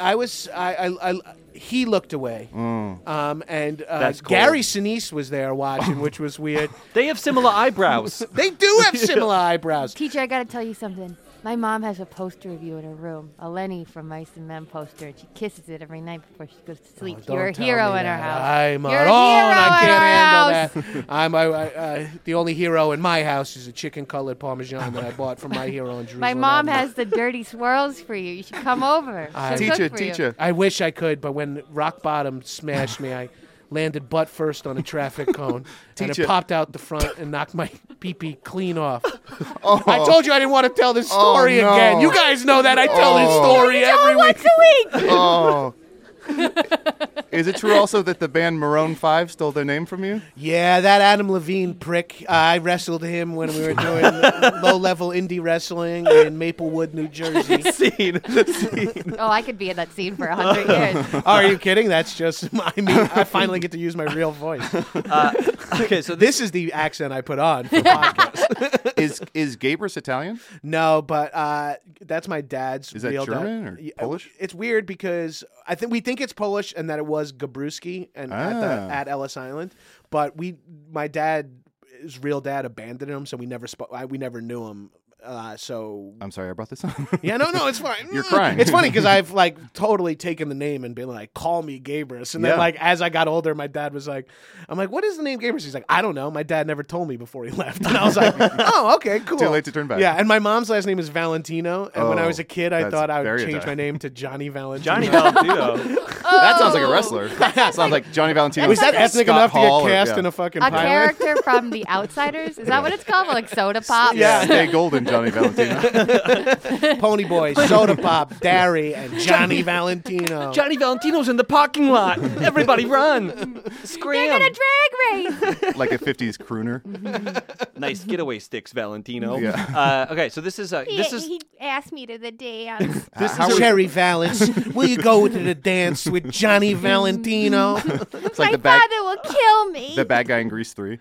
Speaker 7: He looked away. And Gary Sinise was there watching, which was weird.
Speaker 6: They have similar eyebrows.
Speaker 7: They do have similar eyebrows.
Speaker 8: Teacher, I got to tell you something. My mom has a poster of you in her room, a Lenny from Mice and Men poster, and she kisses it every night before she goes to sleep.
Speaker 7: Don't
Speaker 8: You're a
Speaker 7: tell
Speaker 8: hero
Speaker 7: me
Speaker 8: in her
Speaker 7: that.
Speaker 8: house.
Speaker 7: I'm
Speaker 8: You're a
Speaker 7: alone.
Speaker 8: hero
Speaker 7: I
Speaker 8: in
Speaker 7: can't
Speaker 8: her
Speaker 7: handle that. I'm the only hero in my house is a chicken-colored Parmesan that I bought from my hero in Jerusalem.
Speaker 8: My mom
Speaker 7: Avenue.
Speaker 8: has the dirty swirls for you. You should come over. She'll cook for you.
Speaker 5: Teacher.
Speaker 7: I wish I could, but when rock bottom smashed me, I landed butt first on a traffic cone, and it
Speaker 5: Teacher.
Speaker 7: popped out the front and knocked my pee-pee clean off. I told you I didn't want to tell this story
Speaker 5: no.
Speaker 7: again. You guys know that I tell this story every week.
Speaker 8: Once a week.
Speaker 5: Oh. Is it true also that the band Maroon 5 stole their name from you?
Speaker 7: Yeah, that Adam Levine prick. I wrestled him when we were doing low-level indie wrestling in Maplewood, New Jersey.
Speaker 6: Scene.
Speaker 8: Oh, I could be in that scene for 100 years.
Speaker 7: Oh, are you kidding? That's just, I finally get to use my real voice.
Speaker 6: Okay, so
Speaker 7: This is the accent I put on for podcast.
Speaker 5: Is Gabrus Italian?
Speaker 7: No, but that's my dad's
Speaker 5: Is that
Speaker 7: real
Speaker 5: German
Speaker 7: dad.
Speaker 5: or Polish?
Speaker 7: It's weird because we think it's Polish and that it was Gabruski and at Ellis Island, but my dad's real dad abandoned him, so we never knew him So
Speaker 5: I'm sorry I brought this up.
Speaker 7: yeah, no, it's fine.
Speaker 5: You're crying.
Speaker 7: It's funny because I've like totally taken the name and been like, call me Gabrus. And then
Speaker 5: Yeah.
Speaker 7: like as I got older, my dad was like, I'm like, what is the name Gabrus? He's like, I don't know. My dad never told me before he left. And I was like, oh, okay, cool.
Speaker 5: Too late to turn back.
Speaker 7: Yeah, and my mom's last name is Valentino. And when I
Speaker 5: Oh,
Speaker 7: was a kid, I
Speaker 5: that's
Speaker 7: thought I would
Speaker 5: very
Speaker 7: change
Speaker 5: Italian.
Speaker 7: my name to Johnny Valentino.
Speaker 9: Johnny Valentino.
Speaker 5: That sounds like a wrestler. Sounds like Johnny Valentino.
Speaker 7: Was that ethnic
Speaker 5: Scott
Speaker 7: enough
Speaker 5: Hall
Speaker 7: to
Speaker 5: or-
Speaker 7: get cast
Speaker 5: yeah.
Speaker 7: in a fucking
Speaker 8: A
Speaker 7: pilot?
Speaker 8: character from The Outsiders? Is that what it's called? Like Soda Pop?
Speaker 7: Yeah.
Speaker 5: Stay golden, Johnny Valentino.
Speaker 7: Pony Boy, Soda Pop, Derry, and Johnny Valentino.
Speaker 6: Johnny Valentino's in the parking lot. Everybody run. Scram.
Speaker 8: They're gonna drag race.
Speaker 5: Like a 50s crooner.
Speaker 6: Nice getaway sticks, Valentino.
Speaker 5: Yeah.
Speaker 6: Okay, so this is
Speaker 8: He asked me to the dance.
Speaker 7: This is Cherry Valance. Will you go to the dance with Johnny Valentino?
Speaker 5: It's
Speaker 8: My
Speaker 5: like the bad,
Speaker 8: father will kill me.
Speaker 5: the bad guy in Grease 3.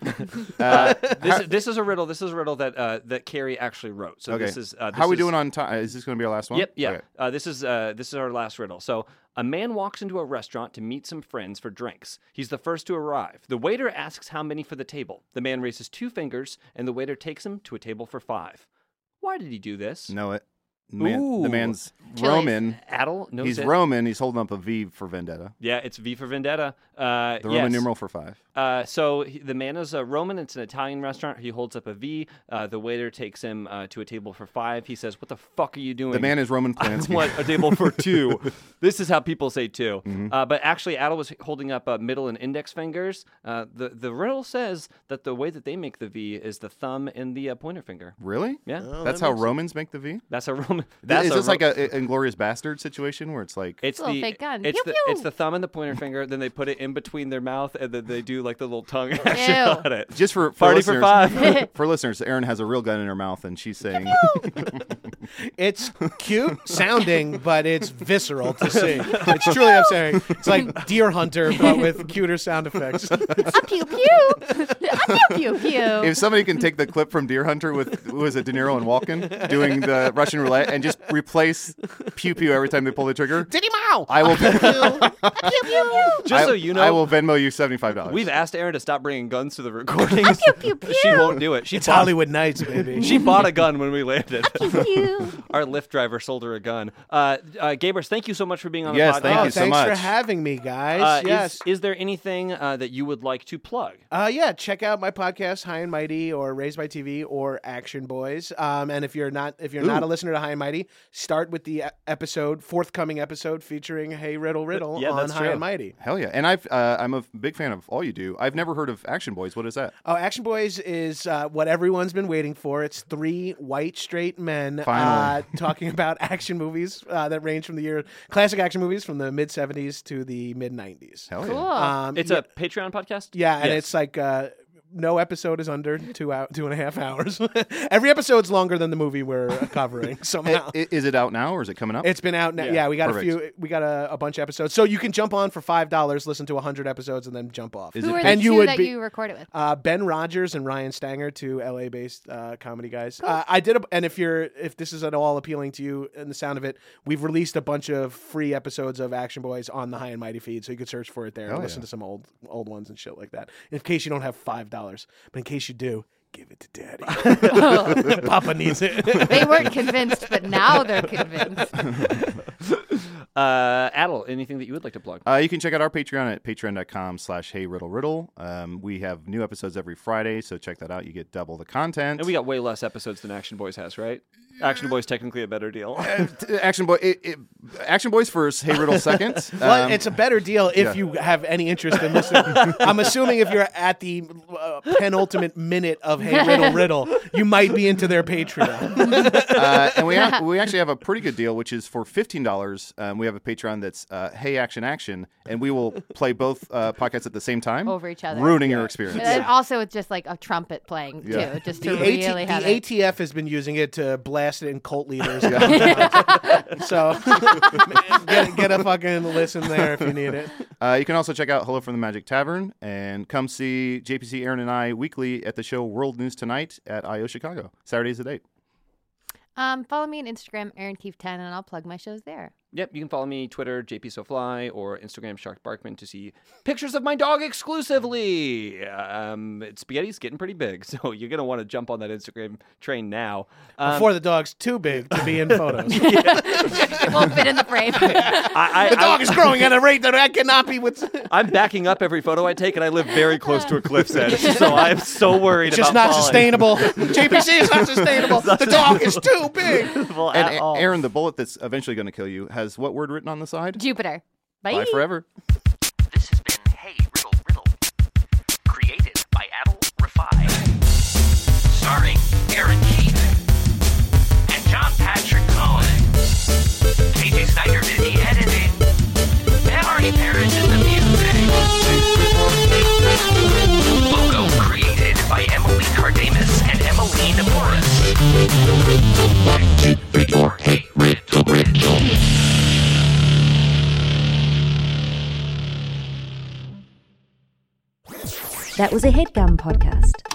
Speaker 6: this is a riddle. This is a riddle that Carrie actually wrote. So
Speaker 5: Okay.
Speaker 6: this is
Speaker 5: How are we doing on time? Is this going to be our last one?
Speaker 6: Yep. Yeah.
Speaker 5: Okay.
Speaker 6: This is our last riddle. So a man walks into a restaurant to meet some friends for drinks. He's the first to arrive. The waiter asks how many for the table. The man raises 2 fingers, and the waiter takes him to a table for 5. Why did he do this?
Speaker 5: Know it. The man's
Speaker 8: Chili's.
Speaker 5: Roman.
Speaker 6: Adel knows
Speaker 5: He's
Speaker 6: it.
Speaker 5: Roman. He's holding up a V for Vendetta.
Speaker 6: Yeah, it's V for Vendetta.
Speaker 5: The
Speaker 6: yes.
Speaker 5: Roman numeral for 5.
Speaker 6: So the man is a Roman. It's an Italian restaurant. He holds up a V. The waiter takes him to a table for 5. He says, "What the fuck are you doing?"
Speaker 5: The man is Roman
Speaker 6: I
Speaker 5: Polanski.
Speaker 6: want a table for 2. This is how people say 2.
Speaker 5: Mm-hmm.
Speaker 6: But actually, Adel was holding up middle and index fingers. The riddle says that the way that they make the V is the thumb and the pointer finger.
Speaker 5: Really?
Speaker 6: Yeah,
Speaker 5: That's how Romans make the V?
Speaker 6: that's a Roman. That's
Speaker 5: Is
Speaker 6: a
Speaker 5: this like a Inglorious Bastard situation where it's like...
Speaker 6: It's
Speaker 8: a little
Speaker 6: the
Speaker 8: fake gun.
Speaker 6: It's
Speaker 8: Pew,
Speaker 6: the
Speaker 8: pew.
Speaker 6: it's the thumb and the pointer finger. Then they put it in between their mouth, and then they do like the little tongue action
Speaker 8: Ew.
Speaker 6: on it.
Speaker 5: Just for
Speaker 6: Party for
Speaker 5: listeners,
Speaker 6: 5.
Speaker 5: For listeners, Erin has a real gun in her mouth, and she's saying...
Speaker 7: It's cute sounding, but it's visceral to see. It's truly upsetting. It's like Deer Hunter, but with cuter sound effects.
Speaker 8: A pew pew. A pew pew pew.
Speaker 5: If somebody can take the clip from Deer Hunter with, who was it, De Niro and Walken doing the Russian roulette and just replace pew pew every time they pull the trigger,
Speaker 7: Diddy Mao!
Speaker 5: I will.
Speaker 8: Pew pew pew.
Speaker 6: Just so you know,
Speaker 5: I will Venmo you $75.
Speaker 6: we've asked Erin to stop bringing guns to the recordings.
Speaker 8: Pew pew pew.
Speaker 6: She won't do it.
Speaker 7: It's Hollywood Nights, baby.
Speaker 6: She bought a gun when we landed.
Speaker 8: Pew pew.
Speaker 6: Our Lyft driver sold her a gun. Gabrus, thank you so much for being on
Speaker 5: Yes,
Speaker 6: the podcast.
Speaker 5: thank
Speaker 7: Oh,
Speaker 5: you so
Speaker 7: thanks for
Speaker 5: much.
Speaker 7: having me, guys. Yes.
Speaker 6: Is there anything that you would like to plug?
Speaker 7: Yeah, check out my podcast, High and Mighty, or Raised by TV, or Action Boys. And if you're not a listener to High and Mighty, start with the forthcoming episode featuring Hey Riddle Riddle
Speaker 6: Yeah,
Speaker 7: on
Speaker 6: that's
Speaker 7: High
Speaker 6: true.
Speaker 7: and Mighty.
Speaker 5: Hell yeah! And I'm a big fan of all you do. I've never heard of Action Boys. What is that?
Speaker 7: Oh, Action Boys is what everyone's been waiting for. It's 3 white straight men
Speaker 5: Finally.
Speaker 7: talking about action movies that range from classic action movies from the mid 70s to the mid 90s.
Speaker 5: Hell
Speaker 8: Cool.
Speaker 5: yeah!
Speaker 6: It's a Patreon podcast?
Speaker 7: Yeah, and
Speaker 6: Yes.
Speaker 7: it's like no episode is under 2.5 hours. Every episode's longer than the movie we're covering somehow.
Speaker 5: Is it out now or is it coming up?
Speaker 7: It's been out now.
Speaker 6: Yeah,
Speaker 7: Yeah, we got
Speaker 5: perfect.
Speaker 7: we got a bunch of episodes. So you can jump on for $5, listen to 100 episodes, and then jump off.
Speaker 5: Is
Speaker 8: Who
Speaker 5: it
Speaker 8: are
Speaker 7: and
Speaker 8: the
Speaker 7: you
Speaker 8: two
Speaker 7: would
Speaker 8: that
Speaker 7: be-
Speaker 8: you record it with?
Speaker 7: Ben Rogers and Ryan Stanger, 2 LA-based comedy guys. I did, and if this is at all appealing to you and the sound of it, we've released a bunch of free episodes of Action Boys on the High and Mighty feed, so you could search for it there and
Speaker 5: Hell
Speaker 7: listen
Speaker 5: yeah.
Speaker 7: to some old ones and shit like that. In case you don't have $5, but in case you do, give it to Daddy. Papa needs it.
Speaker 8: They weren't convinced, but now they're convinced.
Speaker 6: Adel, anything that you would like to plug?
Speaker 5: You can check out our Patreon at patreon.com/HeyRiddleRiddle. We have new episodes every Friday, so check that out. You get double the content.
Speaker 6: And we got way less episodes than Action Boys has, right? Action Boys technically a better deal.
Speaker 5: Action Boys first, Hey Riddle second.
Speaker 7: Well, it's a better deal if you have any interest in listening. I'm assuming if you're at the penultimate minute of Hey Riddle Riddle, you might be into their Patreon.
Speaker 5: And we actually have a pretty good deal, which is for $15. We have a Patreon that's Hey Action Action, and we will play both podcasts at the same time,
Speaker 8: Over each other.
Speaker 5: ruining your experience.
Speaker 8: And also, it's just like a trumpet playing
Speaker 5: Yeah.
Speaker 8: too, just to
Speaker 7: The,
Speaker 8: really have it.
Speaker 7: ATF has been using it to blast it in cult leaders. So get a fucking listen there if you need it.
Speaker 5: You can also check out Hello from the Magic Tavern and come see JPC, Aaron, and I weekly at the show World News Tonight at I.O. Chicago. Saturday's the date.
Speaker 8: Follow me on Instagram, Aaron Keefe 10, and I'll plug my shows there.
Speaker 6: Yep, you can follow me Twitter, JPSoFly, or Instagram, Shark Barkman, to see pictures of my dog exclusively. Spaghetti's getting pretty big, so you're going to want to jump on that Instagram train now.
Speaker 7: Before the dog's too big to be in photos.
Speaker 8: It won't fit in the frame.
Speaker 7: The dog is growing at a rate that I cannot be with.
Speaker 6: I'm backing up every photo I take, and I live very close to a cliff's edge, so I'm so worried
Speaker 7: It's just
Speaker 6: about
Speaker 7: not
Speaker 6: falling.
Speaker 7: sustainable. JPC is not sustainable. The dog is too big.
Speaker 5: And Aaron, the bullet that's eventually going to kill you has what word written on the side?
Speaker 8: Jupiter. Bye.
Speaker 5: Bye forever.
Speaker 3: This has been Hey Riddle Riddle, created by Adel Rafai, starring Aaron Keith and John Patrick Cohen. KJ Snyder did the editing, and Arnie Parrish is the music. Logo created by Emily Cardamus and Emmeline Morris. Or Hey Riddle Riddle.
Speaker 1: That was a HeadGum podcast.